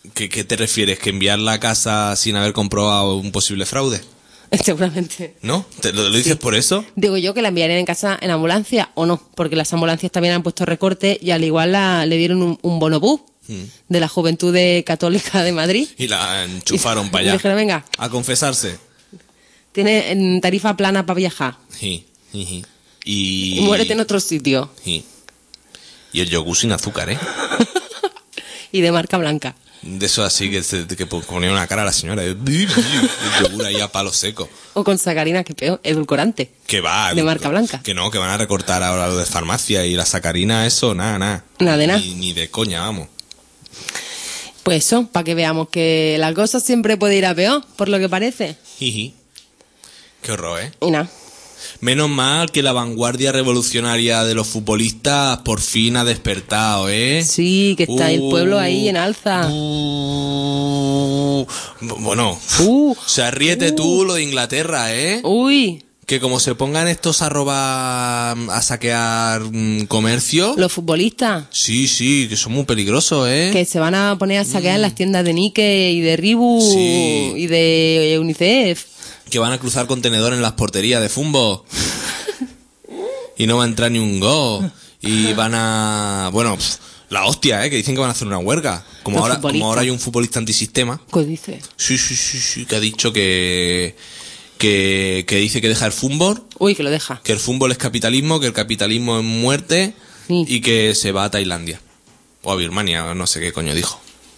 [SPEAKER 2] ¿Qué, ¿Qué te refieres? ¿Que enviarla a casa sin haber comprobado un posible fraude?
[SPEAKER 3] Seguramente.
[SPEAKER 2] ¿No? ¿Te lo, lo dices
[SPEAKER 3] Sí.
[SPEAKER 2] por eso?
[SPEAKER 3] Digo yo que la enviarían en casa en ambulancia o no, porque las ambulancias también han puesto recorte y al igual la, le dieron un, un bonobús
[SPEAKER 2] Hmm.
[SPEAKER 3] de la Juventud de Católica de Madrid.
[SPEAKER 2] Y la enchufaron
[SPEAKER 3] Y
[SPEAKER 2] para allá.
[SPEAKER 3] dijeron, venga,
[SPEAKER 2] A confesarse.
[SPEAKER 3] tiene mm, tarifa plana para viajar.
[SPEAKER 2] Sí, sí, sí. Y...
[SPEAKER 3] Y muérete en otro sitio.
[SPEAKER 2] Sí. Y el yogur sin azúcar, ¿eh?
[SPEAKER 3] Y de marca blanca.
[SPEAKER 2] De eso así que, se, que ponía una cara a la señora. El yogur ahí a palo seco.
[SPEAKER 3] O con sacarina, que peor, edulcorante.
[SPEAKER 2] Que va.
[SPEAKER 3] De marca blanca.
[SPEAKER 2] Que no, que van a recortar ahora lo de farmacia y la sacarina, eso, nada, nada.
[SPEAKER 3] Nada de nada.
[SPEAKER 2] Ni, ni de coña, vamos.
[SPEAKER 3] Pues eso, para que veamos que la cosa siempre puede ir a peor, por lo que parece.
[SPEAKER 2] Jiji. Qué horror, ¿eh?
[SPEAKER 3] Y nada.
[SPEAKER 2] Menos mal que la vanguardia revolucionaria de los futbolistas por fin ha despertado, ¿eh?
[SPEAKER 3] Sí, que está el pueblo ahí en alza.
[SPEAKER 2] Uh, bueno,
[SPEAKER 3] Uh,
[SPEAKER 2] o sea, ríete
[SPEAKER 3] uh.
[SPEAKER 2] tú lo de Inglaterra, ¿eh?
[SPEAKER 3] Uy,
[SPEAKER 2] Que como se pongan estos a robar, a saquear mm, comercio.
[SPEAKER 3] los futbolistas.
[SPEAKER 2] Sí, sí, que son muy peligrosos, ¿eh?
[SPEAKER 3] Que se van a poner a saquear en las tiendas de Nike y de Reebok
[SPEAKER 2] Sí.
[SPEAKER 3] y de UNICEF.
[SPEAKER 2] Que van a cruzar contenedor en las porterías de Fumbo. Y no va a entrar ni un gol. Y van a... Bueno, pf, la hostia, ¿eh? Que dicen que van a hacer una huelga. Como
[SPEAKER 3] Los
[SPEAKER 2] ahora, como
[SPEAKER 3] futbolistas.
[SPEAKER 2] ahora hay un futbolista antisistema.
[SPEAKER 3] ¿Qué dice?
[SPEAKER 2] Sí, sí, sí, sí, que ha dicho que... Que, que dice que deja el fútbol,
[SPEAKER 3] Uy, que lo deja.
[SPEAKER 2] que el fútbol es capitalismo, que el capitalismo es muerte
[SPEAKER 3] Sí.
[SPEAKER 2] y que se va a Tailandia. O a Birmania, no sé qué coño dijo.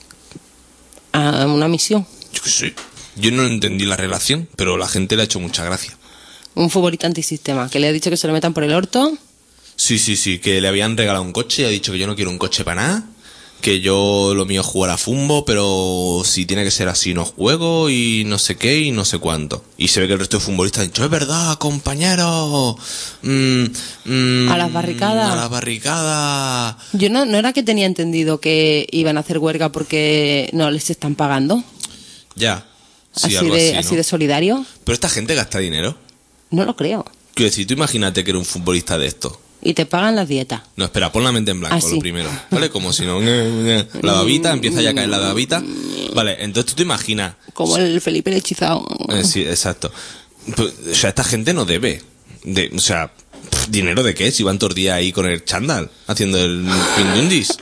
[SPEAKER 3] A una misión.
[SPEAKER 2] Yo qué sé. Yo no entendí la relación, pero la gente le ha hecho mucha gracia.
[SPEAKER 3] Un futbolista antisistema. Que le ha dicho que se lo metan por el orto.
[SPEAKER 2] Sí, sí, sí, que le habían regalado un coche y ha dicho que yo no quiero un coche para nada, que yo lo mío es jugar a fumbo, pero si tiene que ser así no juego y no sé qué y no sé cuánto. Y se ve que el resto de futbolistas han dicho, es verdad, compañero. Mm, mm,
[SPEAKER 3] A las barricadas.
[SPEAKER 2] A las barricadas.
[SPEAKER 3] Yo no, no era que tenía entendido que iban a hacer huelga porque no les están pagando.
[SPEAKER 2] Ya. Sí,
[SPEAKER 3] así,
[SPEAKER 2] algo
[SPEAKER 3] de,
[SPEAKER 2] así,
[SPEAKER 3] así
[SPEAKER 2] ¿no?
[SPEAKER 3] de solidario.
[SPEAKER 2] Pero esta gente gasta dinero.
[SPEAKER 3] No lo creo.
[SPEAKER 2] Quiero decir, tú imagínate que eres un futbolista de esto.
[SPEAKER 3] Y te pagan las dietas.
[SPEAKER 2] No, espera, pon la mente en blanco,
[SPEAKER 3] Ah, sí.
[SPEAKER 2] lo primero. ¿Vale? Como si no... La babita, empieza ya a caer la babita. Vale, entonces tú te imaginas...
[SPEAKER 3] Como el Felipe el hechizado.
[SPEAKER 2] Eh, sí, exacto. Pues, o sea, esta gente no debe. De, o sea, pff, ¿dinero de qué? Si van todo el día ahí con el chándal, haciendo el pindundis.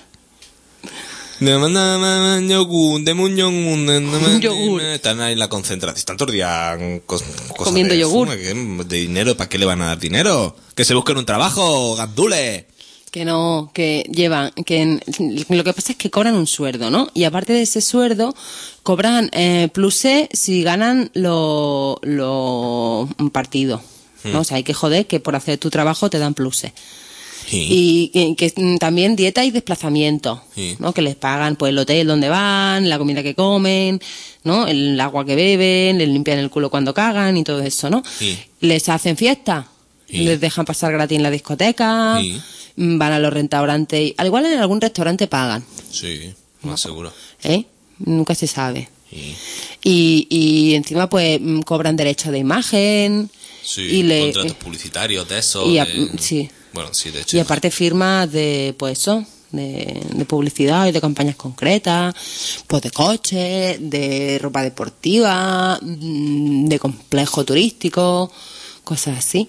[SPEAKER 2] Deme yogur, deme un yogur, deme-
[SPEAKER 3] Yogur.
[SPEAKER 2] Están ahí en la concentración. Están todo el día cos- cosas
[SPEAKER 3] Comiendo
[SPEAKER 2] de
[SPEAKER 3] yogur.
[SPEAKER 2] fume, ¿qué? ¿De dinero? ¿Para qué le van a dar dinero? Que se busquen un trabajo, gandules.
[SPEAKER 3] Que no, que llevan, que en- lo que pasa es que cobran un sueldo, ¿no? Y aparte de ese sueldo, cobran eh, pluses si ganan los lo partidos, ¿no? O sea, hay que joder que por hacer tu trabajo te dan pluses.
[SPEAKER 2] Sí.
[SPEAKER 3] Y que, que mm, también dieta y desplazamiento,
[SPEAKER 2] Sí.
[SPEAKER 3] ¿no? Que les pagan pues el hotel donde van, la comida que comen, ¿no? El agua que beben, les limpian el culo cuando cagan y todo eso, ¿no?
[SPEAKER 2] Sí.
[SPEAKER 3] Les hacen fiesta,
[SPEAKER 2] Sí.
[SPEAKER 3] les dejan pasar gratis en la discoteca,
[SPEAKER 2] Sí.
[SPEAKER 3] mm, van a los restaurantes, y- al igual en algún restaurante pagan,
[SPEAKER 2] Sí, más seguro.
[SPEAKER 3] ¿eh? Nunca se sabe.
[SPEAKER 2] Sí.
[SPEAKER 3] Y, y encima pues mm, cobran derecho de imagen
[SPEAKER 2] Sí,
[SPEAKER 3] y le
[SPEAKER 2] contratos publicitarios de eso.
[SPEAKER 3] y a-
[SPEAKER 2] de-
[SPEAKER 3] sí.
[SPEAKER 2] Bueno, sí, de hecho.
[SPEAKER 3] Y aparte firmas de, pues eso, de, de publicidad y de campañas concretas, pues de coches, de ropa deportiva, mm, de complejo turístico, cosas así.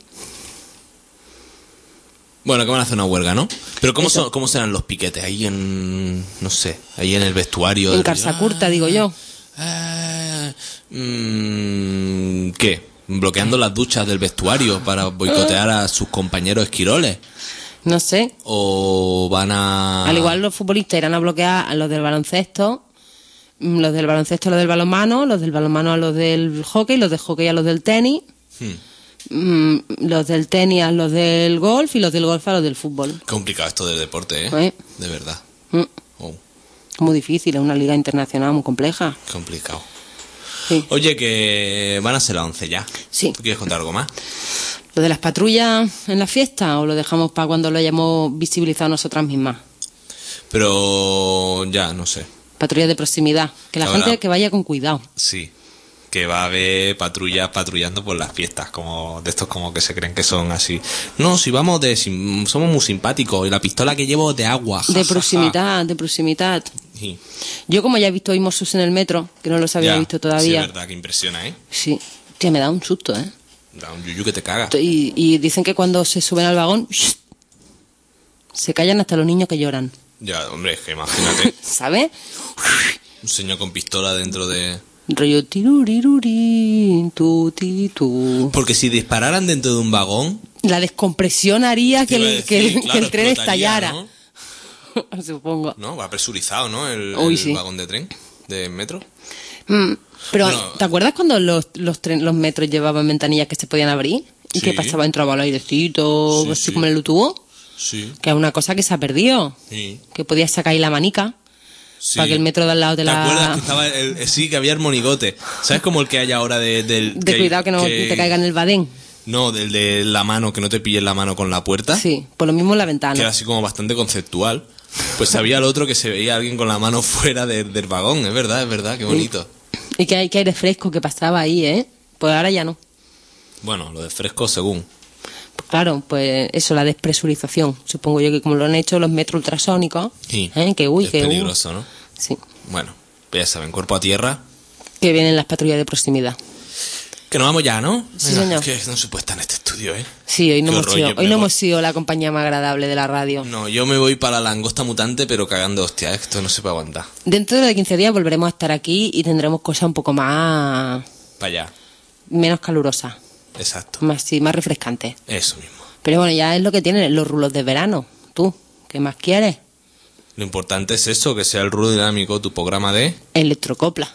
[SPEAKER 2] Bueno, que van a hacer una huelga, ¿no? Pero ¿cómo,
[SPEAKER 3] Eso.
[SPEAKER 2] son, ¿cómo serán los piquetes? Ahí en... no sé, ahí en el vestuario.
[SPEAKER 3] En
[SPEAKER 2] del-
[SPEAKER 3] calza curta, digo yo.
[SPEAKER 2] Ah, mm, ¿Qué? ¿Bloqueando las duchas del vestuario para boicotear a sus compañeros esquiroles?
[SPEAKER 3] No sé.
[SPEAKER 2] ¿O van a...?
[SPEAKER 3] Al igual los futbolistas irán a bloquear a los del baloncesto, mm, los del baloncesto a los del balonmano, los del balonmano a los del hockey, los del hockey a los del tenis,
[SPEAKER 2] Hmm,
[SPEAKER 3] mm, los del tenis a los del golf y los del golf a los del fútbol.
[SPEAKER 2] complicado esto del deporte, ¿eh?
[SPEAKER 3] ¿Eh?
[SPEAKER 2] De verdad.
[SPEAKER 3] Mm.
[SPEAKER 2] Oh,
[SPEAKER 3] Muy difícil, es una liga internacional muy compleja.
[SPEAKER 2] complicado.
[SPEAKER 3] Sí.
[SPEAKER 2] Oye, que van a ser las once ya.
[SPEAKER 3] Sí.
[SPEAKER 2] ¿Tú quieres contar algo más?
[SPEAKER 3] ¿Lo de las patrullas en la fiesta o lo dejamos para cuando lo hayamos visibilizado nosotras mismas?
[SPEAKER 2] Pero ya, no sé.
[SPEAKER 3] Patrullas de proximidad. Que la
[SPEAKER 2] Ahora-
[SPEAKER 3] gente que vaya con cuidado.
[SPEAKER 2] Sí. que va a haber patrullas patrullando por las fiestas, como de estos como que se creen que son así. No, si vamos de... Si somos muy simpáticos y la pistola que llevo de agua. Ja,
[SPEAKER 3] De
[SPEAKER 2] ja, ja.
[SPEAKER 3] proximidad, de proximidad.
[SPEAKER 2] Sí.
[SPEAKER 3] Yo como ya he visto hoy Mossos en el metro, que no los había
[SPEAKER 2] Ya,
[SPEAKER 3] visto
[SPEAKER 2] Sí,
[SPEAKER 3] todavía.
[SPEAKER 2] es verdad que impresiona, ¿eh?
[SPEAKER 3] Sí. Tía, me da un susto, ¿eh?
[SPEAKER 2] Da un yuyu que te caga.
[SPEAKER 3] Y, y dicen que cuando se suben al vagón, ¡shh! Se callan hasta los niños que lloran.
[SPEAKER 2] Ya, hombre, es que imagínate
[SPEAKER 3] ¿Sabes?
[SPEAKER 2] un señor con pistola dentro de...
[SPEAKER 3] Rollo tiruriruri, tu, ti, tu.
[SPEAKER 2] Porque si dispararan dentro de un vagón...
[SPEAKER 3] La descompresión haría que
[SPEAKER 2] te iba a
[SPEAKER 3] el,
[SPEAKER 2] decir,
[SPEAKER 3] que el-
[SPEAKER 2] claro,
[SPEAKER 3] que el tren
[SPEAKER 2] explotaría,
[SPEAKER 3] estallara.
[SPEAKER 2] ¿no?
[SPEAKER 3] Supongo.
[SPEAKER 2] No, va presurizado, ¿no? El,
[SPEAKER 3] Uy,
[SPEAKER 2] el
[SPEAKER 3] sí.
[SPEAKER 2] vagón de tren, de metro.
[SPEAKER 3] Mm, Pero,
[SPEAKER 2] Bueno,
[SPEAKER 3] ¿te acuerdas cuando los, los, tren- los metros llevaban ventanillas que se podían abrir? Y
[SPEAKER 2] Sí.
[SPEAKER 3] que pasaba, entraba el airecito,
[SPEAKER 2] Sí,
[SPEAKER 3] así
[SPEAKER 2] sí.
[SPEAKER 3] como en el tubo.
[SPEAKER 2] Sí,
[SPEAKER 3] Que es una cosa que se ha perdido.
[SPEAKER 2] sí.
[SPEAKER 3] Que podías sacar ahí la manica
[SPEAKER 2] sí.
[SPEAKER 3] para que el metro de al lado te
[SPEAKER 2] ¿Te
[SPEAKER 3] la...
[SPEAKER 2] acuerdas que estaba el, el- sí, que había el monigote? ¿Sabes como el que hay ahora de... del
[SPEAKER 3] De
[SPEAKER 2] que-
[SPEAKER 3] cuidado que no te caiga en el badén.
[SPEAKER 2] No, del de la mano, que no te pilles la mano con la puerta.
[SPEAKER 3] Sí, por lo mismo en la
[SPEAKER 2] Que
[SPEAKER 3] ventana.
[SPEAKER 2] era así como bastante conceptual. Pues había el otro que se veía a alguien con la mano fuera de- del vagón. Es verdad, es verdad, qué bonito.
[SPEAKER 3] Y que hay que aire fresco que pasaba ahí, ¿eh? Pues ahora ya no.
[SPEAKER 2] Bueno, lo de fresco según.
[SPEAKER 3] Pues claro, pues eso, la despresurización. Supongo yo que como lo han hecho los metros ultrasónicos,
[SPEAKER 2] Sí.
[SPEAKER 3] ¿eh? Que uy,
[SPEAKER 2] es
[SPEAKER 3] que uy.
[SPEAKER 2] peligroso, ¿no?
[SPEAKER 3] Sí,
[SPEAKER 2] Bueno, pues ya saben, cuerpo a tierra.
[SPEAKER 3] que vienen las patrullas de proximidad.
[SPEAKER 2] Que nos vamos ya, ¿no?
[SPEAKER 3] Sí, señor.
[SPEAKER 2] Es que no se puede estar en este estudio, ¿eh?
[SPEAKER 3] Sí, hoy no,
[SPEAKER 2] Qué
[SPEAKER 3] hemos
[SPEAKER 2] horror,
[SPEAKER 3] sido,
[SPEAKER 2] yo
[SPEAKER 3] hoy
[SPEAKER 2] me
[SPEAKER 3] no
[SPEAKER 2] voy.
[SPEAKER 3] hemos sido la compañía más agradable de la radio.
[SPEAKER 2] No, yo me voy para la langosta mutante, pero cagando hostia. Esto no se puede aguantar.
[SPEAKER 3] Dentro de quince días volveremos a estar aquí y tendremos cosas un poco más...
[SPEAKER 2] Para allá.
[SPEAKER 3] menos calurosas,
[SPEAKER 2] Exacto.
[SPEAKER 3] más, sí, más refrescantes.
[SPEAKER 2] Eso mismo.
[SPEAKER 3] Pero bueno, ya es lo que tienen los rulos de verano. Tú, ¿qué más quieres?
[SPEAKER 2] Lo importante es eso, que sea el rulo dinámico tu programa de...
[SPEAKER 3] Electrocopla.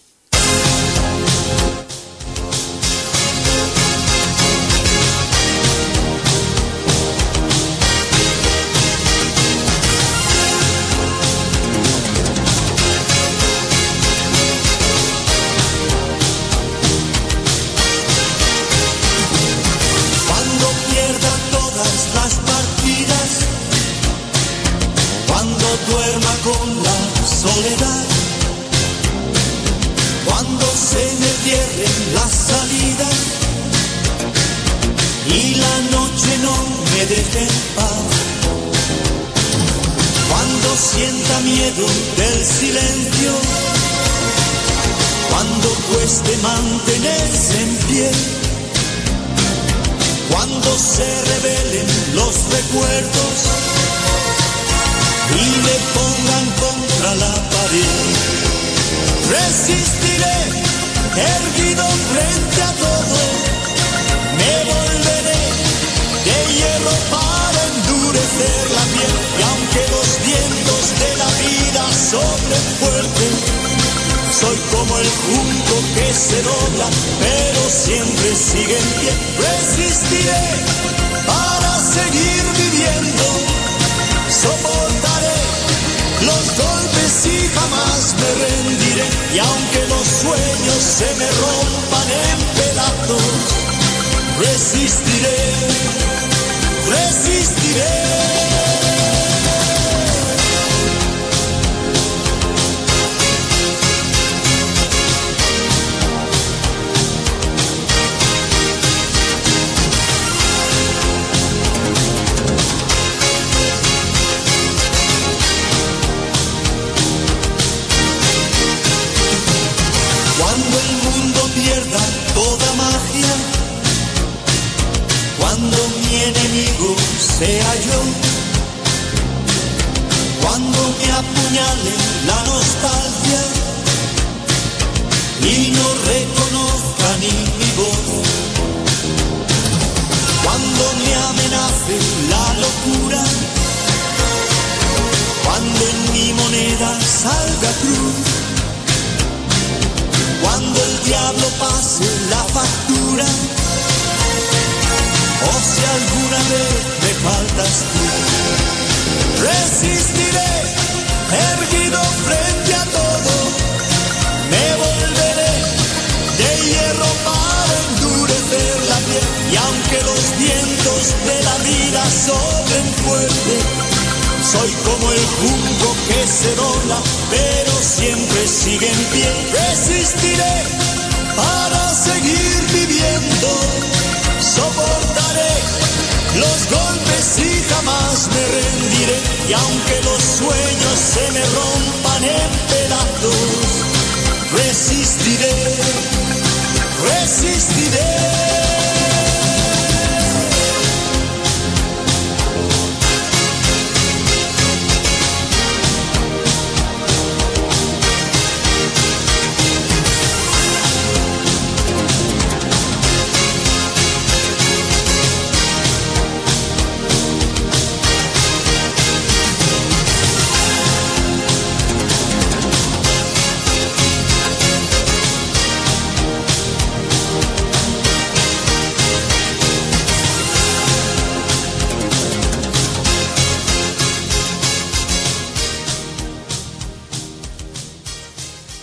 [SPEAKER 1] Cuando pierda todas las partidas, cuando duerma con la soledad, cuando se me cierren las salidas y la noche no me deje en paz, cuando sienta miedo del silencio, cuando cueste mantenerse en pie, cuando se revelen los recuerdos y me pongan contra la pared, resistiré erguido frente a todo, me volveré de hierro para endurecer la piel, y aunque los vientos de la vida soplen fuerte, soy como el junco que se dobla, pero siempre sigue en pie. Resistiré para seguir viviendo, soportaré los golpes y jamás me rendiré. Y aunque los sueños se me rompan en pedazos, resistiré, resistiré. Cuando el mundo pierda toda magia, cuando mi enemigo sea yo, cuando me apuñale la nostalgia y no reconozca ni mi voz, cuando me amenace la locura, cuando en mi moneda salga cruz, cuando el diablo pase la factura, o si alguna vez me faltas tú, resistiré erguido frente a todo, me volveré de hierro para endurecer la piel, y aunque los vientos de la vida soplen fuerte, soy como el junco que se dobla, pero siempre sigue en pie. Resistiré para seguir viviendo. Soportaré los golpes y jamás me rendiré. Y aunque los sueños se me rompan en pedazos, resistiré.